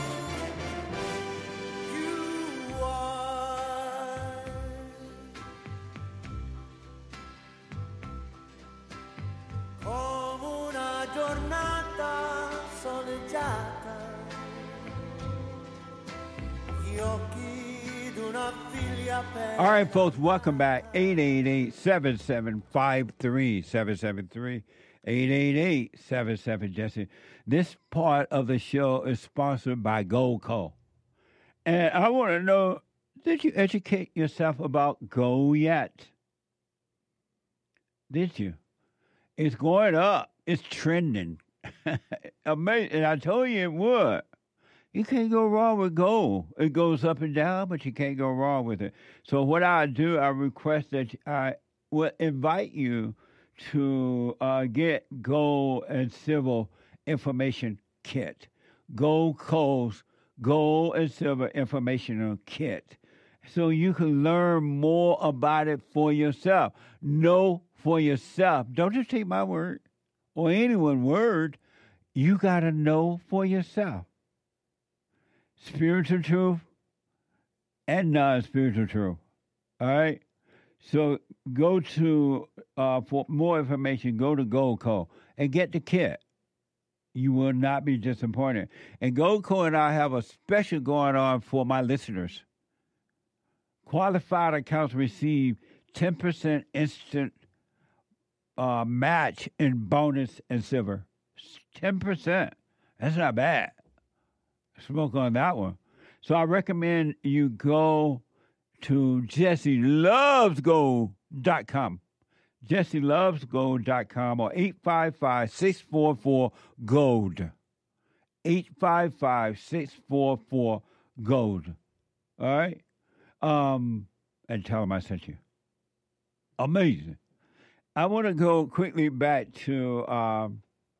you are. Come una giornata soleggiata, gli occhi. All right, folks, welcome back. 888-7753-773. 888-77-JESSE. This part of the show is sponsored by Gold Co. And I want to know, did you educate yourself about gold yet? Did you? It's going up. It's trending. Amazing. And I told you it would. You can't go wrong with gold. It goes up and down, but you can't go wrong with it. So what I do, I request that I will invite you to get gold and silver information kit. Gold Co's Gold and Silver Informational Kit. So you can learn more about it for yourself. Know for yourself. Don't just take my word or anyone's word. You got to know for yourself. Spiritual truth and non-spiritual truth. All right? So go to, for more information, go to Gold Co. and get the kit. You will not be disappointed. And Gold Co. and I have a special going on for my listeners. Qualified accounts receive 10% instant match in bonus and silver. 10%. That's not bad. Smoke on that one. So I recommend you go to JesseLovesGold.com. JesseLovesGold.com or 855-644-GOLD. 855-644-GOLD. All right? And tell them I sent you. Amazing. I want to go quickly back to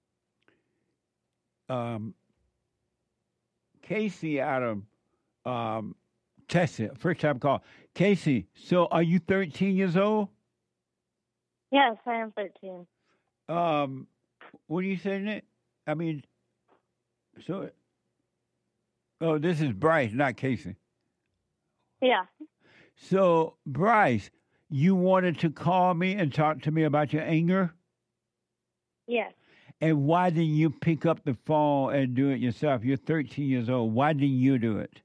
Casey out of Texas, first time call. Casey, so are you 13 years old? Yes, I am 13. What are you saying it? I mean, so, oh, this is Bryce, not Casey. Yeah. So, Bryce, you wanted to call me and talk to me about your anger? Yes. And why didn't you pick up the phone and do it yourself? You're 13 years old. Why didn't you do it?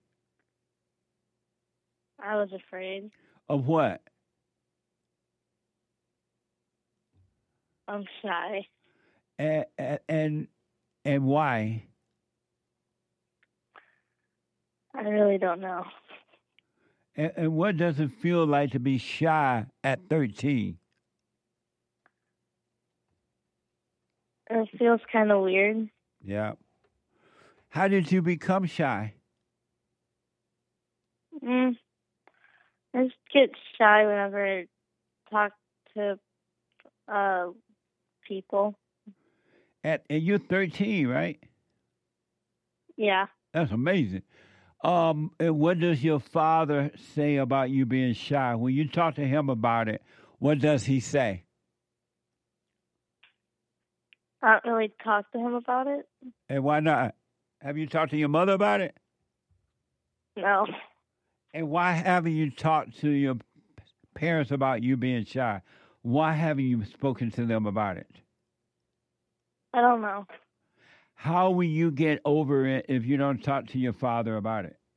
I was afraid. Of what? I'm shy. And why? I really don't know. And what does it feel like to be shy at 13? It feels kind of weird. Yeah. How did you become shy? I just get shy whenever I talk to people. And you're 13, right? Yeah. That's amazing. And what does your father say about you being shy? When you talk to him about it, what does he say? I don't really talk to him about it. And why not? Have you talked to your mother about it? No. And why haven't you talked to your parents about you being shy? Why haven't you spoken to them about it? I don't know. How will you get over it if you don't talk to your father about it?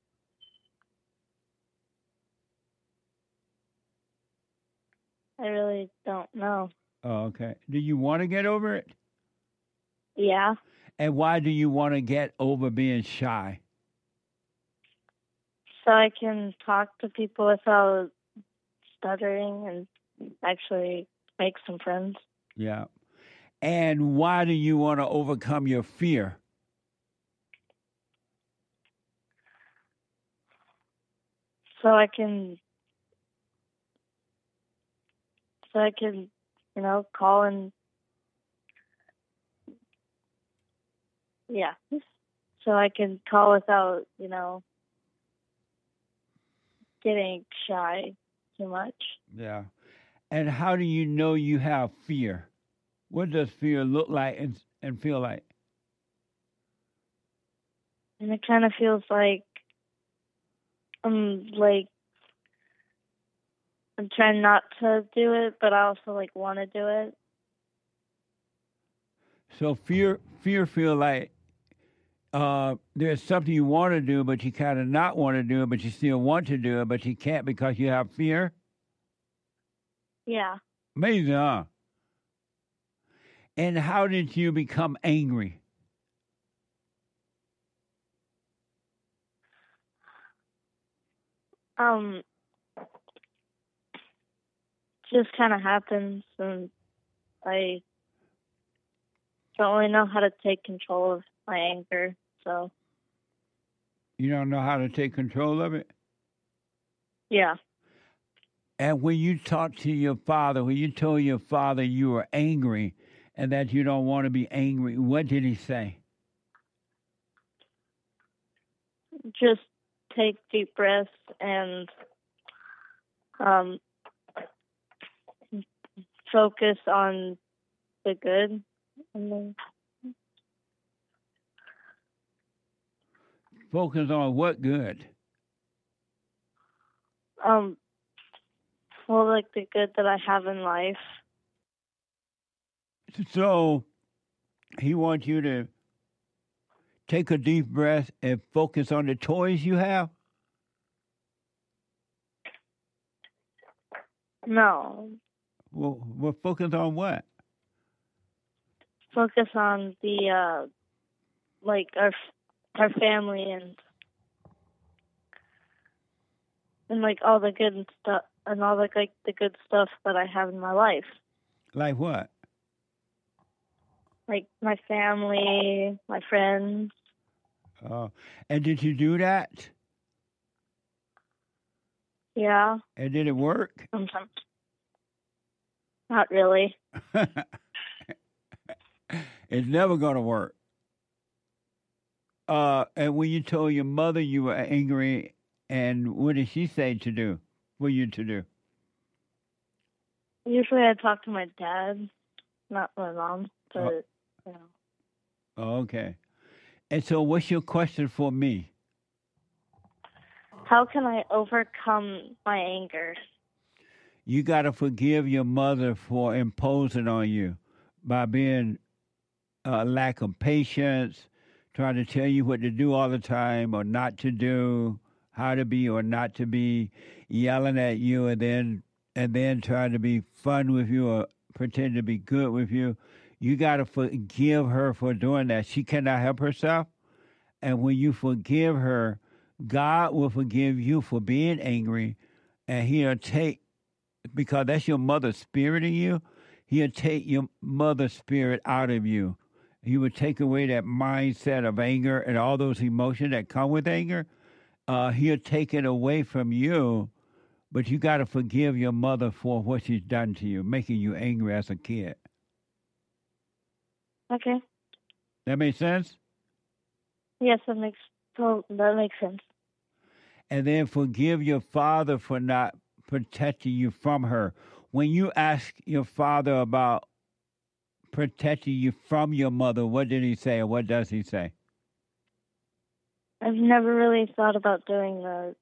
I really don't know. Oh, okay. Do you want to get over it? Yeah. And why do you want to get over being shy? So I can talk to people without stuttering and actually make some friends. Yeah. And why do you want to overcome your fear? So I can, call and, yeah. So I can call without, getting shy too much. Yeah. And how do you know you have fear? What does fear look like and feel like? And it kind of feels like I'm trying not to do it, but I also want to do it. So fear feel like there's something you want to do, but you kind of not want to do it, but you still want to do it, but you can't because you have fear? Yeah. Amazing, huh? And how did you become angry? Just kind of happens, and I don't really know how to take control of my anger, so. You don't know how to take control of it? Yeah. And when you talked to your father, when you told your father you were angry and that you don't want to be angry, what did he say? Just take deep breaths and focus on the good. And then focus on what good? Well, the good that I have in life. So he wants you to take a deep breath and focus on the toys you have? No. Well, focus on what? Focus on the our family and all the good stuff and all the good stuff that I have in my life. Like what? Like my family, my friends. Oh, and did you do that? Yeah. And did it work? Sometimes. Not really. It's never going to work. And when you told your mother you were angry, and what did she say to do, for you to do? Usually I talk to my dad, not my mom, but, Oh, okay. And so what's your question for me? How can I overcome my anger? You got to forgive your mother for imposing on you by being lack of patience, trying to tell you what to do all the time or not to do, how to be or not to be, yelling at you and then trying to be fun with you or pretend to be good with you. You got to forgive her for doing that. She cannot help herself. And when you forgive her, God will forgive you for being angry, and he'll take, because that's your mother's spirit in you, He'll take your mother spirit out of you. He would take away that mindset of anger and all those emotions that come with anger. He'll take it away from you, but you got to forgive your mother for what she's done to you, making you angry as a kid. Okay. That makes sense? Yes, that makes sense. And then forgive your father for not protecting you from her. When you ask your father about protecting you from your mother, what did he say or what does he say? I've never really thought about doing that.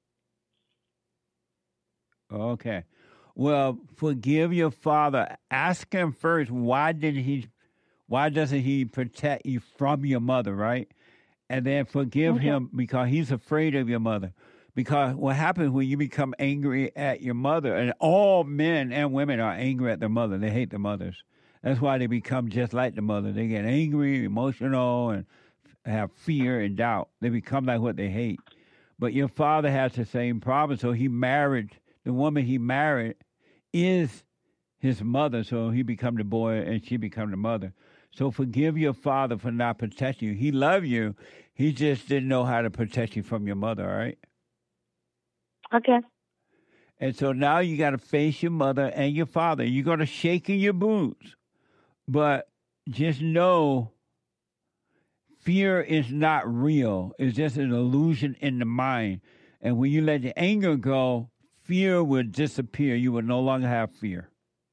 Okay. Well, forgive your father. Ask him first, why doesn't he protect you from your mother, right? And then forgive him because he's afraid of your mother. Because what happens when you become angry at your mother, and all men and women are angry at their mother. They hate their mothers. That's why they become just like the mother. They get angry, emotional, and have fear and doubt. They become like what they hate. But your father has the same problem. So the woman he married is his mother. So he become the boy and she become the mother. So forgive your father for not protecting you. He loved you. He just didn't know how to protect you from your mother, all right? Okay. And so now you got to face your mother and your father. You're going to shake in your boots. But just know fear is not real. It's just an illusion in the mind. And when you let the anger go, fear will disappear. You will no longer have fear.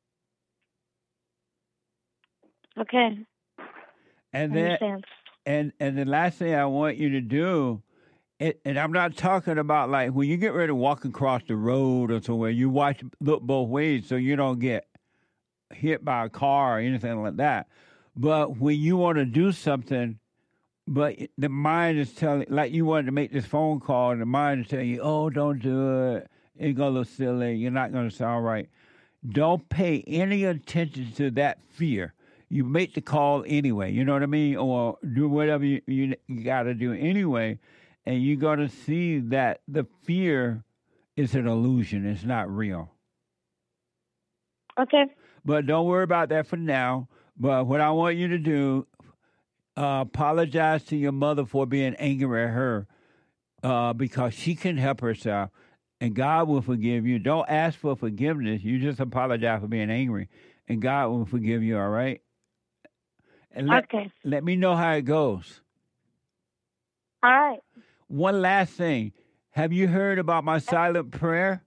Okay. And I then, understand. and the last thing I want you to do, and I'm not talking about like when you get ready to walk across the road or somewhere, you look both ways so you don't get hit by a car or anything like that. But when you want to do something, but the mind is telling, like you wanted to make this phone call, and the mind is telling you, oh, don't do it. It's going to look silly. You're not going to sound right. Don't pay any attention to that fear. You make the call anyway, you know what I mean? Or do whatever you got to do anyway. And you're going to see that the fear is an illusion. It's not real. Okay. But don't worry about that for now. But what I want you to do, apologize to your mother for being angry at her because she can help herself. And God will forgive you. Don't ask for forgiveness. You just apologize for being angry. And God will forgive you, all right? And let me know how it goes. All right. One last thing. Have you heard about my silent prayer?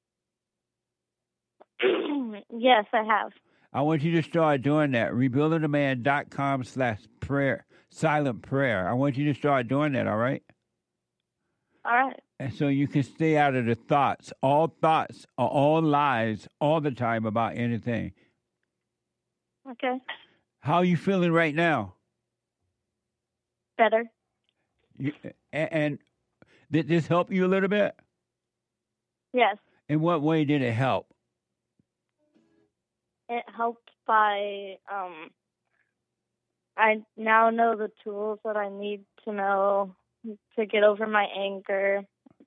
Yes, I have. I want you to start doing that. RebuildingTheMan.com/prayer, silent prayer. I want you to start doing that, all right? All right. And so you can stay out of the thoughts. All thoughts are all lies all the time about anything. Okay. How are you feeling right now? Better. And did this help you a little bit? Yes. In what way did it help? It helped by I now know the tools that I need to know to get over my anger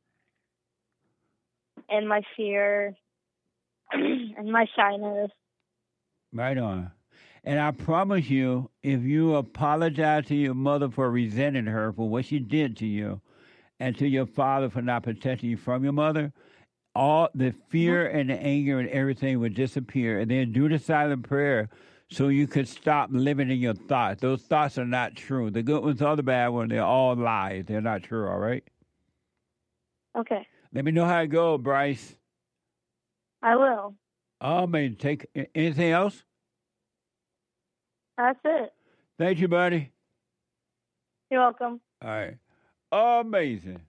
and my fear and my shyness. Right on. And I promise you, if you apologize to your mother for resenting her for what she did to you, and to your father for not protecting you from your mother, all the fear and the anger and everything would disappear. And then do the silent prayer so you could stop living in your thoughts. Those thoughts are not true. The good ones or the bad ones, they're all lies. They're not true, all right? Okay. Let me know how it goes, Bryce. I will. Oh, man, anything else? That's it. Thank you, buddy. You're welcome. All right. Amazing.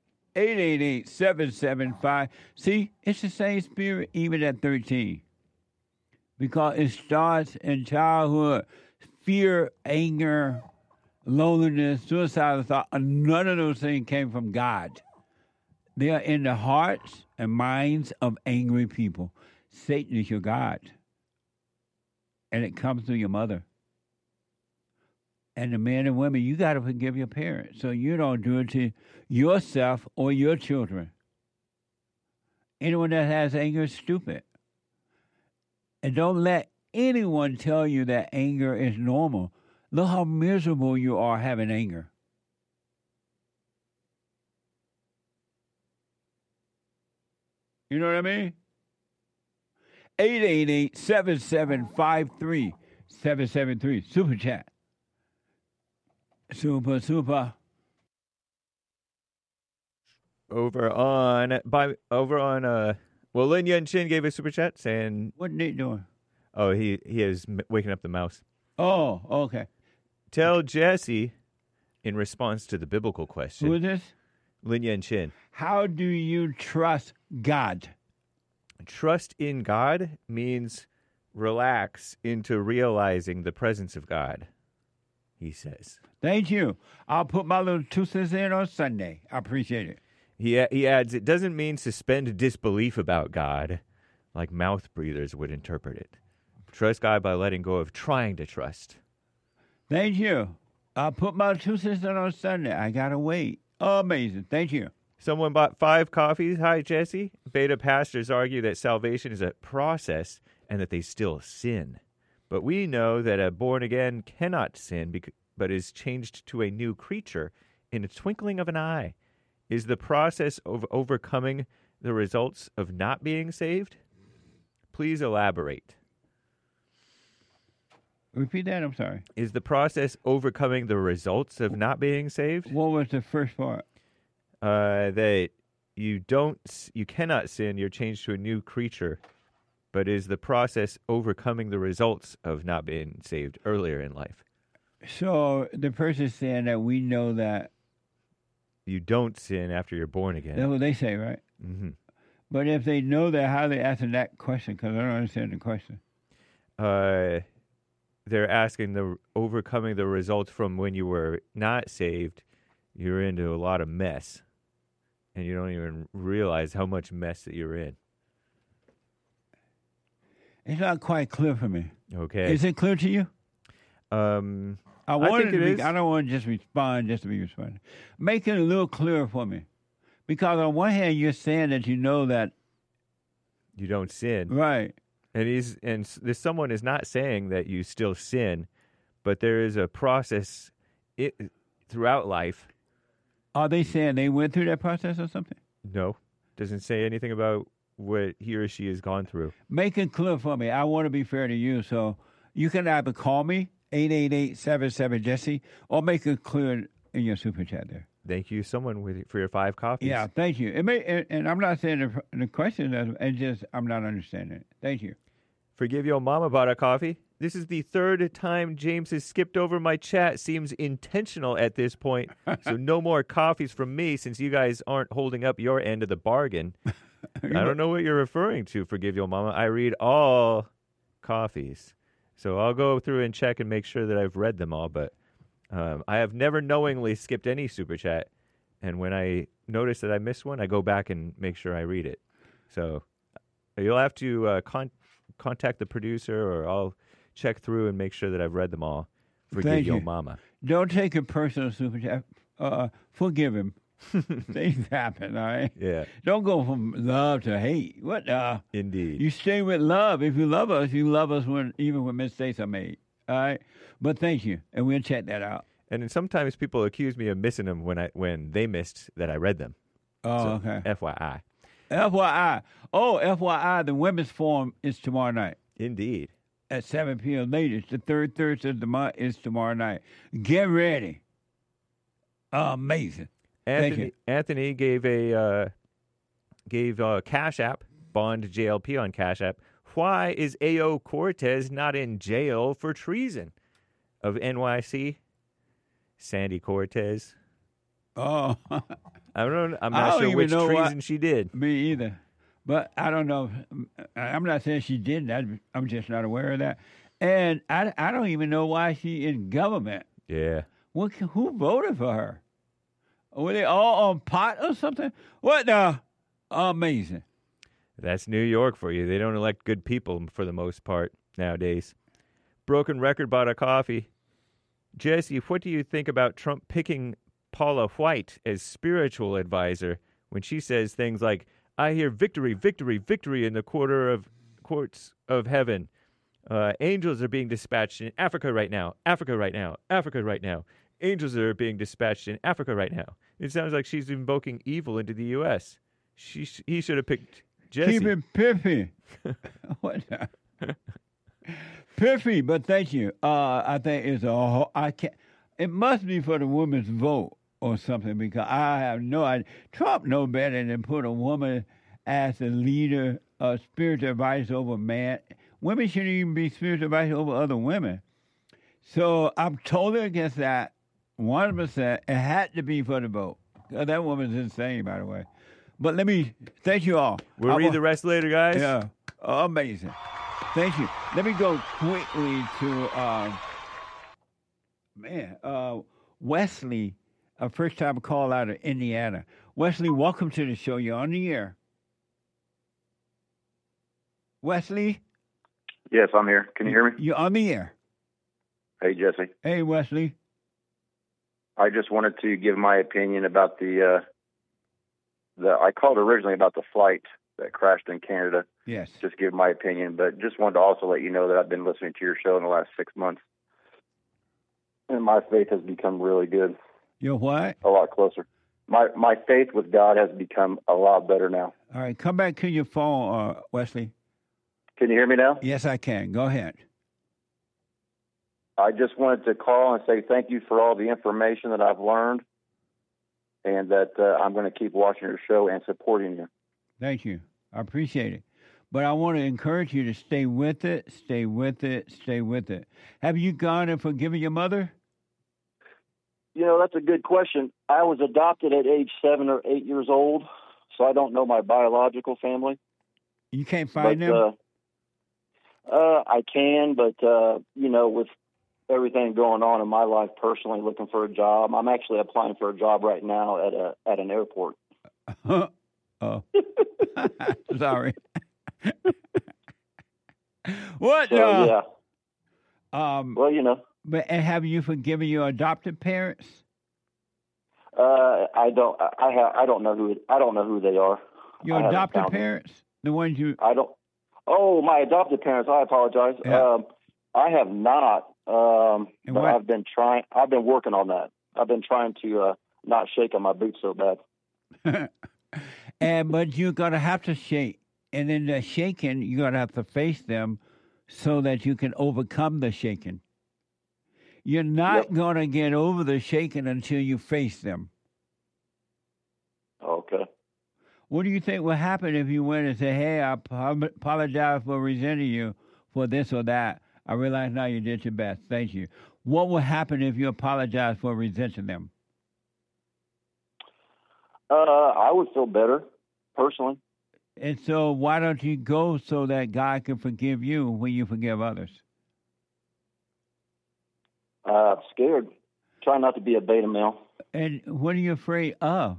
888-775. See, it's the same spirit even at 13. Because it starts in childhood. Fear, anger, loneliness, suicidal thought, none of those things came from God. They are in the hearts and minds of angry people. Satan is your God. And it comes through your mother. And the men and women, you got to forgive your parents so you don't do it to yourself or your children. Anyone that has anger is stupid. And don't let anyone tell you that anger is normal. Look how miserable you are having anger. You know what I mean? 888-7753-773. Super chat. Super. Well, Lin Yun Chin gave a super chat saying, what Nate doing? Oh, he is waking up the mouse. Oh, okay. Tell Jesse, in response to the biblical question. Who is this? Lin Yun Chin. How do you trust God? Trust in God means relax into realizing the presence of God, he says. Thank you. I'll put my little 2 cents in on Sunday. I appreciate it. He adds, it doesn't mean suspend disbelief about God, like mouth breathers would interpret it. Trust God by letting go of trying to trust. Thank you. I'll put my 2 cents in on Sunday. I got to wait. Amazing. Thank you. Someone bought 5 coffees. Hi, Jesse. Beta pastors argue that salvation is a process and that they still sin. But we know that a born-again cannot sin, but is changed to a new creature in a twinkling of an eye. Is the process of overcoming the results of not being saved? Please elaborate. Repeat that, I'm sorry. Is the process overcoming the results of not being saved? What was the first part? That you cannot sin, you're changed to a new creature. But is the process overcoming the results of not being saved earlier in life? So the person saying that we know that you don't sin after you're born again. That's what they say, right? Mm-hmm. But if they know that, how are they asking that question? Because I don't understand the question. They're asking the overcoming the results from when you were not saved. You're into a lot of mess, and you don't even realize how much mess that you're in. It's not quite clear for me. Okay. Is it clear to you? I think it is. I don't want to just respond just to be responding. Make it a little clearer for me. Because on one hand, you're saying that you know that you don't sin. Right. And this someone is not saying that you still sin, but there is a process throughout life. Are they saying they went through that process or something? No. Doesn't say anything about what he or she has gone through. Make it clear for me. I want to be fair to you, so you can either call me, 888-77-JESSE, or make it clear in your super chat there. Thank you, someone, for your 5 coffees. Yeah, thank you. And I'm not saying the question, it's just I'm not understanding it. Thank you. Forgive your mama bought a coffee. This is the 3rd time James has skipped over my chat. Seems intentional at this point. So no more coffees from me since you guys aren't holding up your end of the bargain. I don't know what you're referring to, Forgive Your Mama. I read all coffees. So I'll go through and check and make sure that I've read them all. But I have never knowingly skipped any super chat. And when I notice that I missed one, I go back and make sure I read it. So you'll have to contact the producer, or I'll check through and make sure that I've read them all. Forgive Your Mama. Don't take it personal, super chat. Forgive him. Things happen, all right? Yeah. Don't go from love to hate. What? Indeed. You stay with love. If you love us even when mistakes are made. All right? But thank you, and we'll check that out. And then sometimes people accuse me of missing them when they missed that I read them. Oh, so, okay. FYI. FYI. Oh, FYI, the Women's Forum is tomorrow night. Indeed. At 7 p.m. latest. The 3rd Thursday of the month is tomorrow night. Get ready. Amazing. Anthony gave a Cash App, Bond JLP on Cash App. Why is A.O. Cortez not in jail for treason? Of NYC, Sandy Cortez. Oh. I'm not sure which treason she did. Me either. But I don't know. I'm not saying she didn't. I'm just not aware of that. And I don't even know why she in government. Yeah. Who voted for her? Were they all on pot or something? What the? Amazing. That's New York for you. They don't elect good people for the most part nowadays. Broken Record bought a coffee. Jesse, what do you think about Trump picking Paula White as spiritual advisor when she says things like, I hear victory, victory, victory in the courts of heaven. Angels are being dispatched in Africa right now. Africa right now. Africa right now. Angels are being dispatched in Africa right now. It sounds like she's invoking evil into the U.S. He should have picked Jesse. Keep it piffy. What? Piffy, but thank you. I think it's I can't. It must be for the women's vote or something, because I have no idea. Trump know better than put a woman as the leader of spiritual advice over man. Women shouldn't even be spiritual advice over other women. So I'm totally against that. 100%. It had to be for the vote. That woman's insane, by the way. But let me thank you all. We'll read the rest later, guys. Yeah, amazing. Thank you. Let me go quickly to Wesley, a first-time call out of Indiana. Wesley, welcome to the show. You're on the air. Wesley? Yes, I'm here. Can you hear me? You're on the air. Hey, Jesse. Hey, Wesley. I just wanted to give my opinion about the I called originally about the flight that crashed in Canada. Yes. Just give my opinion, but just wanted to also let you know that I've been listening to your show in the last 6 months, and my faith has become really good. Your what? A lot closer. My faith with God has become a lot better now. All right, come back to your phone, Wesley. Can you hear me now? Yes, I can. Go ahead. I just wanted to call and say thank you for all the information that I've learned, and that I'm going to keep watching your show and supporting you. Thank you. I appreciate it. But I want to encourage you to stay with it, stay with it, stay with it. Have you gone and forgiven your mother? You know, that's a good question. I was adopted at age 7 or 8 years old, so I don't know my biological family. You can't find them? I can, but, you know, with everything going on in my life personally, looking for a job, I'm actually applying for a job right now at an airport. Oh, sorry. What? So, yeah. Well, you know. But have you forgiven your adopted parents? I don't. I don't know who they are. Your adopted parents, the ones you. I don't. Oh, my adopted parents. I apologize. Yeah. I have not. But what? I've been trying. I've been working on that. I've been trying to not shake on my boots so bad. But you're gonna have to shake, and in the shaking, you're gonna have to face them, so that you can overcome the shaking. You're not gonna get over the shaking until you face them. Okay. What do you think will happen if you went and say, "Hey, I apologize for resenting you for this or that. I realize now you did your best. Thank you." What will happen if you apologize for resenting them? I would feel better, personally. And so why don't you go so that God can forgive you when you forgive others? Scared. Try not to be a beta male. And what are you afraid of?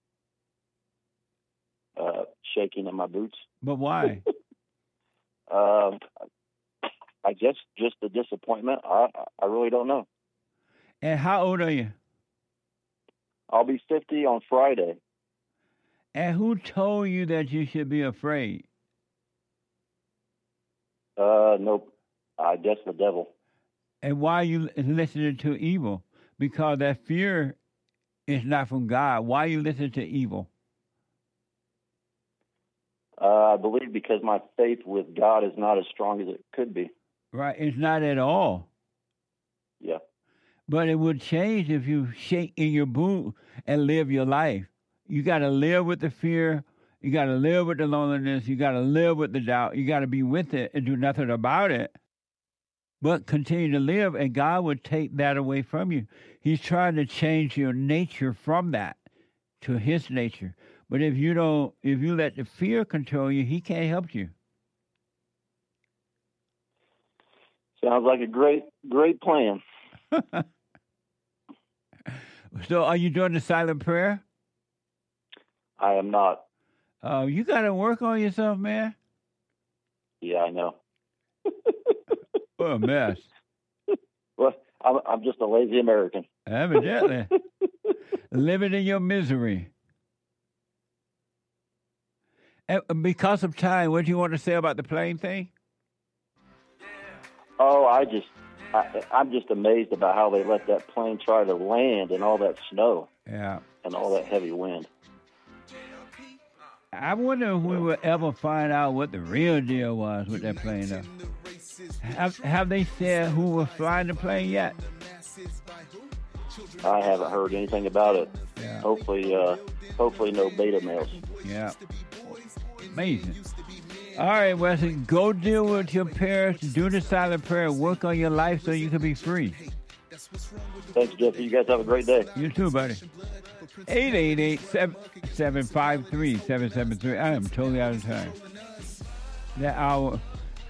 Shaking in my boots. But why? I guess just the disappointment. I really don't know. And how old are you? I'll be 50 on Friday. And who told you that you should be afraid? Nope. I guess the devil. And why are you listening to evil? Because that fear is not from God. Why are you listening to evil? I believe because my faith with God is not as strong as it could be. Right. It's not at all. Yeah. But it would change if you shake in your boot and live your life. You got to live with the fear. You got to live with the loneliness. You got to live with the doubt. You got to be with it and do nothing about it. But continue to live, and God would take that away from you. He's trying to change your nature from that to His nature. But if you let the fear control you, He can't help you. Sounds like a great plan. So are you doing the silent prayer? I am not. You got to work on yourself, man. Yeah, I know. What a mess. Well, I'm just a lazy American. Evidently. Living in your misery. And because of time, what do you want to say about the plane thing? Oh, I'm just amazed about how they let that plane try to land in all that snow. Yeah. And all that heavy wind. I wonder if we will ever find out what the real deal was with that plane, though. Have they said who was flying the plane yet? I haven't heard anything about it. Yeah. Hopefully no beta males. Yeah. Amazing. All right, Wesley, go deal with your parents, do the silent prayer, work on your life so you can be free. Thanks, Jeffy. You guys have a great day. You too, buddy. 888-753-773. I am totally out of time. That hour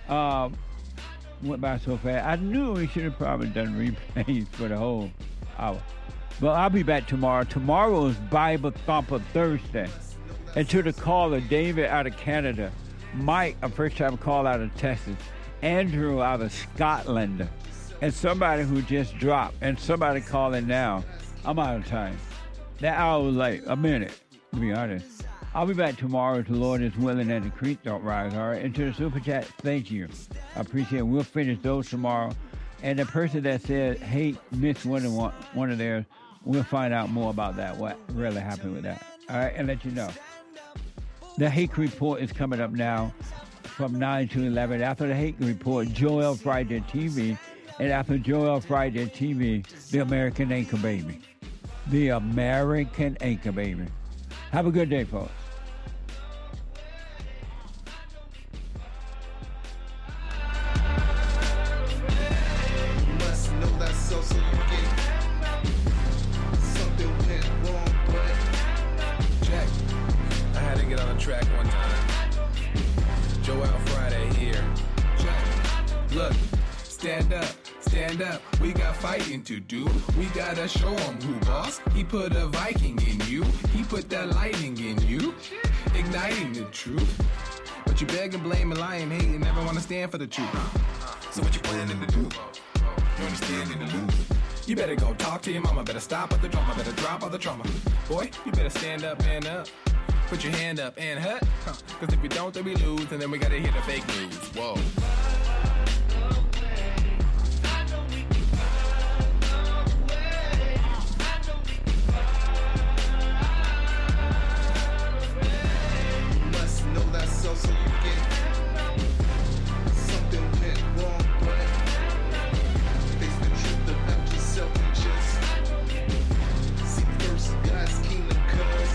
went by so fast. I knew we should have probably done replays for the whole hour. But I'll be back tomorrow. Tomorrow is Bible Thumper Thursday. And to the caller, David out of Canada, Mike, a first-time call out of Texas, Andrew out of Scotland, and somebody who just dropped, and somebody calling now. I'm out of time. That hour was like a minute, to be honest. I'll be back tomorrow if the Lord is willing and the creek don't rise, all right? And to the Super Chat, thank you. I appreciate it. We'll finish those tomorrow. And the person that said, hey, missed one of theirs, we'll find out more about that, what really happened with that. All right, and let you know. The Hake Report is coming up now from 9 to 11. After the Hake Report, Joel Friday TV. And after Joel Friday TV, the American Anchor Baby. The American Anchor Baby. Have a good day, folks. You must know that so you get something went wrong, but check. I had to get on the track one time. Joel Friday here. Check. Look, stand up. Stand up, we got fighting to do. We gotta show him who boss. He put a Viking in you. He put that lightning in you. Igniting the truth. But you beg and blame and lie and hate and never wanna stand for the truth. So what you planning to do? You understand in the lose. You better go talk to your mama. Better stop at the drama. Better drop all the trauma. Boy, you better stand up and up. Put your hand up and hut. Cause if we don't, then we lose. And then we gotta hear the fake news. Whoa. So you get something went wrong, but face the truth about yourself and just seek first God's kingdom, cause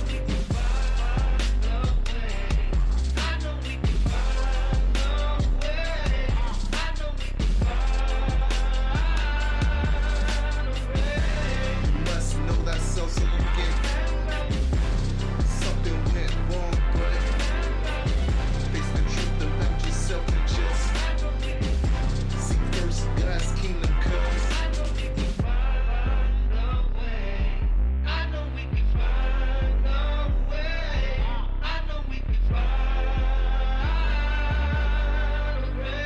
you must know that so you get something went wrong, but face the truth about yourself and just seek first God's kingdom, cause I know we can find a way. I know we can find a way.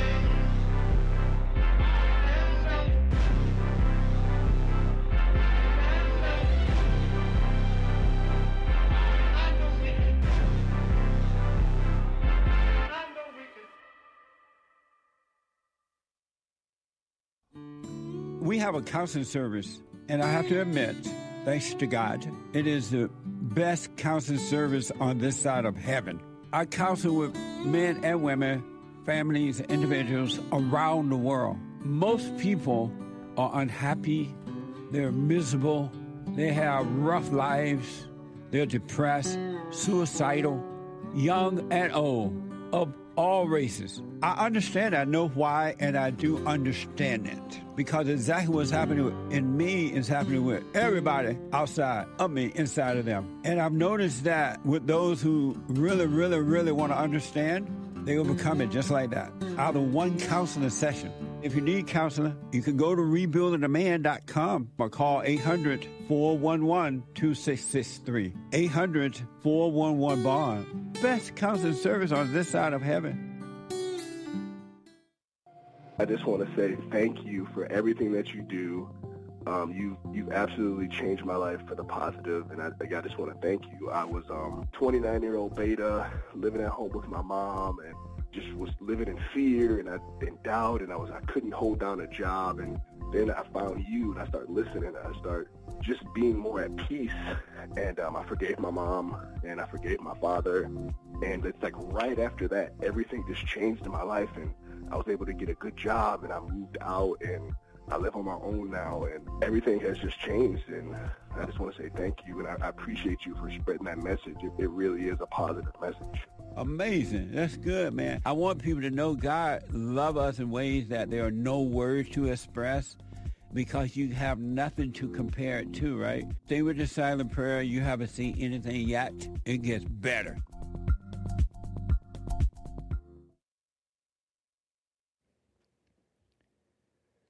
We have a counseling service, and I have to admit, thanks to God, it is the best counseling service on this side of heaven. I counsel with men and women, families, individuals around the world. Most people are unhappy, they're miserable, they have rough lives, they're depressed, suicidal, young and old, of all races. I understand, I know why, and I do understand it. Because exactly what's happening in me is happening with everybody outside of me, inside of them. And I've noticed that with those who really, really, really want to understand, they will become it just like that, out of one counseling session. If you need counseling, you can go to rebuildingaman.com or call 800-411-2663. 800-411-BOND. Best counseling service on this side of heaven. I just want to say thank you for everything that you do. You've absolutely changed my life for the positive, and I just want to thank you. I was 29-year-old beta, living at home with my mom, and just was living in fear and in doubt, and I couldn't hold down a job. And then I found you, and I started listening, and I started just being more at peace. And I forgave my mom, and I forgave my father. And it's like right after that, everything just changed in my life, and I was able to get a good job, and I moved out, and I live on my own now, and everything has just changed. And I just want to say thank you, and I appreciate you for spreading that message. It really is a positive message. Amazing. That's good, man. I want people to know God loves us in ways that there are no words to express, because you have nothing to compare it to, right? Stay with the silent prayer. You haven't seen anything yet. It gets better.